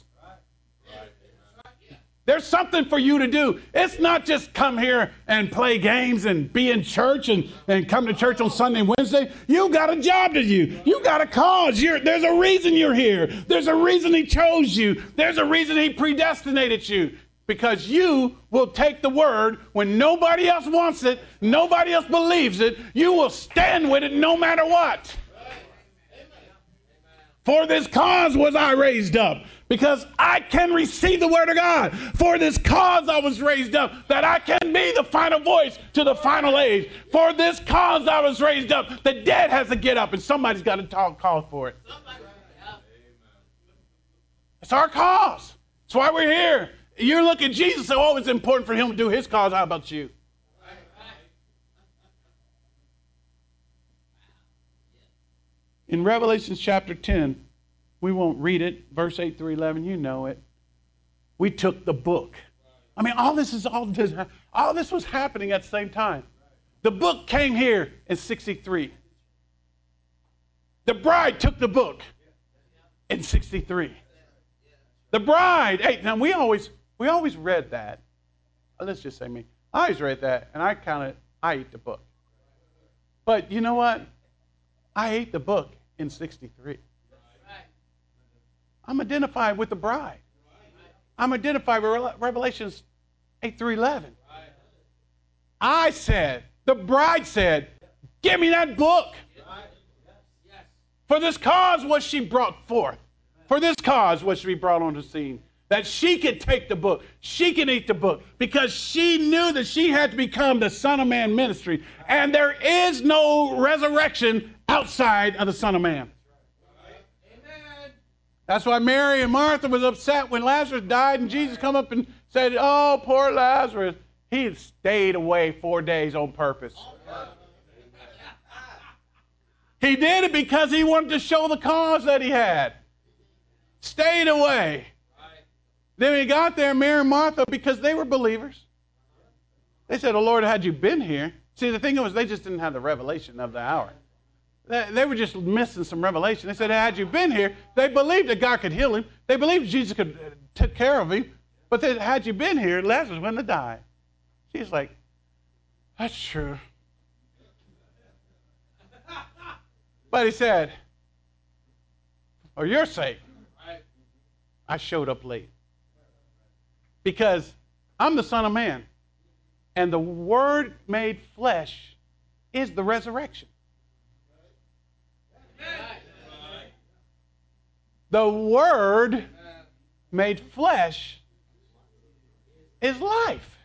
There's something for you to do. It's not just come here and play games and be in church and come to church on Sunday and Wednesday. You got a job to do. You got a cause. There's a reason you're here. There's a reason he chose you. There's a reason he predestinated you. Because you will take the word when nobody else wants it, nobody else believes it. You will stand with it no matter what. For this cause was I raised up, because I can receive the word of God. For this cause I was raised up, that I can be the final voice to the final age. For this cause I was raised up. The dead has to get up, and somebody's got to call for it. It's our cause. That's why we're here. You look at Jesus and say, oh, it's important for him to do his cause. How about you? In Revelation chapter 10, we won't read it, verse 8 through 11, you know it. We took the book. I mean, all this was happening at the same time. The book came here in 63. The bride took the book in 63. The bride, hey, now we always read that. Let's just say me. I always read that, and I ate the book. But you know what? I ate the book in 63. I'm identified with the bride. I'm identified with Revelations 8 through 11. The bride said, give me that book. For this cause was she brought forth. For this cause was she brought on the scene. That she could take the book. She can eat the book. Because she knew that she had to become the Son of Man ministry. And there is no resurrection outside of the Son of Man. Amen. That's why Mary and Martha was upset when Lazarus died and Jesus come up and said, oh, poor Lazarus. He had stayed away 4 days on purpose. He did it because he wanted to show the cause that he had. Stayed away. Then he got there, Mary and Martha, because they were believers. They said, oh, Lord, had you been here. See, the thing was, they just didn't have the revelation of the hour. They were just missing some revelation. They said, had you been here, they believed that God could heal him. They believed Jesus could take care of him. But they, had you been here, Lazarus wouldn't have died. She's like, That's true. But he said, for your sake, I showed up late. Because I'm the Son of Man. And the Word made flesh is the resurrection. The Word made flesh is life.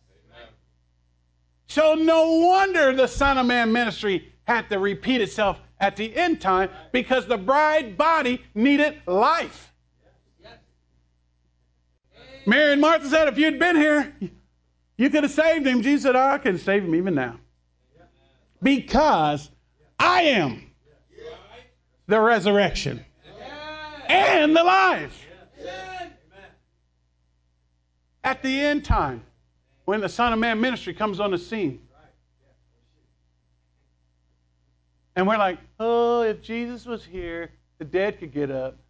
So no wonder the Son of Man ministry had to repeat itself at the end time, because the bride body needed life. Mary and Martha said, if you'd been here, you could have saved him. Jesus said, I can save him even now. Because I am the resurrection and the life. At the end time, when the Son of Man ministry comes on the scene, and we're like, oh, if Jesus was here, the dead could get up.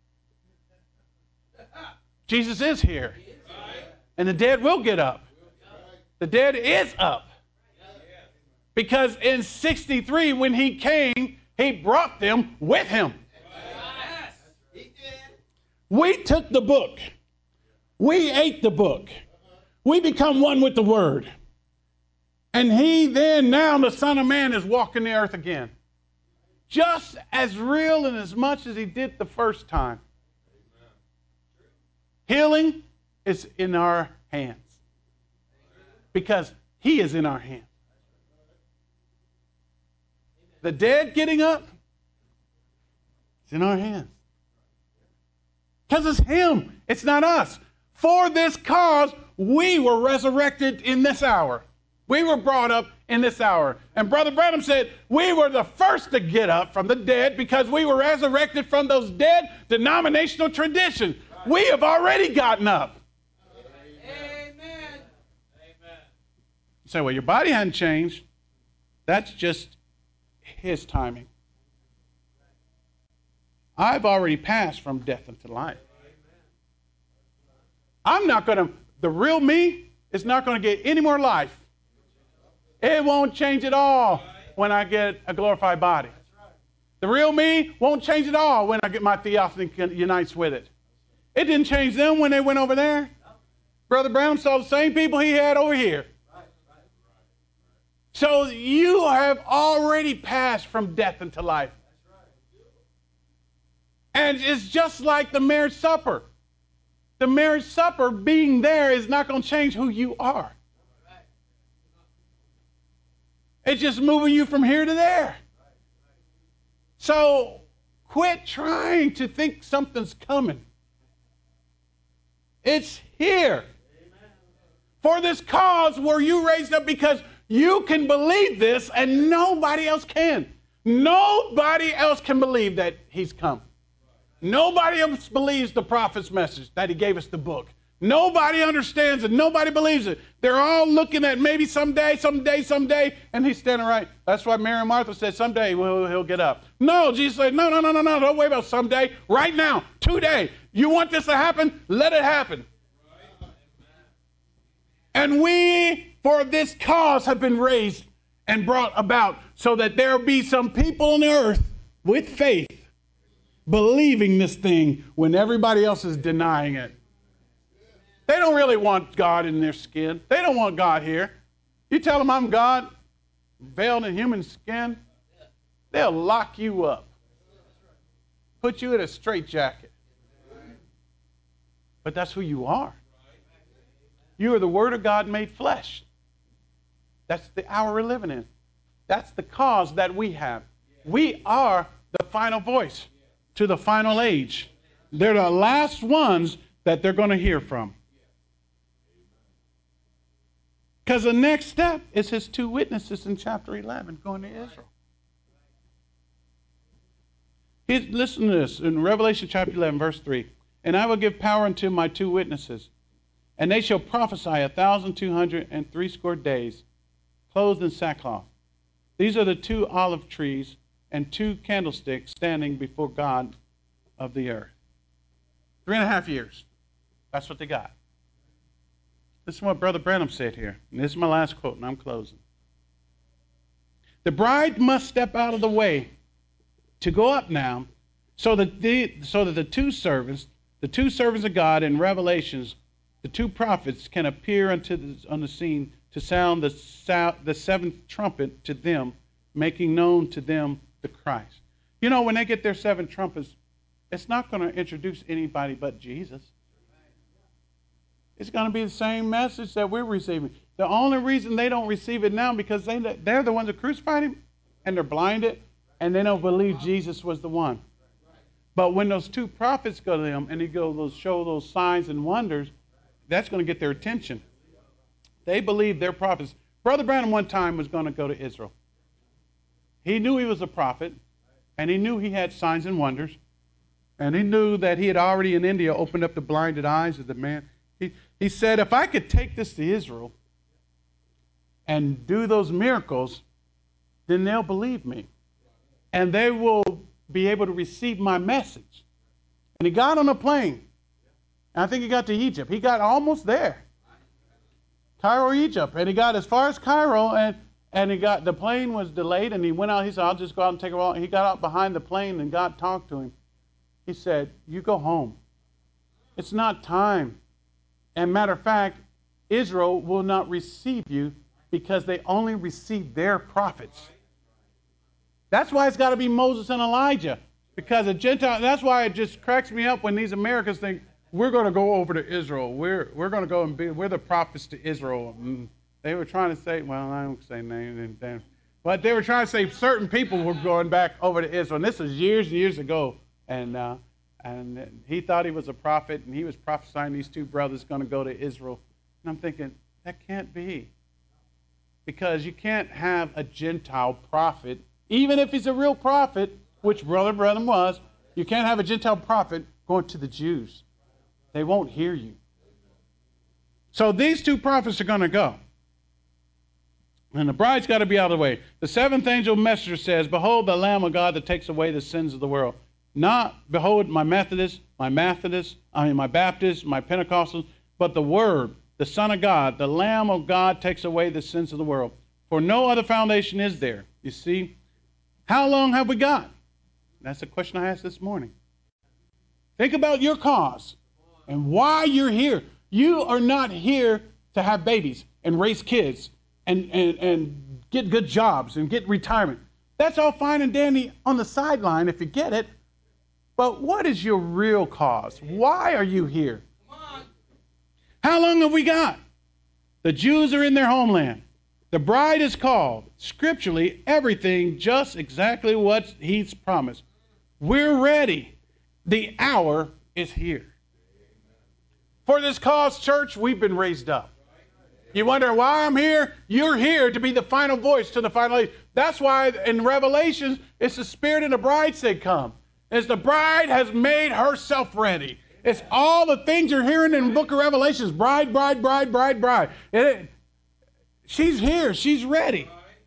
Jesus is here. And the dead will get up. The dead is up. Because in 63, when he came, he brought them with him. We took the book. We ate the book. We become one with the Word. And he then, now the Son of Man is walking the earth again. Just as real and as much as he did the first time. Healing is in our hands. Because he is in our hands. The dead getting up, it's in our hands. Because it's him. It's not us. For this cause, we were resurrected in this hour. We were brought up in this hour. And Brother Branham said, we were the first to get up from the dead because we were resurrected from those dead denominational traditions. We have already gotten up. Amen. You say, well, your body hadn't changed. That's just his timing. I've already passed from death into life. The real me is not going to get any more life. It won't change at all when I get a glorified body. The real me won't change at all when I get my theophany unites with it. It didn't change them when they went over there. Brother Brown saw the same people he had over here. So you have already passed from death into life. And it's just like the marriage supper. The marriage supper being there is not going to change who you are. It's just moving you from here to there. So quit trying to think something's coming. It's here. For this cause were you raised up, because you can believe this and nobody else can. Nobody else can believe that he's come. Nobody else believes the prophet's message, that he gave us the book. Nobody understands it. Nobody believes it. They're all looking at maybe someday, and he's standing right. That's why Mary and Martha said someday he'll get up. No, Jesus said, no, don't wait about someday. Right now, today. You want this to happen? Let it happen. And we, for this cause, have been raised and brought about so that there will be some people on the earth with faith believing this thing when everybody else is denying it. They don't really want God in their skin. They don't want God here. You tell them I'm God, veiled in human skin, they'll lock you up. Put you in a straitjacket. But that's who you are. You are the Word of God made flesh. That's the hour we're living in. That's the cause that we have. We are the final voice to the final age. They're the last ones that they're going to hear from. Because the next step is his two witnesses in chapter 11 going to Israel. Listen to this in Revelation chapter 11, verse 3. And I will give power unto my two witnesses, and they shall prophesy 1,260 days, clothed in sackcloth. These are the two olive trees and two candlesticks standing before God of the earth. 3.5 years. That's what they got. This is what Brother Branham said here. And this is my last quote, and I'm closing. The bride must step out of the way to go up now, so that the two servants of God in Revelations, the two prophets, can appear on the scene to sound the seventh trumpet to them, making known to them the Christ. You know, when they get their seven trumpets, it's not going to introduce anybody but Jesus. It's going to be the same message that we're receiving. The only reason they don't receive it now because they're the ones that crucified him, and they're blinded, and they don't believe Jesus was the one. But when those two prophets go to them and he goes show those signs and wonders, that's going to get their attention. They believe their prophets. Brother Branham one time was going to go to Israel. He knew he was a prophet, and he knew he had signs and wonders, and he knew that he had already in India opened up the blinded eyes of the man. He said, if I could take this to Israel and do those miracles, then they'll believe me. And they will be able to receive my message. And he got on a plane. And I think he got to Egypt. He got almost there. Cairo, Egypt. And he got as far as Cairo, and the plane was delayed, and he went out. He said, I'll just go out and take a walk. He got out behind the plane, and God talked to him. He said, you go home. It's not time. And matter of fact, Israel will not receive you because they only receive their prophets. That's why it's got to be Moses and Elijah. Because a Gentile, that's why it just cracks me up when these Americans think, we're going to go over to Israel. We're going to go and we're the prophets to Israel. And they were trying to say, well, I don't say names, but they were trying to say certain people were going back over to Israel. And this was years and years ago. And he thought he was a prophet, and he was prophesying these two brothers going to go to Israel. And I'm thinking, that can't be. Because you can't have a Gentile prophet, even if he's a real prophet, which Brother Branham was, you can't have a Gentile prophet going to the Jews. They won't hear you. So these two prophets are going to go. And the bride's got to be out of the way. The seventh angel messenger says, behold the Lamb of God that takes away the sins of the world. Not, behold, my Baptist, my Pentecostals, but the Word, the Son of God, the Lamb of God takes away the sins of the world. For no other foundation is there. You see, how long have we got? That's the question I asked this morning. Think about your cause and why you're here. You are not here to have babies and raise kids and get good jobs and get retirement. That's all fine and dandy on the sideline if you get it. But what is your real cause? Why are you here? How long have we got? The Jews are in their homeland. The bride is called. Scripturally, everything just exactly what he's promised. We're ready. The hour is here. For this cause, church, we've been raised up. You wonder why I'm here? You're here to be the final voice to the final age. That's why in Revelations, it's the Spirit and the bride say come. As the bride has made herself ready. It's all the things you're hearing in the book of Revelations. Bride, bride, bride, bride, bride. She's here. She's ready.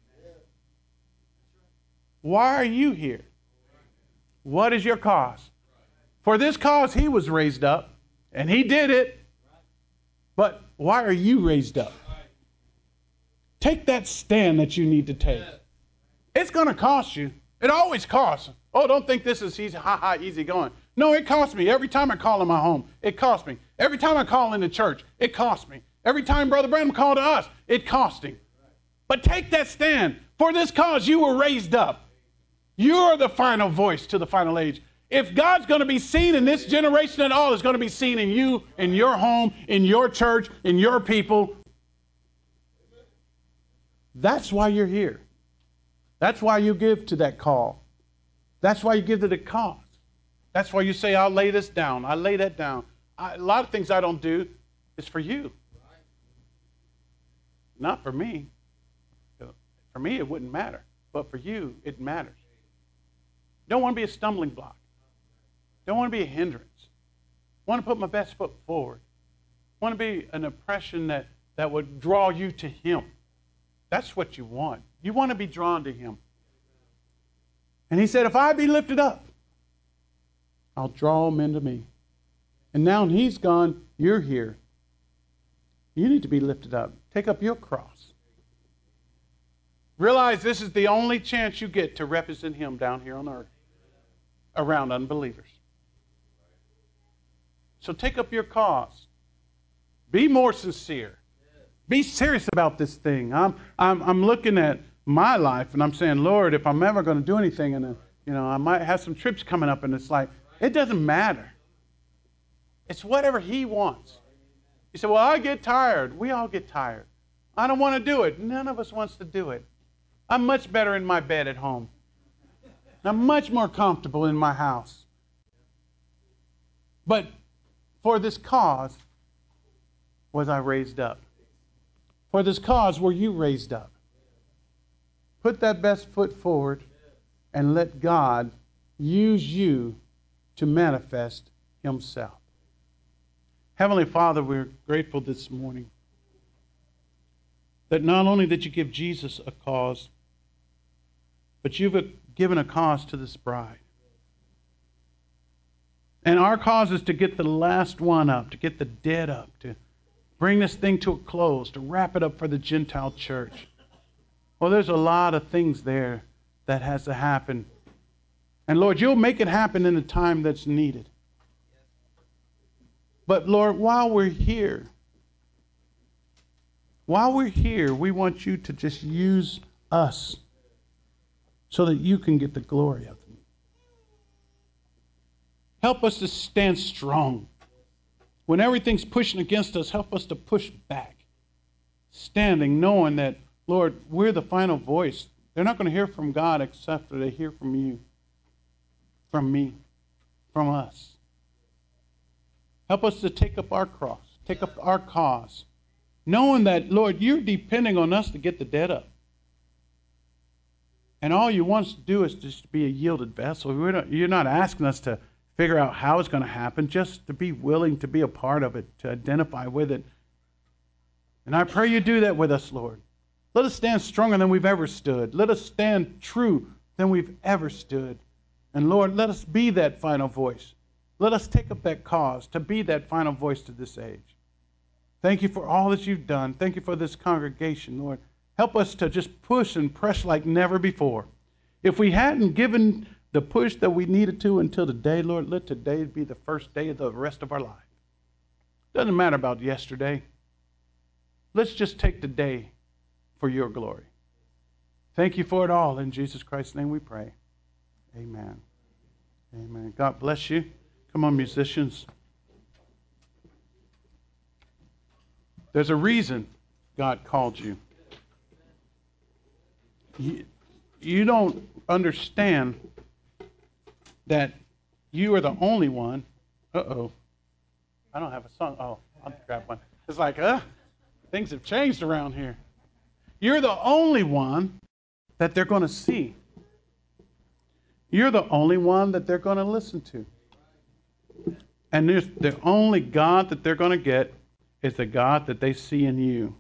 Why are you here? What is your cause? For this cause he was raised up, and he did it. But why are you raised up? Take that stand that you need to take. It's going to cost you. It always costs. Oh, don't think this is easy going. No, it costs me. Every time I call in my home, it costs me. Every time I call in the church, it costs me. Every time Brother Branham called to us, it cost him. But take that stand. For this cause, you were raised up. You're the final voice to the final age. If God's going to be seen in this generation at all, it's going to be seen in you, in your home, in your church, in your people. That's why you're here. That's why you give to that call. That's why you give to the cause. That's why you say, I'll lay this down. I lay that down. A lot of things I don't do is for you. Not for me. For me, it wouldn't matter. But for you, it matters. Don't want to be a stumbling block. Don't want to be a hindrance. Want to put my best foot forward. Want to be an impression that would draw you to Him. That's what you want. You want to be drawn to Him. And He said, if I be lifted up, I'll draw them into me. And now He's gone, you're here. You need to be lifted up. Take up your cross. Realize this is the only chance you get to represent Him down here on earth around unbelievers. So take up your cause. Be more sincere. Be serious about this thing. I'm looking at my life and I'm saying, Lord, if I'm ever going to do anything, and I might have some trips coming up, and it's like, it doesn't matter. It's whatever He wants. You say, well, I get tired. We all get tired. I don't want to do it. None of us wants to do it. I'm much better in my bed at home. I'm much more comfortable in my house. But for this cause was I raised up. For this cause were you raised up. Put that best foot forward and let God use you to manifest Himself. Heavenly Father, we're grateful this morning that not only did you give Jesus a cause, but you've given a cause to this bride. And our cause is to get the last one up, to get the dead up, to bring this thing to a close, to wrap it up for the Gentile church. Well, there's a lot of things there that has to happen. And Lord, you'll make it happen in the time that's needed. But Lord, while we're here, we want you to just use us so that you can get the glory of it. Help us to stand strong. When everything's pushing against us, help us to push back. Standing, knowing that, Lord, we're the final voice. They're not going to hear from God except for they hear from you, from me, from us. Help us to take up our cross, take up our cause, knowing that, Lord, you're depending on us to get the dead up. And all you want us to do is just to be a yielded vessel. You're not asking us to figure out how it's going to happen, just to be willing to be a part of it, to identify with it. And I pray you do that with us, Lord. Let us stand stronger than we've ever stood. Let us stand true than we've ever stood. And Lord, let us be that final voice. Let us take up that cause to be that final voice to this age. Thank you for all that you've done. Thank you for this congregation, Lord. Help us to just push and press like never before. If we hadn't given the push that we needed to until today, Lord, let today be the first day of the rest of our life. Doesn't matter about yesterday. Let's just take the day for your glory. Thank you for it all. In Jesus Christ's name we pray. Amen. Amen. God bless you. Come on, musicians. There's a reason God called you. You don't understand that you are the only one. Uh-oh. I don't have a song. Oh, I'll grab one. It's like, things have changed around here. You're the only one that they're going to see. You're the only one that they're going to listen to. And the only God that they're going to get is the God that they see in you.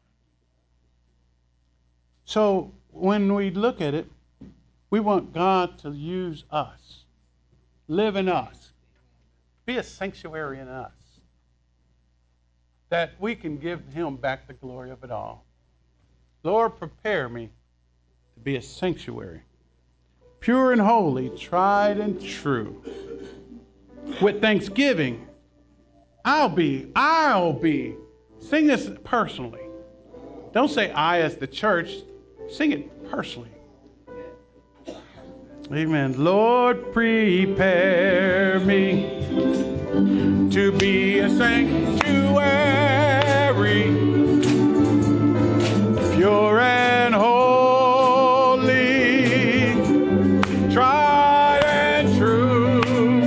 So when we look at it, we want God to use us, live in us, be a sanctuary in us, that we can give Him back the glory of it all. Lord, prepare me to be a sanctuary, pure and holy, tried and true. With thanksgiving, I'll be. Sing this personally. Don't say I as the church. Sing it personally. Amen. Lord, prepare me to be a sanctuary, pure and holy, tried and true,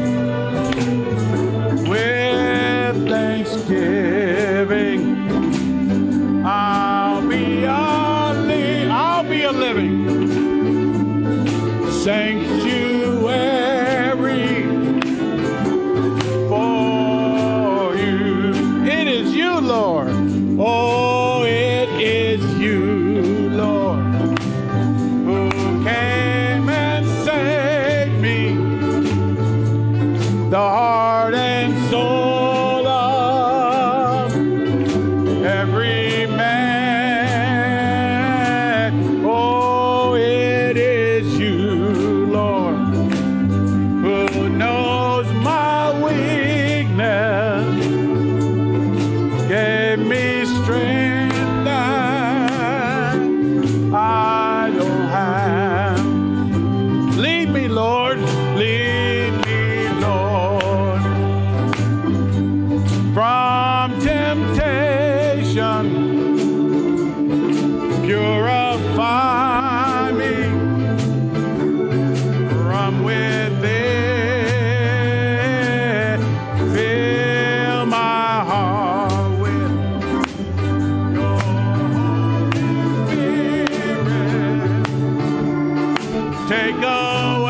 with thanksgiving. I'll be a living sanctuary for you. It is you, Lord. Oh, it is you, Lord, who came and saved me, the heart and soul of every man. Oh, from temptation. Purify me from within. Fill my heart with your Holy Spirit. Take away